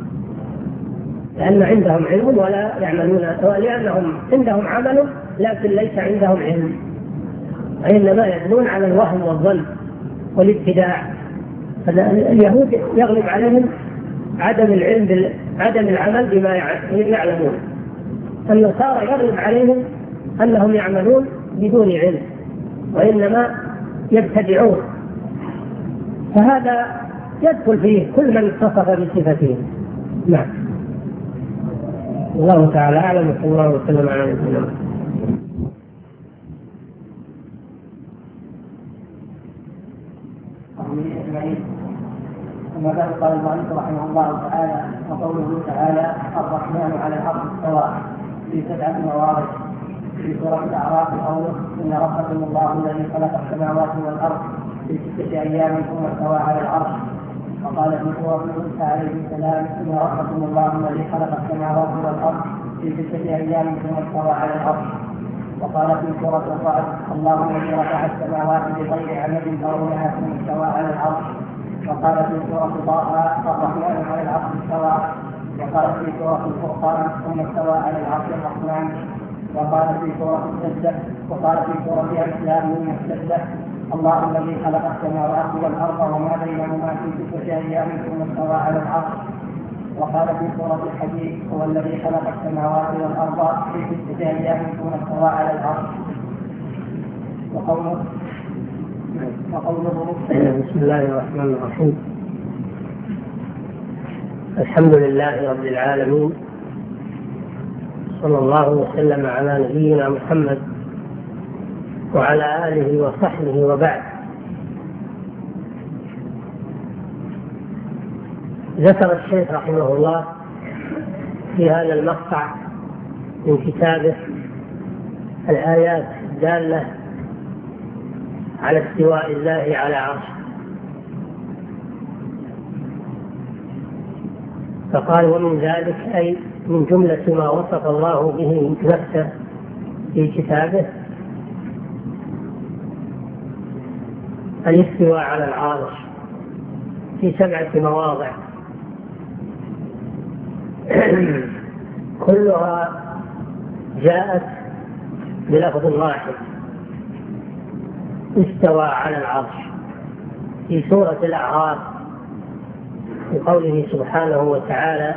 S1: لأن عندهم علم ولا يعملون، ولأنهم عندهم عمل لكن ليس عندهم علم، وإنما يدلون على الوهم والظن والابتداع. اليهود يغلب عليهم عدم العمل بما يعلمون. النصارى يغلب عليهم أنهم يعملون بدون علم وإنما يبتدعون، فهذا يدخل فيه كل من اتصف بصفته. نعم. الله تعالى أعلم، وصلى الله وسلم على نبينا محمد.
S2: أما بعد قال المؤلف رحمه الله تعالى: وقوله تعالى: الرحمن على العرش استوى، في 7 مواضع. في سورة الأعراف قوله: إن ربكم الله الذي خلق السماوات والأرض في 6 أيام ثم استوى على العرش. وقال في سورة موسى عليه السلام: إن ربكم الله الذي خلق السماوات والأرض في 6 أيام ثم استوى على العرش. وقال في سورة الرعد: الله الذي رفع السماوات بغير عمد ترونها ثم استوى على العرش. وقال في سورة طه: الرحمن على العرش استوى. وقال في سورة الفرقان: ثم استوى على العرش الرحمن. وقال في سورة السجدة: وقال في سورة الإسلام السجدة: الله الذي خلق السماوات والأرض وما بينهما في 6 أيام ثم استوى على العرش. وقال في سورة الحديد: هو الذي خلق السماوات والأرض في 6 أيام ثم استوى على العرش. وقوله
S1: بسم الله الرحمن الرحيم. الحمد لله رب العالمين، صلى الله وسلم على نبينا محمد وعلى آله وصحبه وبعد. ذكر الشيخ رحمه الله في هذا المقطع من كتابه الآيات الدالة على استواء الله على عرشه، فقال: ومن ذلك أي من جملة ما وصف الله به نفسه في كتابه الاستواء على العرش في 7 مواضع كلها جاءت بلفظ واحد: استوى على العرش. في سورة الأعراف في قوله سبحانه وتعالى: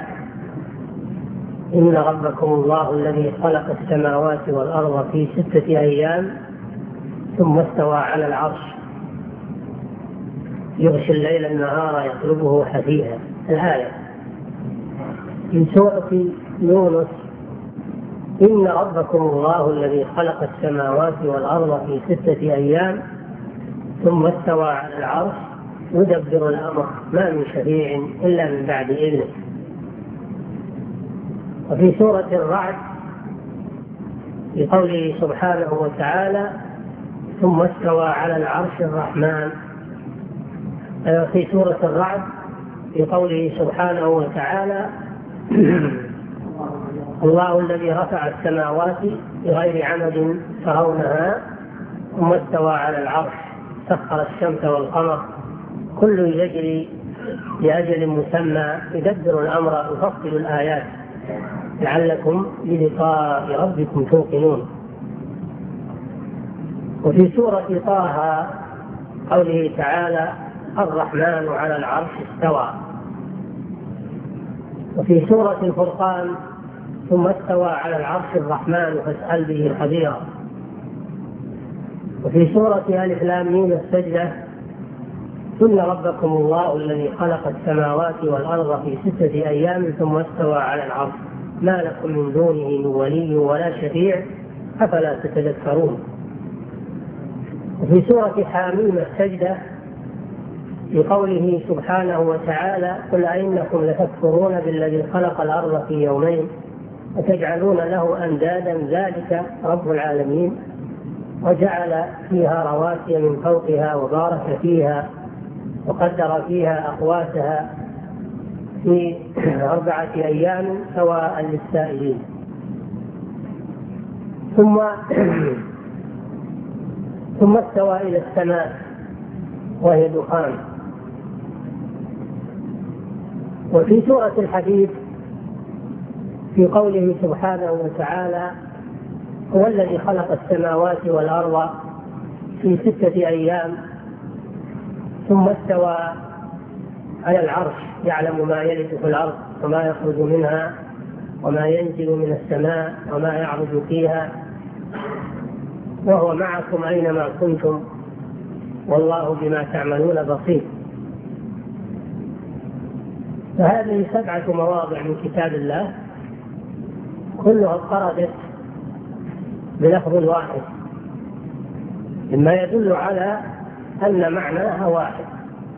S1: إن ربكم الله الذي خلق السماوات والأرض في 6 أيام ثم استوى على العرش يغشي الليل النهار يطلبه حثيثا. الآية. في سورة يونس: إن ربكم الله الذي خلق السماوات والأرض في 6 أيام ثم استوى على العرش يدبر الأمر ما من شفيع إلا من بعد إذنه. وفي سورة الرعد في قوله سبحانه وتعالى: ثم استوى على العرش الرحمن. في سورة الرعد في قوله سبحانه وتعالى: الله الذي رفع السماوات بغير عمد ترونها ثم استوى على العرش سخر الشمس والقمر كل يجري لأجل مسمى يدبر الأمر يفصل الآيات لعلكم بلقاء ربكم توقنون. وفي سورة طه قوله تعالى: الرحمن على العرش استوى. وفي سورة الفرقان: ثم استوى على العرش الرحمن فاسأل به خبيرا. وفي سورة ألف لام ميم السجدة: إن ربكم الله الذي خلق السماوات والأرض في 6 أيام ثم استوى على العرش ما لكم من دونه من ولي ولا شفيع أفلا تتذكرون. وفي سورة حاميم السجدة في قوله سبحانه وتعالى: قل أئنكم لتكفرون بالذي خلق الأرض في يومين وتجعلون له أندادا ذلك رب العالمين وجعل فيها رواسي من فوقها وبارك فيها وقدر فيها أقواتها في 4 أيام سواء للسائلين. ثم استوى إلى السماء وهي دخان. وفي سورة الحديد في قوله سبحانه وتعالى: هو الذي خلق السماوات والأرض في 6 أيام ثم استوى على العرش يعلم ما يلج في الأرض وما يخرج منها وما ينزل من السماء وما يعرج فيها وهو معكم أينما كنتم والله بما تعملون بصير. فهذه 7 مواضع من كتاب الله كلها اضطردت بلفظ واحد مما يدل على أن معناها واحد.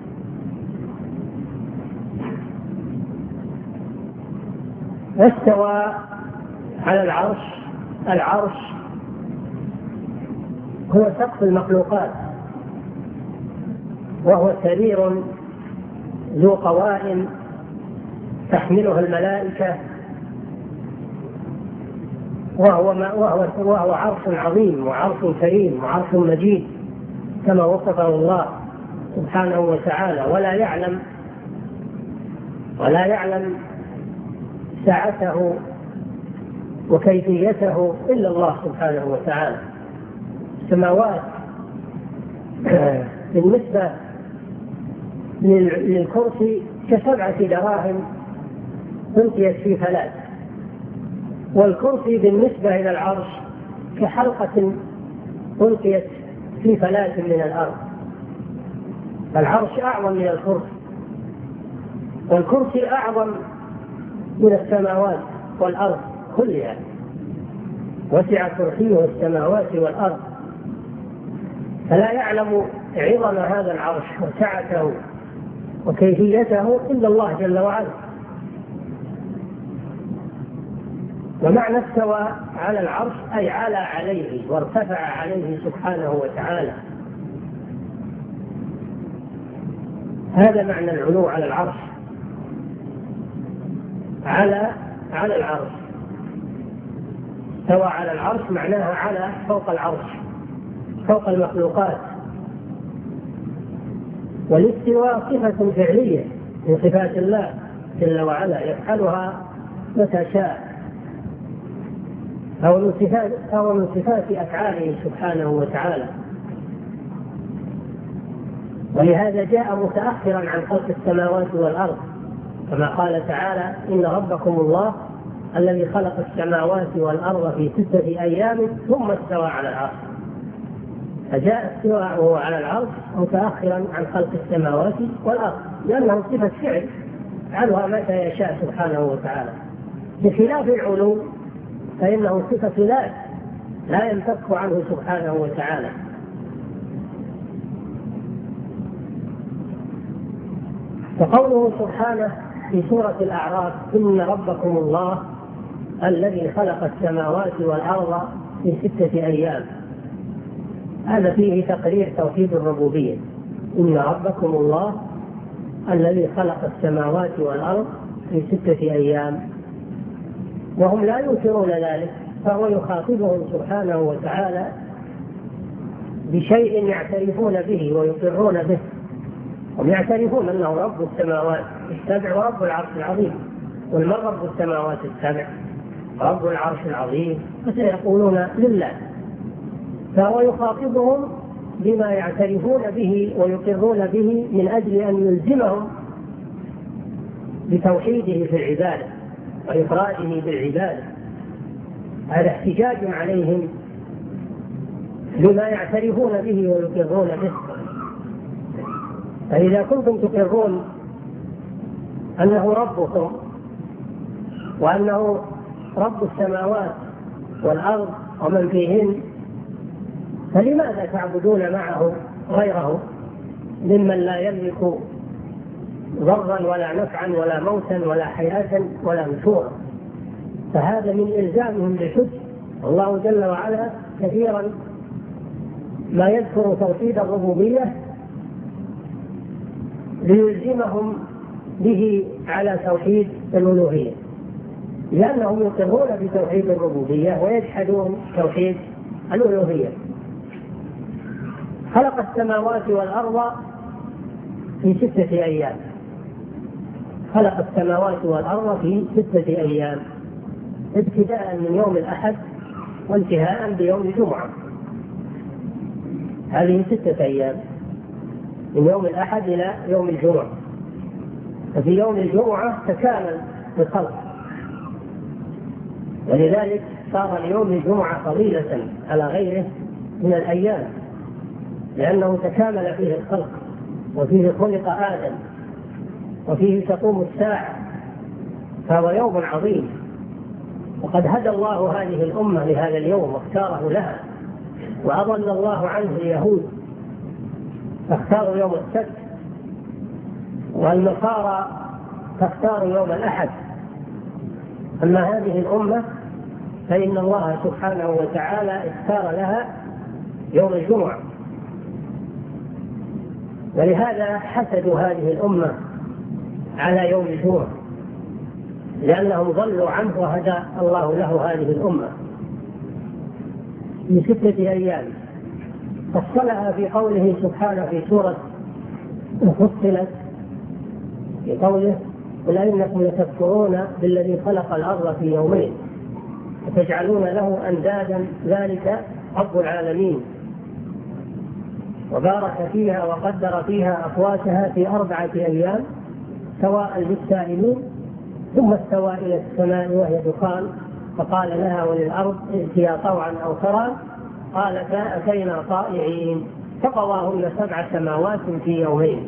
S1: استوى على العرش. العرش هو سقف المخلوقات وهو سرير ذو قوائم تحمله الملائكة وهو عرش عظيم وعرش كريم وعرش مجيد كما وصفه الله سبحانه وتعالى ولا يعلم سعته وكيفيته إلا الله سبحانه وتعالى. السماوات بالنسبة للكرسي ك7 دراهم ألقيت في فلاة، والكرسي بالنسبة إلى العرش كحلقة ألقيت في فلاة من الأرض. العرش أعظم من الكرسي، والكرسي أعظم من السماوات والأرض كلها، وسع كرسيه السماوات والأرض، فلا يعلم عظم هذا العرش وسعته وكيفيته إلا الله جل وعلا. ومعنى استوى على العرش أي على عليه وارتفع عليه سبحانه وتعالى. هذا معنى العلو على العرش. على العرش. استوى على العرش معناها على فوق العرش فوق المخلوقات. والاستواء صفة فعلية من صفات الله جل وعلا يفعلها متى شاء، أو من صفات أفعاله سبحانه وتعالى. ولهذا جاء متأخرا عن خلق السماوات والأرض كما قال تعالى: إن ربكم الله الذي خلق السماوات والأرض في 6 أيام ثم استوى على العرش. فجاء استواءه على العرش متأخرا عن خلق السماوات والأرض لأنه صفة فعل يفعلها متى يشاء سبحانه وتعالى، بخلاف العلو فإنه صفة لا ينفك عنه سبحانه وتعالى. وقوله سبحانه في سورة الأعراف: إن ربكم الله الذي خلق السماوات والأرض في 6 أيام، هذا فيه تقرير توحيد الربوبية. إن ربكم الله الذي خلق السماوات والأرض في 6 أيام، وهم لا ينكرون ذلك، فهو يخاطبهم سبحانه وتعالى بشيء يعترفون به ويقرون به. هم يعترفون أنه رب السماوات السبع ورب العرش العظيم، ومن رب السماوات السبع رب العرش العظيم، فسيقولون لله. فهو يخاطبهم بما يعترفون به ويقرون به من أجل أن يلزمهم بتوحيده في العبادة وإفراده بالعبادة. هذا احتجاج عليهم بما يعترفون به ويقرون به. فإذا كنتم تقرون أنه ربكم وأنه رب السماوات والأرض ومن فيهن، فلماذا تعبدون معه غيره ممن لا يملك ضرا ولا نفعا ولا موتا ولا حياة ولا نشورا؟ فهذا من إلزامهم بالحج. الله جل وعلا كثيرا ما يذكر توحيد الربوبية ليلزمهم به على توحيد الألوهية، لأنهم يقرون بتوحيد الربوبية ويجحدون توحيد الألوهية. خلق السماوات والأرض في 6 أيام، خلق السماوات والأرض في 6 أيام، ابتداء من يوم الأحد وانتهاء بيوم الجمعة. هذه 6 أيام من يوم الأحد إلى يوم الجمعة، ففي يوم الجمعة تكامل الخلق، ولذلك صار اليوم الجمعة فضيلة على غيره من الأيام، لأنه تكامل فيه الخلق، وفيه خلق آدم، وفيه تقوم الساعة، فهو يوم عظيم. وقد هدى الله هذه الأمة لهذا اليوم واختاره لها، وأضل الله عنه اليهود فاختاروا يوم السبت، والنصارى فاختاروا يوم الأحد. أما هذه الأمة فإن الله سبحانه وتعالى اختار لها يوم الجمعة، ولهذا حسدوا هذه الأمة على يوم الجمعة، لأنهم ضلوا عنه وهدى الله له هذه الأمة في 6 أيام. فصلها في قوله سبحانه في سورة فصلت في قوله: قل إنكم لتكفرون بالذي خلق الأرض في يومين وتجعلون له أندادا ذلك رب العالمين. وبارك فيها وقدر فيها أقواتها في 4 أيام سواء للسائلين، ثم استوى إلى السماء وهي دخان فقال لها وللأرض ائتيا طوعا أو كرها قالتا أتينا طائعين فقضاهن 7 سماوات في يومين.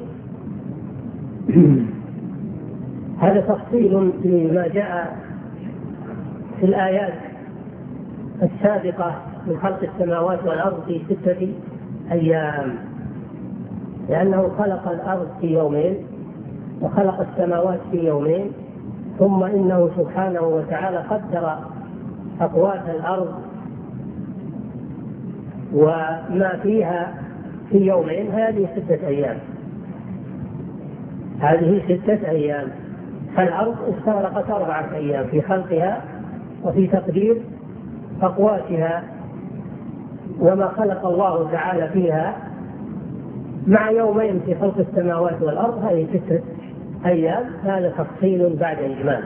S1: هذا تفصيل لما جاء في الآيات السابقة من خلق السماوات والأرض في 6 أيام، لأنه خلق الأرض في يومين وخلق السماوات في يومين، ثم إنه سبحانه وتعالى قدر أقوات الأرض وما فيها في يومين. هذه 6 أيام، هذه 6 أيام. فالأرض استغرقت 4 أيام في خلقها وفي تقدير أقواتها وما خلق الله تعالى فيها، مع يومين في خلق السماوات والأرض، هذه 6 أيام. هذا تفصيل بعد إجمال.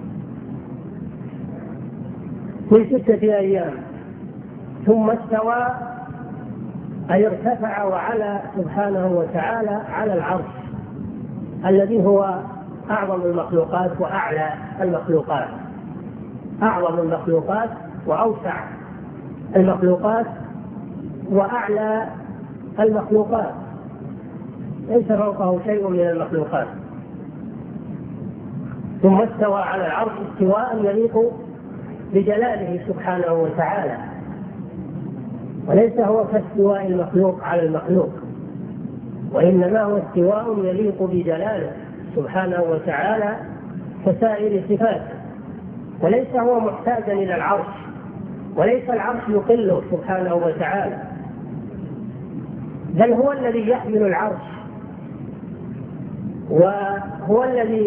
S1: في 6 أيام ثم استوى أي ارتفع وعلى سبحانه وتعالى على العرش الذي هو أعظم المخلوقات وأعلى المخلوقات، أعظم المخلوقات وأوسع المخلوقات وأعلى المخلوقات، ليس فوقه شيء من المخلوقات. ثم استوى على العرش استواء يليق بجلاله سبحانه وتعالى، وليس هو كاستواء المخلوق على المخلوق، وإنما هو استواء يليق بجلاله سبحانه وتعالى كسائر صفاته، وليس هو محتاجا إلى العرش، وليس العرش يقله سبحانه وتعالى، بل هو الذي يحمل العرش، وهو الذي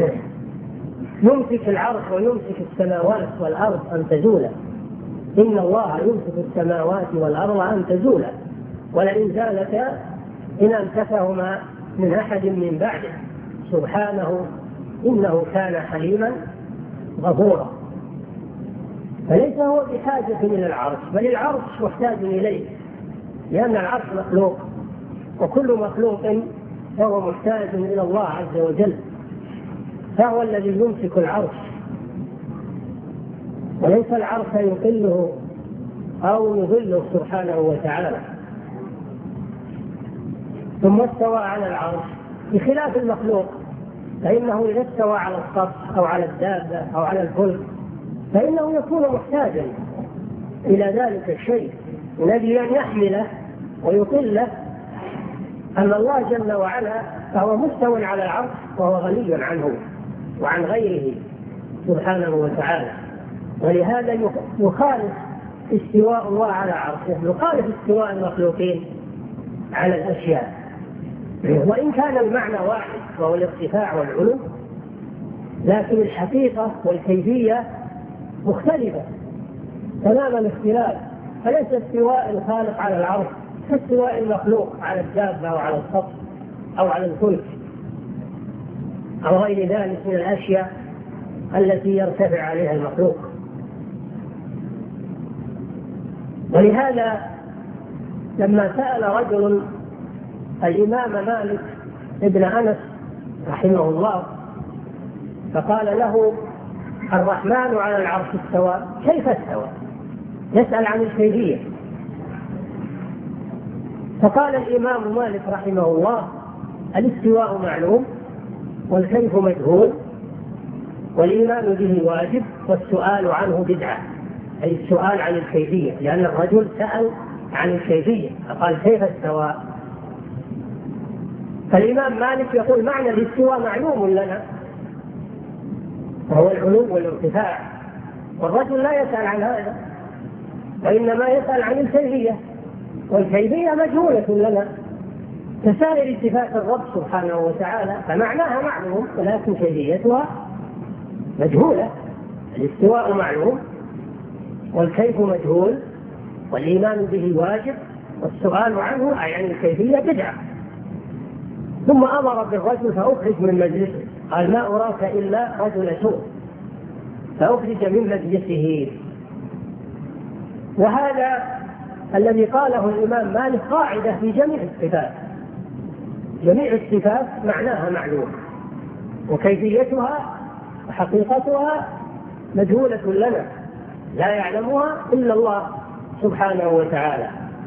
S1: يمسك العرش ويمسك السماوات والأرض أن تزولا. إن الله يمسك السماوات والأرض أن تزولا ولئن زالتا إن أمسكهما من أحد من بعده سبحانه إنه كان حليما غفورا. فليس هو بحاجة إلى العرش، بل العرش محتاج إليه، لأن العرش مخلوق، وكل مخلوق فهو محتاج إلى الله عز وجل، فهو الذي يمسك العرش، وليس العرش يقله أو يظله سبحانه وتعالى. ثم استوى على العرش بخلاف المخلوق، فإنه إذا استوى على السطح أو على الدابة أو على الفلك فإنه يكون محتاجا إلى ذلك الشيء الذي أن يحمله ويقله. أما الله جل وعلا فهو مستو على العرش وهو غني عنه وعن غيره سبحانه وتعالى، ولهذا يخالف استواء الله على عرشه، يخالف استواء المخلوقين على الأشياء، وإن كان المعنى واحد وهو الارتفاع والعلو، لكن الحقيقة والكيفية مختلفة تمام الاختلاف. فليس استواء الخالق على العرش كاستواء المخلوق على الدابة أو على السطح أو على الفلك أو غير ذلك من الأشياء التي يرتفع عليها المخلوق. ولهذا لما سأل رجل الإمام مالك ابن أنس رحمه الله فقال له: الرحمن على العرش استوى، كيف استوى؟ يسأل عن الكيفية. فقال الإمام مالك رحمه الله: الاستواء معلوم والكيف مجهول والإيمان به واجب والسؤال عنه بدعة، أي السؤال عن الكيفية، لأن الرجل سأل عن الكيفية فقال: كيف استوى؟ فالإمام مالك يقول: معنى الاستواء معلوم لنا وهو العلو والارتفاع، والرجل لا يسأل عن هذا، وإنما يسأل عن الكيفية، والكيفية مجهولة لنا كسائر صفات الرب سبحانه وتعالى، فمعناها معلوم ولكن كيفيتها مجهولة. الاستواء معلوم والكيف مجهول والإيمان به واجب والسؤال عنه أي عن الكيفية بدعة. ثم أمر بالرجل فأخرج من مجلسه، قال: ما أراك إلا رجل سوء، فأخرج من مجلسه. وهذا الذي قاله الإمام مالك قاعدة في جميع الصفات، جميع الصفات معناها معلوم وكيفيتها وحقيقتها مجهولة لنا لا يعلمها إلا الله سبحانه وتعالى.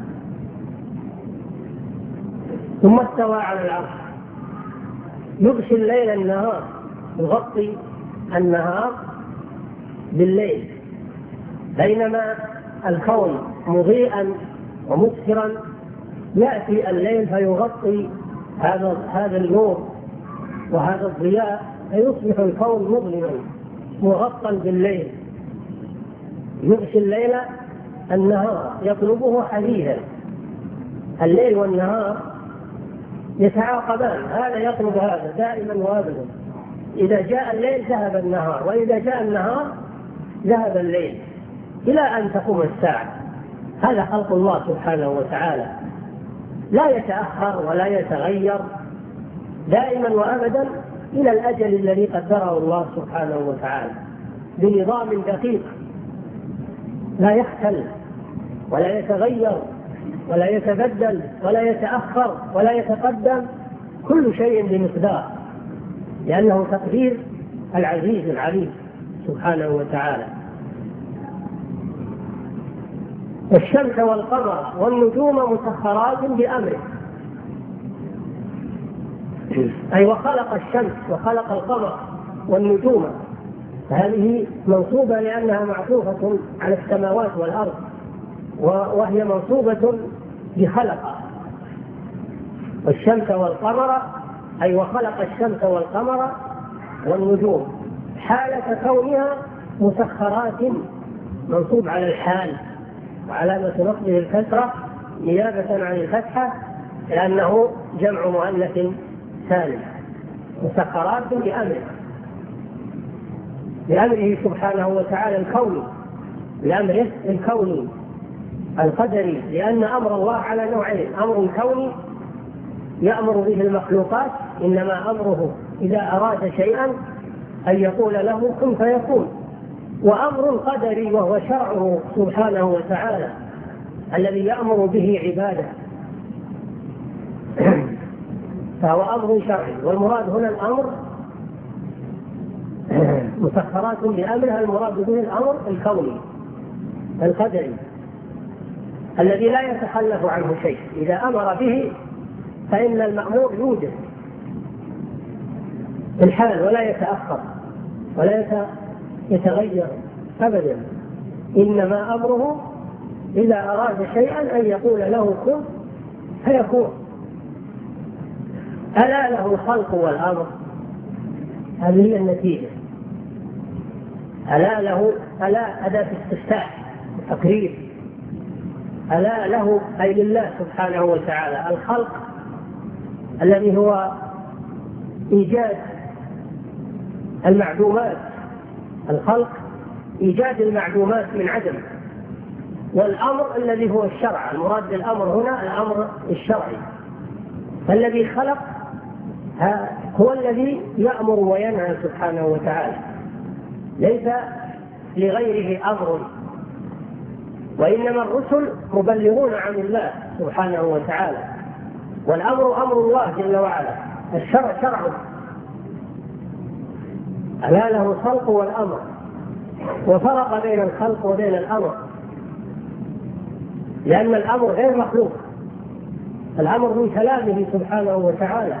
S1: ثم استوى على العرش يغشي الليل النهار، يغطي النهار بالليل، بينما الكون مضيئا ومسكرا يأتي الليل فيغطي هذا النور وهذا الضياء، فيصبح الكون مظلما مغطى بالليل. يغشي الليل النهار يطلبه حديثا، الليل والنهار يتعاقبان، هذا يطلب هذا دائما وابدا، إذا جاء الليل ذهب النهار، وإذا جاء النهار ذهب الليل، إلى أن تقوم الساعة. هذا خلق الله سبحانه وتعالى، لا يتأخر ولا يتغير، دائما وأبدا إلى الأجل الذي قدره الله سبحانه وتعالى بنظام دقيق لا يختل ولا يتغير ولا يتبدل ولا يتأخر ولا يتقدم، كل شيء بمقدار، لأنه تقدير العزيز العليم سبحانه وتعالى. والشمس والقمر والنجوم مسخرات بأمره، أي وخلق الشمس وخلق القمر والنجوم، هذه منصوبة لأنها معطوفة على السماوات والأرض، وهي منصوبة بخلق. والشمس والقمر أي وخلق الشمس والقمر والنجوم حالة كونها مسخرات، منصوب على الحال، وعلامة نصبه الكسرة نيابة عن الفتحة لأنه جمع مؤنث سالم. مسخرات بأمره سبحانه وتعالى الكوني، بأمره الكوني القدري، لأن أمر الله على نوعين: أمر كوني يأمر به المخلوقات، إنما أمره إذا أراد شيئا أن يقول له كن فيكون، وأمر قدري وهو شرعه سبحانه وتعالى الذي يأمر به عباده، فهو أمر شرعي. والمراد هنا الأمر مسخرات بأمرها، المراد به الأمر الكوني القدري الذي لا يتخلف عنه شيء، إذا أمر به فإن المأمور يوجد الحال ولا يتأخر ولا يتغير أبدا، إنما أمره إذا أراد شيئا أن يقول له كن فيكون. ألا له الخلق والأمر، هذه هي النتيجة. ألا له، ألا أداة استفتاح تقرير، ألا له أي لله سبحانه وتعالى الخلق الذي هو إيجاد المعدومات، الخلق إيجاد المعدومات من عدم، والأمر الذي هو الشرع. المراد بالأمر هنا الأمر الشرعي، فالذي خلق هو الذي يأمر وينهى سبحانه وتعالى، ليس لغيره أمر، وإنما الرسل مبلغون عن الله سبحانه وتعالى، والأمر أمر الله جل وعلا، الشرع شرعه. ألا له الخلق والأمر، وفرق بين الخلق وبين الأمر، لأن الأمر غير مخلوق، الأمر من كلامه سبحانه وتعالى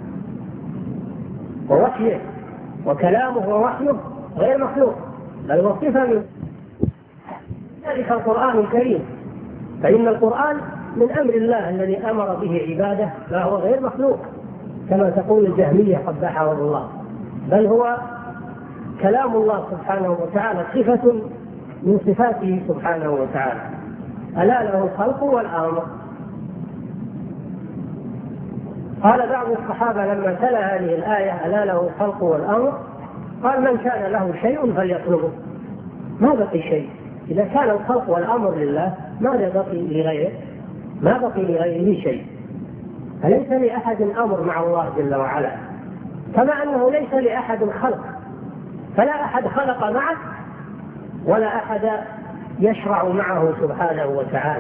S1: ووحيه، وكلامه ووحيه غير مخلوق بل وصفة من ذلك القرآن الكريم. فإن القرآن من أمر الله الذي أمر به عباده، فهو غير مخلوق كما تقول الجهمية قبحهم الله، بل هو كلام الله سبحانه وتعالى، صفة من صفاته سبحانه وتعالى. ألا له الخلق والأمر. قال بعض الصحابة لما تلا هذه الآية ألا له الخلق والأمر، قال من كان له شيء فليطلبه، ما بقي شيء. إذا كان الخلق والأمر لله ماذا بقي لغيره؟ ما بقي لغيره شيء. فليس لأحد أمر مع الله جل وعلا، كما أنه ليس لأحد خلق، فلا أحد خلق معه ولا أحد يشرع معه سبحانه وتعالى.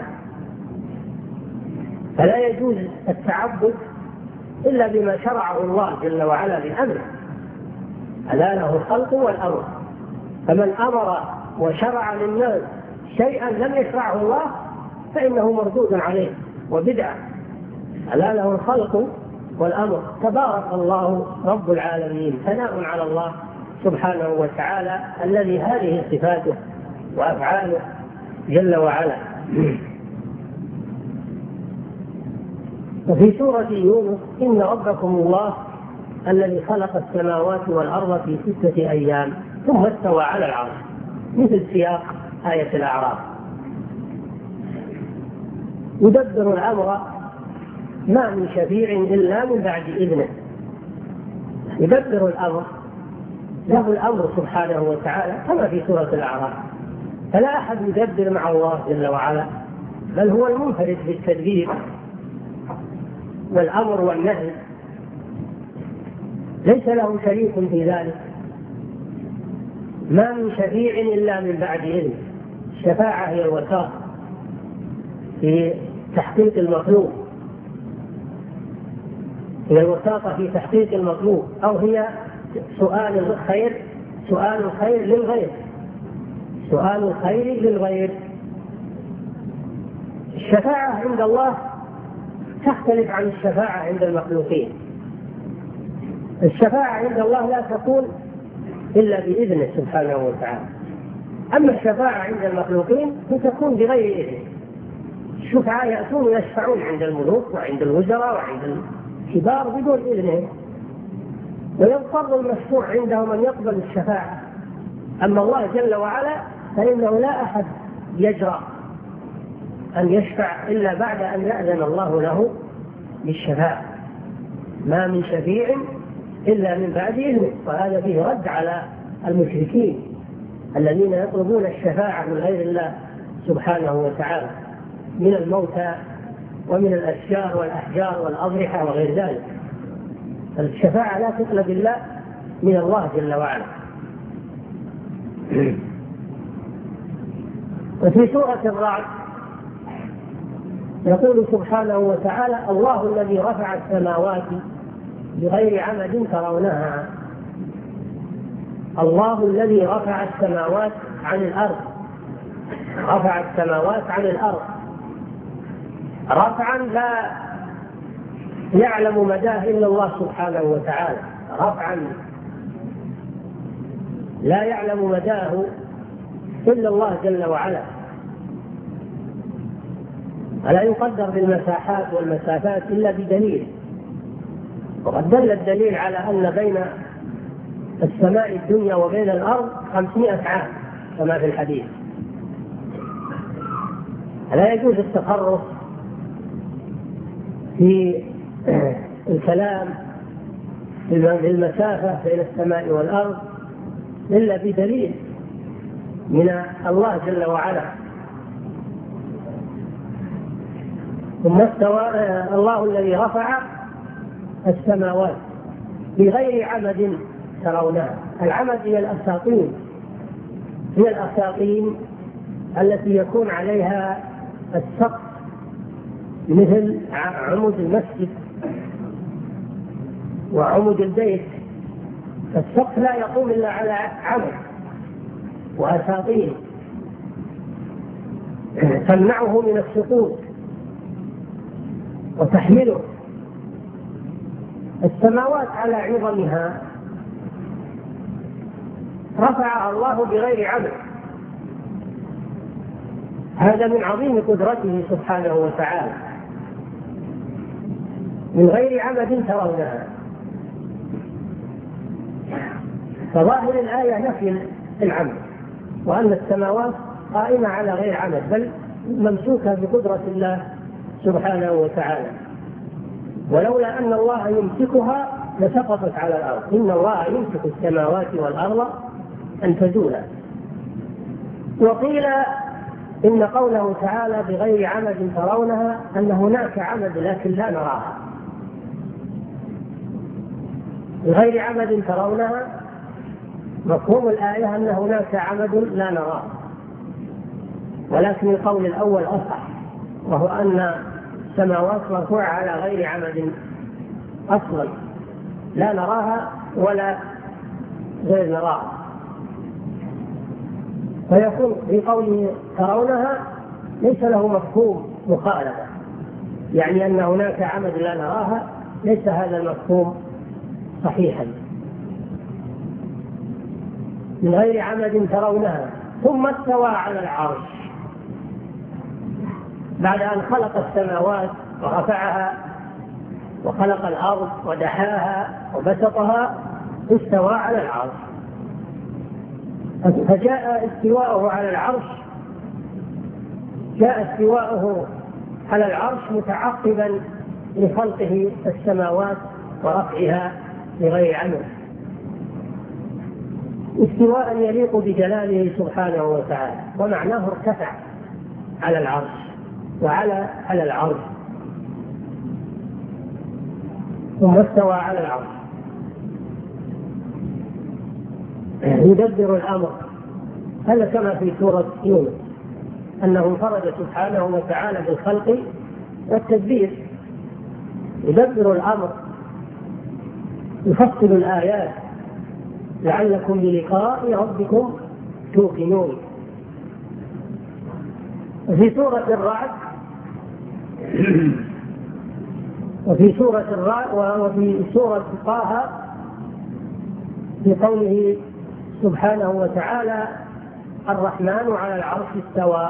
S1: فلا يجوز التعبد إلا بما شرعه الله جل وعلا بأمره. ألا له الخلق والأمر، فمن أمر وشرع للناس شيئا لم يشرعه الله فإنه مردود عليه وبدعة. ألا له الخلق والأمر. تبارك الله رب العالمين، ثناء على الله سبحانه وتعالى الذي هذه صفاته وأفعاله جل وعلا. وفي سورة يونس إن ربكم الله الذي خلق السماوات والأرض في 6 أيام ثم استوى على العرش، مثل سياق آية الأعراف. يدبر الأمر ما من شفيع إلا من بعد إذنه. يدبر الأمر، له الأمر سبحانه وتعالى كما في سورة الأعراف، فلا أحد يدبر مع الله جل وعلا، بل هو المنفرد بالتدبير والأمر والنهي، ليس له شريك في ذلك. ما من شفيع إلا من بعد إذنه. الشفاعة هي الوساطة في تحقيق المطلوب، هي الوساطة في تحقيق المطلوب، أو هي سؤال الخير، سؤال الخير للغير، سؤال الخير للغير. الشفاعة عند الله تختلف عن الشفاعة عند المخلوقين. الشفاعة عند الله لا تكون إلا بإذنه سبحانه وتعالى. أما الشفاعة عند المخلوقين فتكون بغير إذن. الشفعاء يأتون ويشفعون عند الملوك وعند الوزراء وعند الكبار بدون إذنهم، ويضطر المشفوع عندهم أن يقبل الشفاعة. أما الله جل وعلا فإنه لا أحد يجرأ أن يشفع إلا بعد أن يأذن الله له بالشفاعة. ما من شفيع إلا من بعد إذنه. وهذا فيه رد على المشركين الذين يطلبون الشفاعة من غير الله سبحانه وتعالى من الموتى ومن الأشجار والأحجار والأضرحة وغير ذلك. الشفاعة لا تطلب إلا من الله جل وعلا. وفي سورة الرعد يقول سبحانه وتعالى: الله الذي رفع السماوات بغير عمد ترونها. الله الذي رفع السماوات عن الأرض، رفع السماوات عن الأرض رفعا لا يعلم مداه إلا الله سبحانه وتعالى، رفعا لا يعلم مداه إلا الله جل وعلا. ولا يقدر بالمساحات والمسافات إلا بدليل. وقد دل الدليل على أن بين السماء الدنيا وبين الأرض 500 عام كما في الحديث. لا يجوز التخرص في الكلام في المسافة بين السماء والأرض إلا بدليل من الله جل وعلا. ثم استوى الله الذي رفع السماوات بغير عمد ترونها. العمد هي الأساطين، هي الأساطين التي يكون عليها السقف مثل عمود المسجد وعمود البيت. السقف لا يقوم إلا على عمد وأساطين تمنعه من السقوط وتحمله. السماوات على عظمها رفعها الله بغير عمد. هذا من عظيم قدرته سبحانه وتعالى، من غير عمد ترونها. فظاهر الآية نفي العمد، وأن السماوات قائمة على غير عمد بل ممسوكة بقدرة الله سبحانه وتعالى. ولولا أن الله يمسكها لسقطت على الأرض. إن الله يمسك السماوات والأرض أن تزولا. وقيل إن قوله تعالى بغير عمد ترونها أن هناك عمد لكن لا نراها. بغير عمد ترونها مفهوم الآية أن هناك عمد لا نراه، ولكن القول الأول أصح، وهو أن السماوات مرفوعة على غير عمد أصلا، لا نراها ولا غير نراها. فيكون في قوله ترونها ليس له مفهوم مخالفة، يعني أن هناك عمد لا نراها، ليس هذا المفهوم صحيحا. من غير عمد ترونها ثم استوى على العرش. بعد أن خلق السماوات ورفعها وخلق الأرض ودحاها وبسطها استوى على العرش. فجاء استواءه على العرش، جاء استواءه على العرش متعقبا لخلقه السماوات ورفعها بغير عمد، استواء يليق بجلاله سبحانه وتعالى. ومعناه ارتفع على العرش وعلى العرش ثم استوى على العرش. يدبر الأمر، هذا كما في سورة يونس أنه انفرد سبحانه وتعالى بالخلق والتدبير. يدبر الأمر، يفصل الآيات لعلكم بلقاء ربكم توقنون. وفي سورة الرعد وفي سورة طه في قوله سبحانه وتعالى الرحمن على العرش استوى.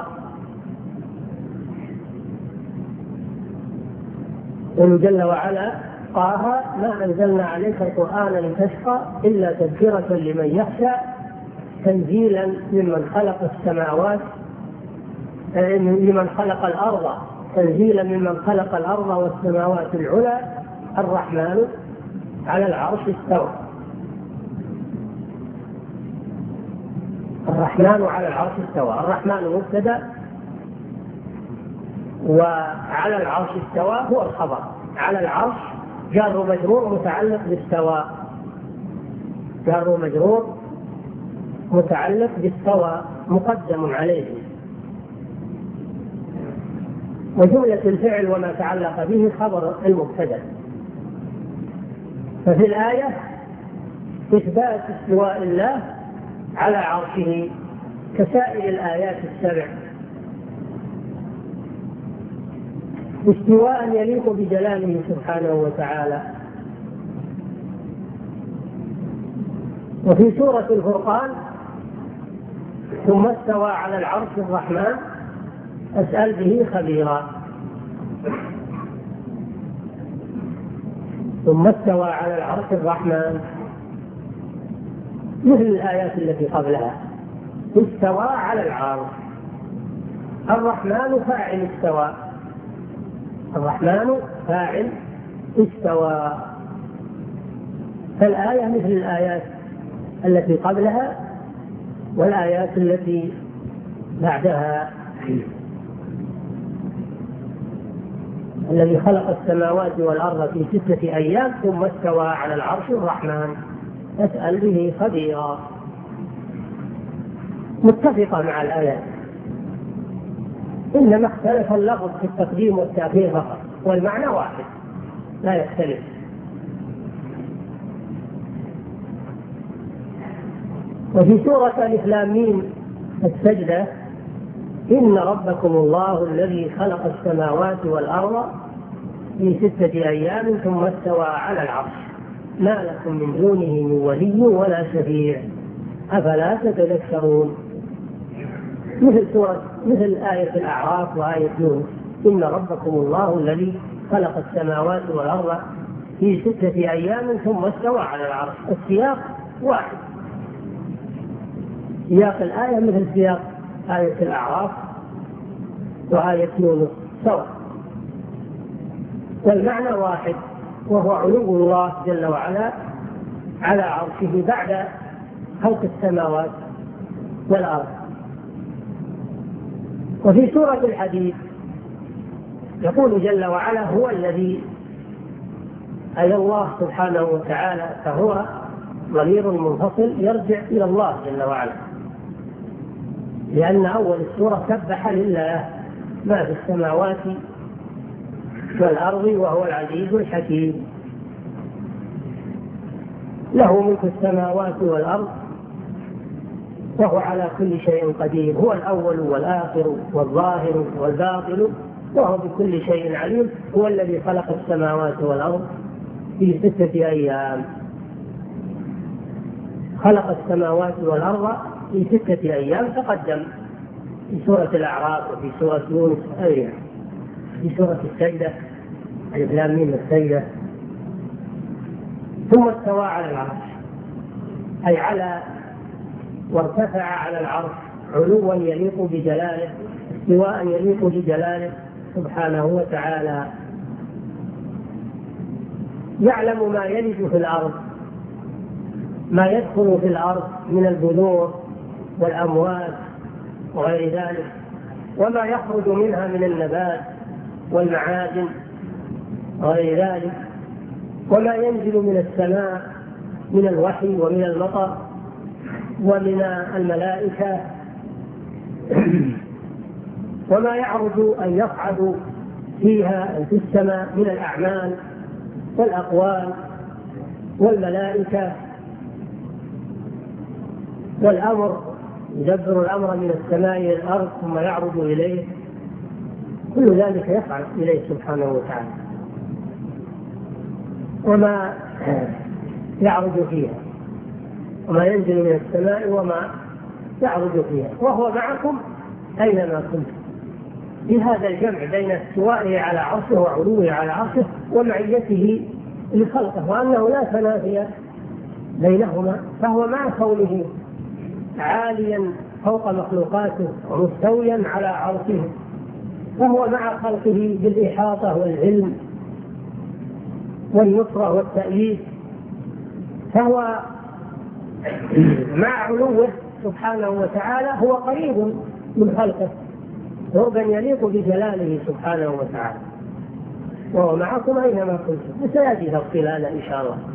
S1: قل جل وعلا: طه ما أنزلنا عليك القرآن لتشقى إلا تذكرة لمن يخشى تنزيلا ممن خلق السماوات لمن خلق الأرض تنزيلا ممن خلق الأرض والسماوات العلى الرحمن على العرش استوى. الرحمن على العرش استوى. الرحمن مبتدأ، وعلى العرش استوى هو الخبر. على العرش جار ومجرور متعلق باستوى، جار ومجرور متعلق باستوى مقدم عليه، وجملة الفعل وما تعلق به خبر المبتدأ. ففي الآية إثبات استواء الله على عرشه كسائر الآيات السبع، استواء يليق بجلاله سبحانه وتعالى. وفي سورة الفرقان: ثم استوى على العرش الرحمن أسأل به خبيرا. ثم استوى على العرش الرحمن مثل الآيات التي قبلها، استوى على العرش. الرحمن فاعل استوى، الرحمن فاعل استوى. فالآية مثل الآيات التي قبلها والآيات التي بعدها. الذي خلق السماوات والأرض في 6 أيام ثم استوى على العرش الرحمن أسأل به خبيرا، متفقة مع الآيات، إنما اختلف اللفظ في التقديم والتأخير فقط، والمعنى واحد لا يختلف. وفي سورة ألف لام ميم السجدة: إن ربكم الله الذي خلق السماوات والأرض في 6 أيام ثم استوى على العرش ما لكم من دونه من ولي ولا شفيع أفلا تتذكرون. مثل آية الأعراف وآية يونس: إن ربكم الله الذي خلق السماوات والأرض في 6 أيام ثم استوى على العرش. السياق واحد، سياق الآية مثل سياق آية الأعراف وآية يونس سواء، والمعنى واحد، وهو علو الله جل وعلا على عرشه بعد خلق السماوات والأرض. وفي سورة الحديد يقول جل وعلا: هو الذي، أي الله سبحانه وتعالى، فهو ضمير منفصل يرجع إلى الله جل وعلا، لأن أول السورة سبح لله ما في السماوات والأرض وهو العزيز الحكيم. له ملك السماوات والأرض وهو على كل شيء قدير، هو الأول والآخر والظاهر والباطن وهو بكل شيء عليم. هو الذي خلق السماوات والأرض في 6 أيام، خلق السماوات والأرض في 6 أيام تقدم في سورة الأعراف وفي سورة يونس في سورة السجدة ألف لام ميم السجدة. ثم استوى على العرش أي على وارتفع على العرش علوا يليق بجلاله، استواء يليق بجلاله سبحانه وتعالى. يعلم ما يلج في الأرض، ما يدخل في الأرض من البذور والأموات وغير ذلك، وما يخرج منها من النبات والمعادن وغير ذلك، وما ينزل من السماء من الوحي ومن المطر ومن الملائكة، وما يعرج أن يصعد فيها في السماء من الأعمال والأقوال والملائكة والأمر، يدبر الأمر من السماء إلى الأرض ثم يعرج إليه، كل ذلك يفعل إليه سبحانه وتعالى. وما يعرج فيها وما ينزل من السماء وما يعرج فيها وهو معكم أينما كنتم. بهذا الجمع بين استوائه على عرشه وعلوه على عرشه ومعيته لخلقه، وأنه لا تنافي بينهما، فهو مع كونه عاليا فوق مخلوقاته ومستويا على عرشه، فهو مع خلقه بالإحاطة والعلم والنصرة والتأييد، فهو مع علوه سبحانه وتعالى هو قريب من خلقه قربا يليق بجلاله سبحانه وتعالى، وهو معكم أينما كنتم. وسيأتي تفصيل إن شاء الله.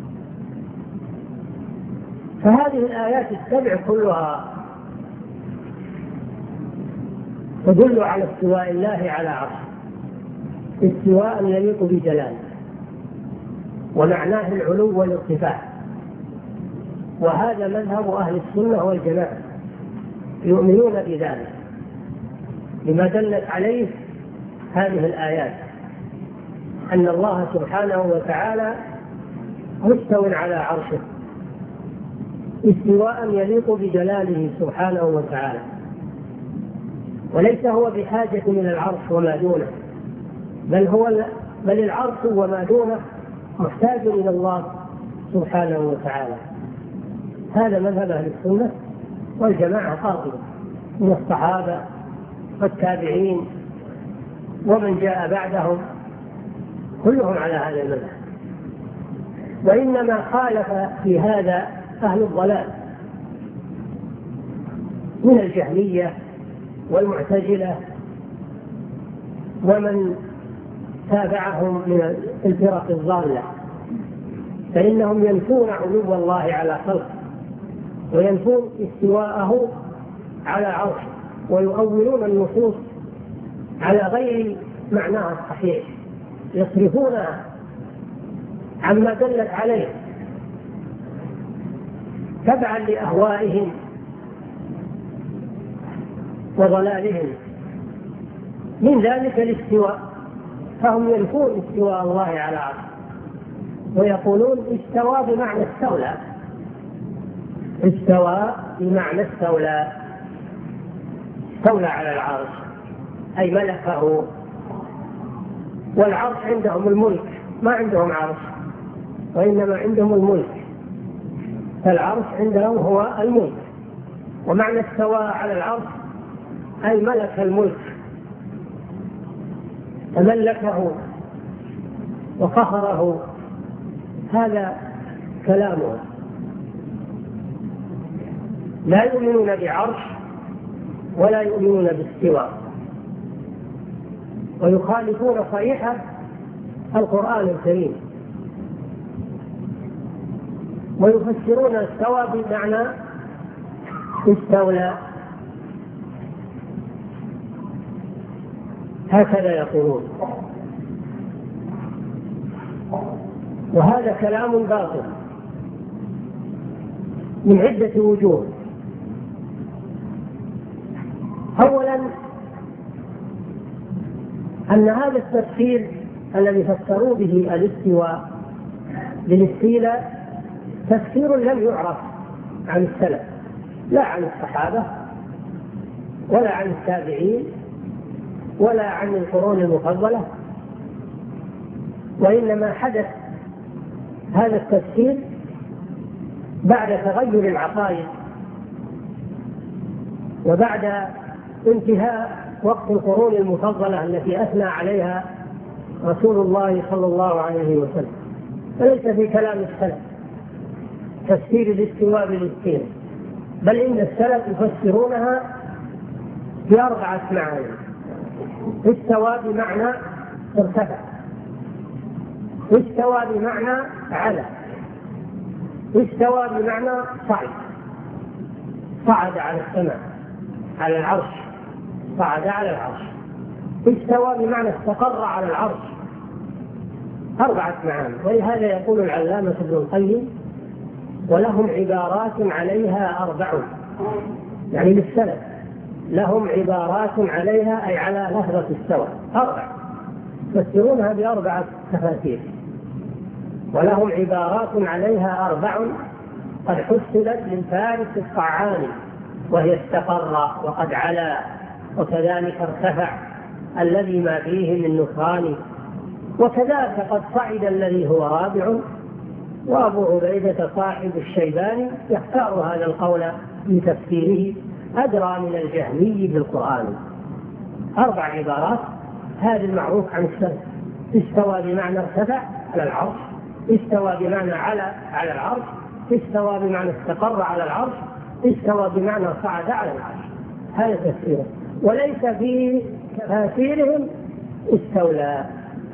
S1: فهذه الآيات السبع كلها تدل على استواء الله على عرشه، استواء يليق بجلاله، ومعناه العلو والارتفاع. وهذا مذهب أهل السنة والجماعة، يؤمنون بذلك لما دلت عليه هذه الآيات، أن الله سبحانه وتعالى مستو على عرشه استواء يليق بجلاله سبحانه وتعالى، وليس هو بحاجة إلى العرش وما دونه، بل العرش وما دونه محتاج إلى الله سبحانه وتعالى. هذا مذهب أهل السنة والجماعة قاطبة من الصحابة والتابعين ومن جاء بعدهم كلهم على هذا المذهب. وإنما خالف في هذا أهل الضلال من الجهمية والمعتزلة ومن تابعهم من الفرق الضالة، فإنهم ينفون علو الله على خلقه وينفون استواءه على عرشه، ويؤولون النصوص على غير معناها الصحيح، يصرفونها عما دلت عليه تبعا لأهوائهم وضلالهم، من ذلك الاستواء. فهم ينفون استواء الله على عرشه ويقولون استوى بمعنى استولى، استوى بمعنى استولى، استولى على العرش أي ملكه. والعرش عندهم الملك، ما عندهم عرش وإنما عندهم الملك، فالعرش عندهم هو الملك. ومعنى استوى على العرش أي ملك الملك، تملكه وقهره. هذا كلامه. لا يؤمنون بعرش ولا يؤمنون باستواء، ويخالفون صريحة القرآن الكريم، ويفسرون استوى بمعنى استولى، هكذا يقولون. وهذا كلام باطل من عدة وجوه. أولا أن هذا التفسير الذي فسروا به الاستواء بالاستيلاء تفسير لم يعرف عن السلف، لا عن الصحابة ولا عن التابعين ولا عن القرون المفضلة، وإنما حدث هذا التفسير بعد تغير العقائد وبعد انتهاء وقت القرون المفضلة التي أثنى عليها رسول الله صلى الله عليه وسلم. فليس في كلام السلف تفسير الاستواء بالاستيلاء، بل إن السلف يفسرونها بأربعة معاني. استوى بمعنى ارتفع، استوى بمعنى على، استوى بمعنى صعد، صعد على السماء على العرش، صعد على العرش. استوى بمعنى استقر على العرش. أربعة معاني. ولهذا يقول العلامة ابن القيم: ولهم عبارات عليها أربع، يعني للسلف لهم عبارات عليها أي على لفظة استوى أربع، يفسرونها بأربعة تفاسير. ولهم عبارات عليها أربع قد حصلت من فارس الطعام وهي استقر وقد علا، وكذلك ارتفع الذي ما فيه من نكران، وكذلك قد صعد الذي هو رابع. وأبو عبيدة صاحب الشيباني يختار هذا القول في تفسيره أدرى من الجهمي بالقرآن. 4 عبارات، هذا المعروف عن السلف: استوى بمعنى ارتفع على العرش، استوى بمعنى على العرش، استوى بمعنى استقر على العرش، استوى بمعنى صعد على العرش. هذا تفسيره، وليس في تفاسيرهم استولى.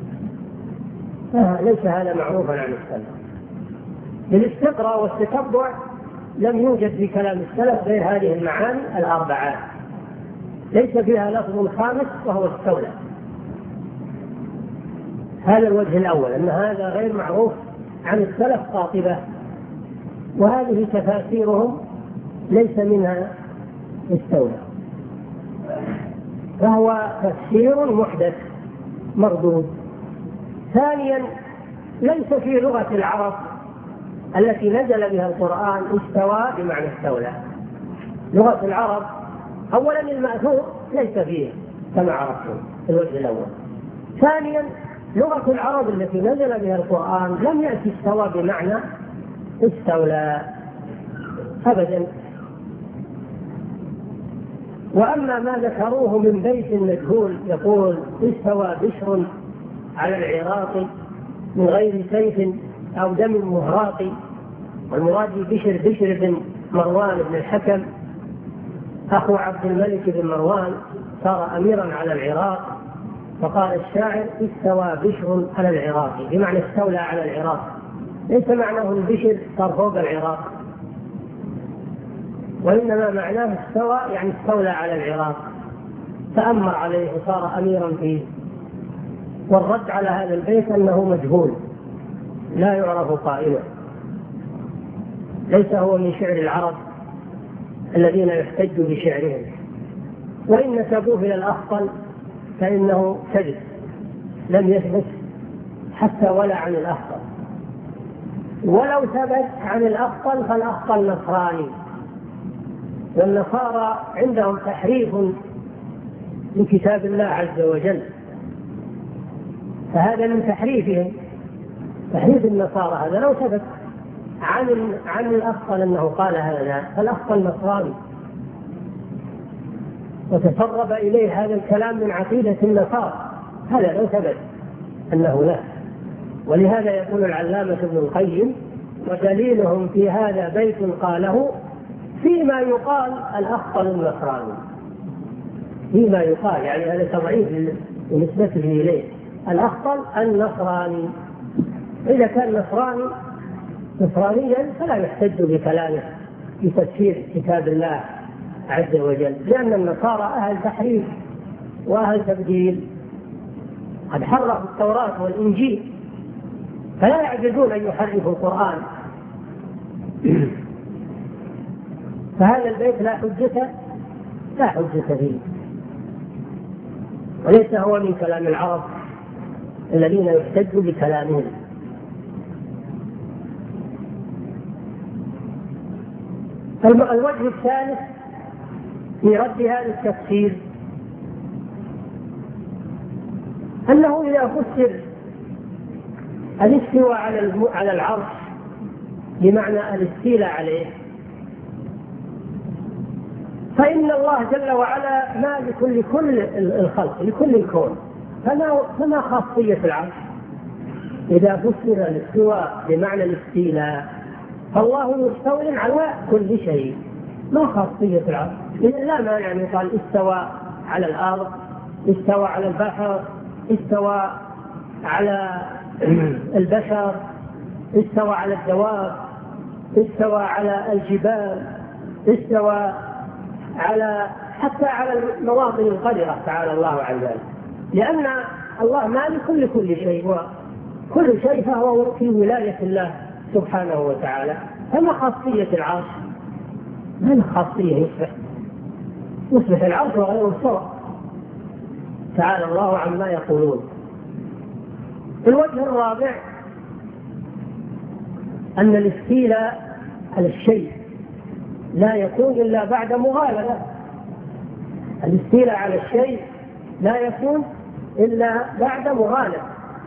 S1: ليس هذا معروفا عن السلف. بالاستقراء والتتبع لم يوجد في كلام السلف غير هذه المعاني ال4، ليس فيها لفظ خامس وهو استولى. هذا الوجه الأول، أن هذا غير معروف عن السلف قاطبة، وهذه تفاسيرهم ليس منها استولى، فهو تفسير محدث مردود. ثانيا، ليس في لغة العرب التي نزل بها القرآن استوى بمعنى استولى. لغة العرب أولا المأثور ليس فيه كما عرفتم في الوجه الأول. ثانيا، لغة العرب التي نزل بها القرآن لم يأتي استوى بمعنى استولى أبدا. وأما ما ذكروه من بيت مجهول يقول استوى بشر على العراق من غير سيف أو دم مهراق، والمراد بشر بن مروان بن الحكم أخو عبد الملك بن مروان، صار أميرا على العراق، فقال الشاعر استوى بشر على العراق، بمعنى استولى على العراق. ليس معناه البشر صار فوق العراق، وإنما معناه استوى يعني استولى على العراق، تأمر عليه وصار أميرا فيه. والرد على هذا البيت أنه مجهول لا يعرف قائله، ليس هو من شعر العرب الذين يحتج بشعرهم، وإن نسبوه إلى الأخطل فإنه كذب، لم يثبت حتى ولا عن الأخطل. ولو ثبت عن الأخطل فالأخطل نصراني، والنصارى عندهم تحريف لكتاب الله عز وجل، فهذا من تحريفهم، تحريف النصارى. هذا لو ثبت عن الأخطل أنه قال هذا، فالأخطل نصراني وتسرب إليه هذا الكلام من عقيدة النصارى، هذا لو ثبت أنه لا. ولهذا يقول العلامة ابن القيم: ودليلهم في هذا بيت قاله فيما يقال الأخطل النصراني. فيما يقال يعني هذا تضعيف ونسبته إليه، الأخطل النصراني. إذا كان نصرانيا فلا يحتج بكلامه في تفسير كتاب الله عز وجل، لأن النصارى أهل تحريف وأهل تبديل، قد حرفوا التوراة والإنجيل، فلا يعجزون أن يحرفوا القرآن. فهذا البيت لا حجة فيه، وليس هو من كلام العرب الذين يحتجوا بكلامهم. الوجه الثالث في رد هذا التفسير أنه إذا فسر الاستواء على العرش بمعنى الاستيلاء عليه، فإن الله جل وعلا مالك لكل الخلق، لكل الكون، فما خاصية العرش؟ إذا فسر الاستواء بمعنى الاستيلاء فالله مستول على كل شيء، ما خاصية العرش؟ لا مانع أن يقال استوى على الأرض، استوى على البحر، استوى على البشر، استوى على الدواب، استوى على الجبال، استوى حتى على المواطن القدرة، تعالى الله عن ذلك، لأن الله مالك لكل شيء، وكل شيء فهو في ولاية الله سبحانه وتعالى. فما خاصية العرش؟ ما خاصية يصبح العرش وغير مستوى، تعالى الله عما يقولون. الوجه الرابع أن الاستيلاء على الشيء لا يكون إلا بعد مغالبة. الاستيلاء على الشيء لا يكون إلا بعد مغالبة.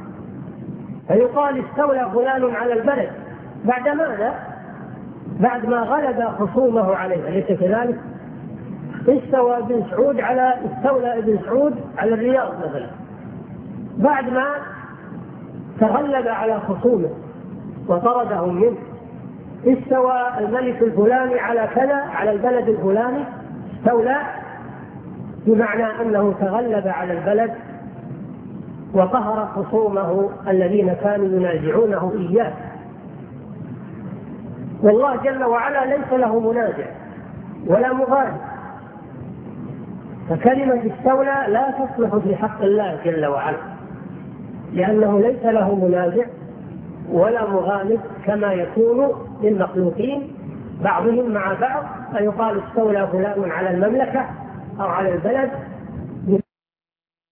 S1: فيقال استولى فلان على البلد بعد ماذا؟ بعد ما غلب خصومه عليه، أليس كذلك؟ استولى ابن سعود على الرياض مثلا بعد ما تغلب على خصومه وطردهم منه. استوى الملك الفلاني على كذا، على البلد الفلاني، استولى بمعنى أنه تغلب على البلد وقهر خصومه الذين كانوا ينازعونه إياه. والله جل وعلا ليس له منازع ولا مغالب، فكلمة استولى لا تصلح في حق الله جل وعلا، لأنه ليس له منازع ولا مغالب كما يكون للمخلوقين بعضهم مع بعض، فيقال استولى فلان على المملكة أو على البلد